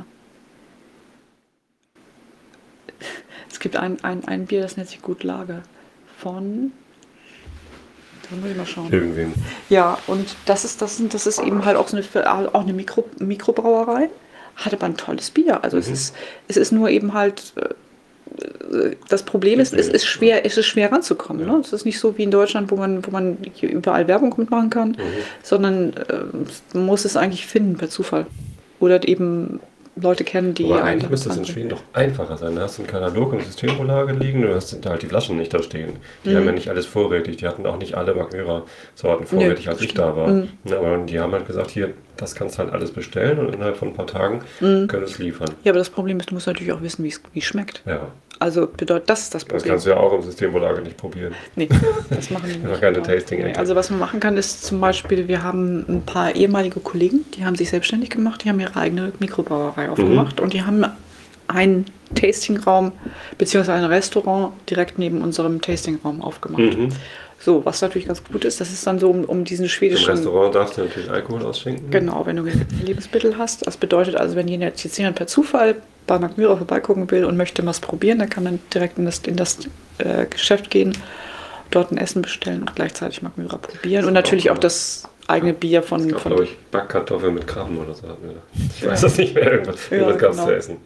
Es gibt ein Bier, das nennt sich Gut Lager von, da muss ich mal schauen. Irgendwem. Ja, und das ist eben halt auch eine Mikrobrauerei, hat aber ein tolles Bier. Also es ist nur eben halt, das Problem ist, es ist schwer ranzukommen. Ne? Es ist nicht so wie in Deutschland, wo man hier überall Werbung mitmachen kann, sondern man muss es eigentlich finden per Zufall. Oder eben Leute kennen, die... Aber eigentlich müsste es in Schweden doch einfacher sein. Da hast du einen Katalog im Systembolaget liegen, du hast halt die Flaschen nicht da stehen. Die haben ja nicht alles vorrätig, die hatten auch nicht alle Magura-Sorten vorrätig, als ich da war. Aber die haben halt gesagt, hier, das kannst du halt alles bestellen und innerhalb von ein paar Tagen können es liefern. Ja, aber das Problem ist, du musst natürlich auch wissen, wie es schmeckt. Ja. Also bedeutet das das Problem. Das kannst du ja auch im Systembolaget nicht probieren. Nee, das machen die nicht. Noch keine Tasting. Nee, also was man machen kann, ist zum Beispiel, wir haben ein paar ehemalige Kollegen, die haben sich selbstständig gemacht, die haben ihre eigene Mikrobrauerei aufgemacht und die haben einen Tastingraum bzw. ein Restaurant direkt neben unserem Tastingraum aufgemacht. So, was natürlich ganz gut ist, das ist dann so um diesen schwedischen... Im Restaurant darfst du natürlich Alkohol ausschenken. Genau, wenn du Lebensmittel hast. Das bedeutet also, wenn jetzt jemand per Zufall bei Magura vorbeigucken will und möchte was probieren, dann kann man direkt in das Geschäft gehen, dort ein Essen bestellen und gleichzeitig Magura probieren. Und natürlich auch das eigene Bier von... Das glaube ich, Backkartoffeln mit Krabben oder so. Ich weiß das nicht mehr, irgendwas gab es zu essen.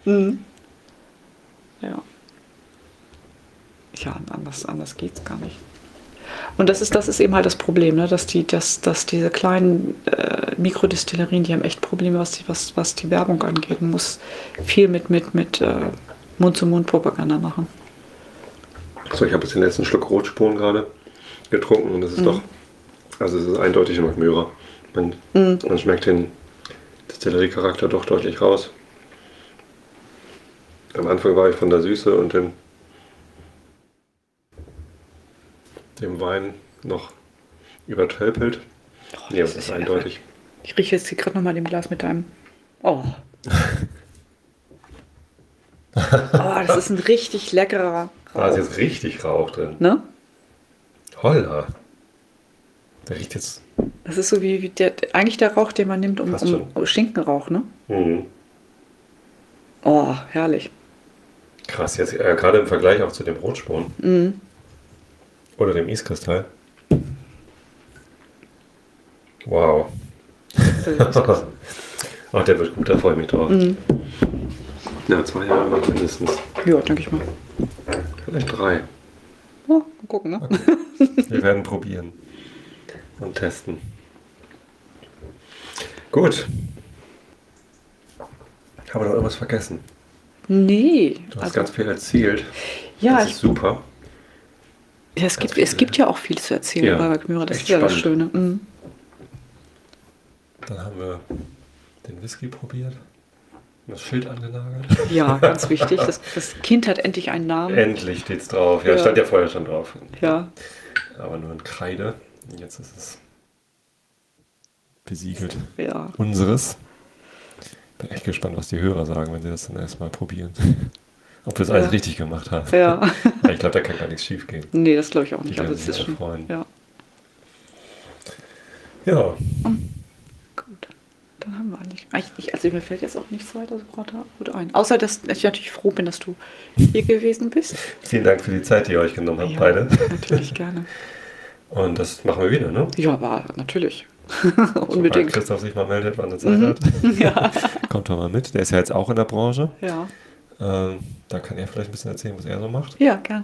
Ja. Ja, anders geht es gar nicht. Und das ist eben halt das Problem, ne? dass diese kleinen Mikrodestillerien, die haben echt Probleme, was die Werbung angeht. Man muss viel mit Mund-zu-Mund-Propaganda machen. So, ich habe jetzt den letzten Schluck Rotspuren gerade getrunken und das ist doch, also es ist eindeutig im Magura. Man schmeckt den Destilleriecharakter doch deutlich raus. Am Anfang war ich von der Süße und dem Wein noch übertölpelt. Ja, das ist eindeutig. Ich rieche jetzt gerade nochmal dem Glas mit deinem... Oh. Das ist ein richtig leckerer Rauch. Da ist jetzt richtig Rauch drin. Ne? Holla. Der riecht jetzt... Das ist so wie eigentlich der Rauch, den man nimmt, um Schinkenrauch, ne? Mhm. Oh, herrlich. Krass, jetzt gerade im Vergleich auch zu dem Rotspon. Mhm. Oder dem Iskristall. Wow. Ach, der wird gut, da freue ich mich drauf. Mhm. Ja, 2 Jahre noch mindestens. Ja, denke ich mal. Vielleicht 3. Oh, mal gucken, ne? Okay. Wir werden probieren und testen. Gut. Haben wir noch irgendwas vergessen? Nee. Du hast ganz viel erzählt. Ja, das ist super. Ja, es gibt ja auch viel zu erzählen bei Valkmyra. Das ist ja das Schöne. Mhm. Dann haben wir den Whisky probiert. Das Schild angenagelt. Ja, ganz wichtig. Das Kind hat endlich einen Namen. Endlich steht's drauf. Ja, stand ja vorher schon drauf. Ja. Aber nur in Kreide. Jetzt ist es besiegelt. Ja. Unseres. Bin echt gespannt, was die Hörer sagen, wenn sie das dann erstmal probieren. Ob wir es alles richtig gemacht haben. Ja. Ich glaube, da kann gar nichts schief gehen. Nee, das glaube ich auch nicht. Die Aber werden das ist sich schon. freuen. Ja. Ja. Gut. Dann haben wir eigentlich. Also mir fällt jetzt auch nichts weiter so gerade ein. Außer, dass ich natürlich froh bin, dass du hier gewesen bist. Vielen Dank für die Zeit, die ihr euch genommen habt, beide. Natürlich gerne. Und das machen wir wieder, ne? Ja, aber natürlich. Unbedingt. Sobald Christoph sich mal meldet, wann er Zeit hat. Ja. Kommt doch mal mit. Der ist ja jetzt auch in der Branche. Ja. Da kann er vielleicht ein bisschen erzählen, was er so macht. Ja, gern.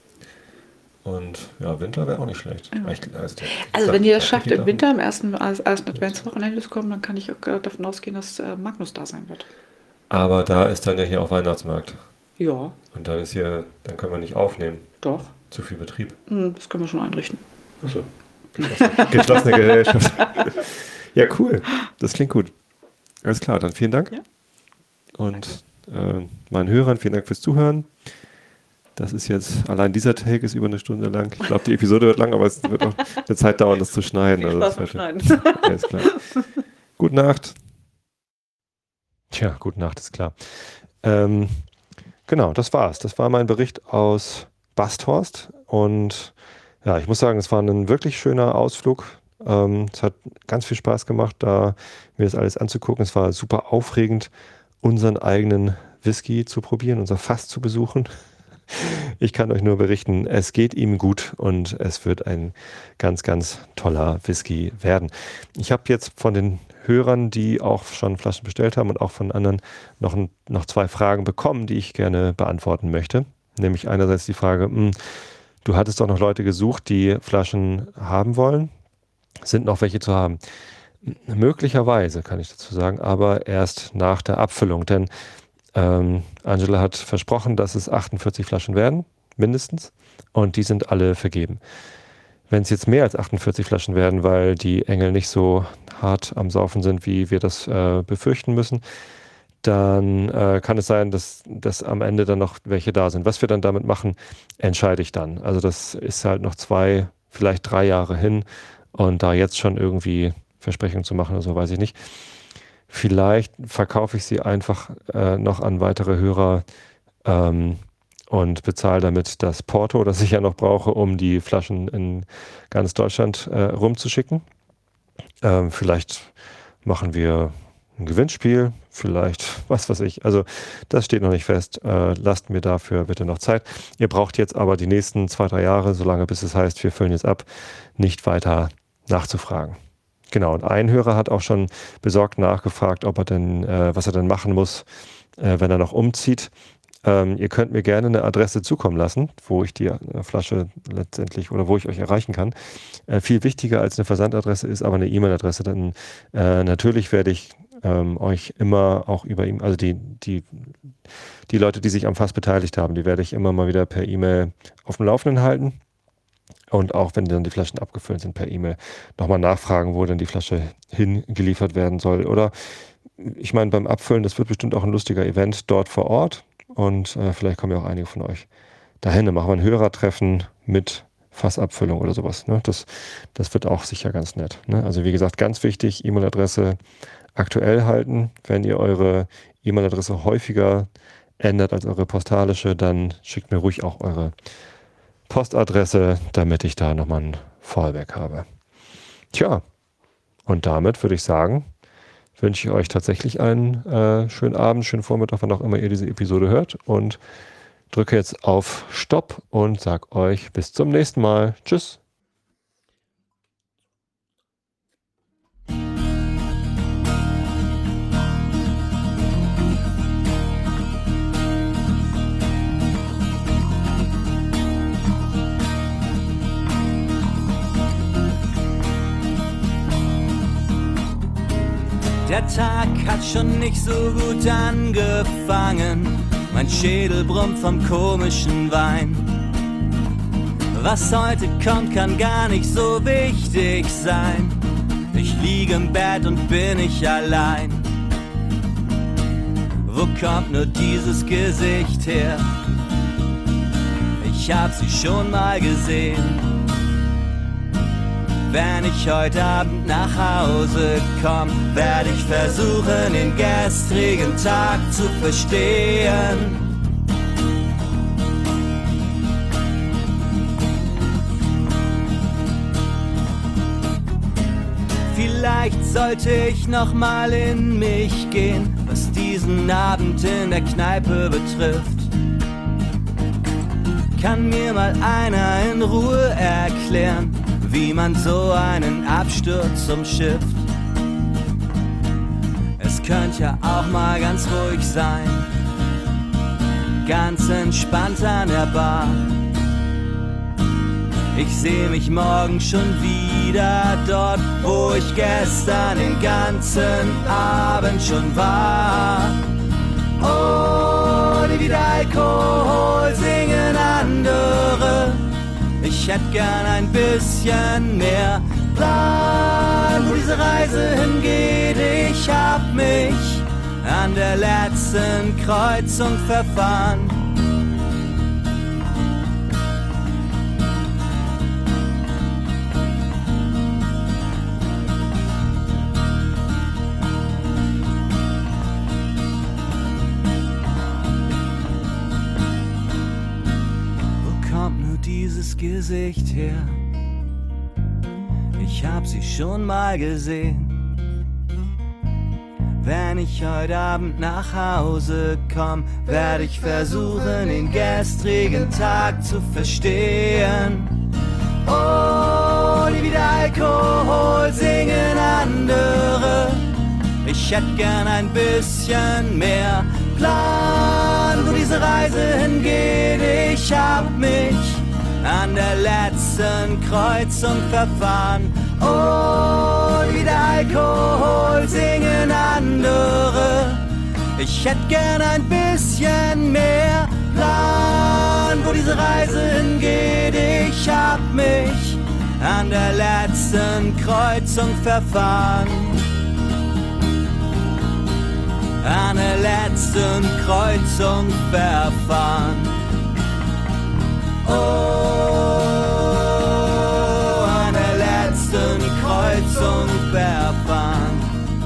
Und ja, Winter wäre auch nicht schlecht. Ja. Also wenn ihr das schafft, im Winter, am ersten Adventswochenende zu kommen, dann kann ich auch davon ausgehen, dass Magnus da sein wird. Aber da ist dann ja hier auch Weihnachtsmarkt. Ja. Und dann können wir nicht aufnehmen. Doch. Zu viel Betrieb. Das können wir schon einrichten. Achso. Geschlossene Gesellschaft. Ja, cool. Das klingt gut. Alles klar, dann vielen Dank. Ja. Und meinen Hörern, vielen Dank fürs Zuhören. Das ist jetzt, allein dieser Take ist über 1 Stunde lang. Ich glaube, die Episode wird lang, aber es wird auch eine Zeit dauern, das zu schneiden. Viel Spaß beim Schneiden. Alles klar. Gute Nacht. Tja, gute Nacht, ist klar. Genau, das war's. Das war mein Bericht aus Basthorst. Und ja, ich muss sagen, es war ein wirklich schöner Ausflug. Es hat ganz viel Spaß gemacht, da mir das alles anzugucken. Es war super aufregend, unseren eigenen Whisky zu probieren, unser Fass zu besuchen. Ich kann euch nur berichten, es geht ihm gut und es wird ein ganz, ganz toller Whisky werden. Ich habe jetzt von den Hörern, die auch schon Flaschen bestellt haben und auch von anderen noch 2 Fragen bekommen, die ich gerne beantworten möchte. Nämlich einerseits die Frage, du hattest doch noch Leute gesucht, die Flaschen haben wollen. Sind noch welche zu haben? Möglicherweise, kann ich dazu sagen, aber erst nach der Abfüllung, denn Angela hat versprochen, dass es 48 Flaschen werden, mindestens, und die sind alle vergeben. Wenn es jetzt mehr als 48 Flaschen werden, weil die Engel nicht so hart am Saufen sind, wie wir das befürchten müssen, dann kann es sein, dass am Ende dann noch welche da sind. Was wir dann damit machen, entscheide ich dann. Also das ist halt noch 2, vielleicht 3 Jahre hin, und da jetzt schon irgendwie Versprechungen zu machen oder so, weiß ich nicht. Vielleicht verkaufe ich sie einfach noch an weitere Hörer und bezahle damit das Porto, das ich ja noch brauche, um die Flaschen in ganz Deutschland rumzuschicken. Vielleicht machen wir ein Gewinnspiel, vielleicht, was weiß ich. Also das steht noch nicht fest. Lasst mir dafür bitte noch Zeit. Ihr braucht jetzt aber die nächsten 2, 3 Jahre, solange bis es heißt, wir füllen jetzt ab, nicht weiter nachzufragen. Genau, und ein Hörer hat auch schon besorgt nachgefragt, ob er denn, was er denn machen muss, wenn er noch umzieht. Ihr könnt mir gerne eine Adresse zukommen lassen, wo ich die Flasche letztendlich oder wo ich euch erreichen kann. Viel wichtiger als eine Versandadresse ist aber eine E-Mail-Adresse, denn natürlich werde ich euch immer auch über ihm, also die Leute, die sich am Fass beteiligt haben, die werde ich immer mal wieder per E-Mail auf dem Laufenden halten. Und auch wenn dann die Flaschen abgefüllt sind, per E-Mail nochmal nachfragen, wo denn die Flasche hingeliefert werden soll. Oder ich meine, beim Abfüllen, das wird bestimmt auch ein lustiger Event dort vor Ort. und vielleicht kommen ja auch einige von euch dahin. Dann machen wir ein Hörertreffen mit Fassabfüllung oder sowas. Ne? Das wird auch sicher ganz nett. Ne? Also wie gesagt, ganz wichtig, E-Mail-Adresse aktuell halten. Wenn ihr eure E-Mail-Adresse häufiger ändert als eure postalische, dann schickt mir ruhig auch eure Postadresse, damit ich da nochmal ein Fallback habe. Tja, und damit würde ich sagen, wünsche ich euch tatsächlich einen schönen Abend, schönen Vormittag, wann auch immer ihr diese Episode hört, und drücke jetzt auf Stopp und sag euch bis zum nächsten Mal. Tschüss. Der Tag hat schon nicht so gut angefangen, mein Schädel brummt vom komischen Wein. Was heute kommt, kann gar nicht so wichtig sein. Ich liege im Bett und bin nicht allein. Wo kommt nur dieses Gesicht her? Ich hab sie schon mal gesehen. Wenn ich heute Abend nach Hause komm, werde ich versuchen, den gestrigen Tag zu verstehen. Vielleicht sollte ich noch mal in mich gehen, was diesen Abend in der Kneipe betrifft. Kann mir mal einer in Ruhe erklären, wie man so einen Absturz umschifft? Es könnte ja auch mal ganz ruhig sein, ganz entspannt an der Bar. Ich sehe mich morgen schon wieder dort, wo ich gestern den ganzen Abend schon war. Ohne wieder Alkohol singen andere. Ich hätte gern ein bisschen mehr Plan, wo diese Reise hingeht. Ich hab mich an der letzten Kreuzung verfahren. Gesicht her. Ich hab sie schon mal gesehen. Wenn ich heute Abend nach Hause komm, werde ich versuchen, den gestrigen Tag zu verstehen. Ohne wieder Alkohol singen andere. Ich hätte gern ein bisschen mehr Plan, wo diese Reise hingeht. Ich hab mich an der letzten Kreuzung verfahren. Oh, wieder Alkohol singen andere. Ich hätte gern ein bisschen mehr Plan, wo diese Reise hingeht. Ich hab mich an der letzten Kreuzung verfahren. An der letzten Kreuzung verfahren. Oh, an der letzten Kreuzung verfahren.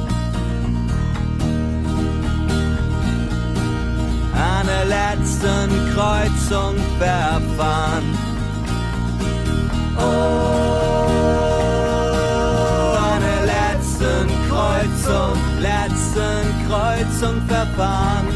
An der letzten Kreuzung verfahren. Oh, an der letzten Kreuzung verfahren.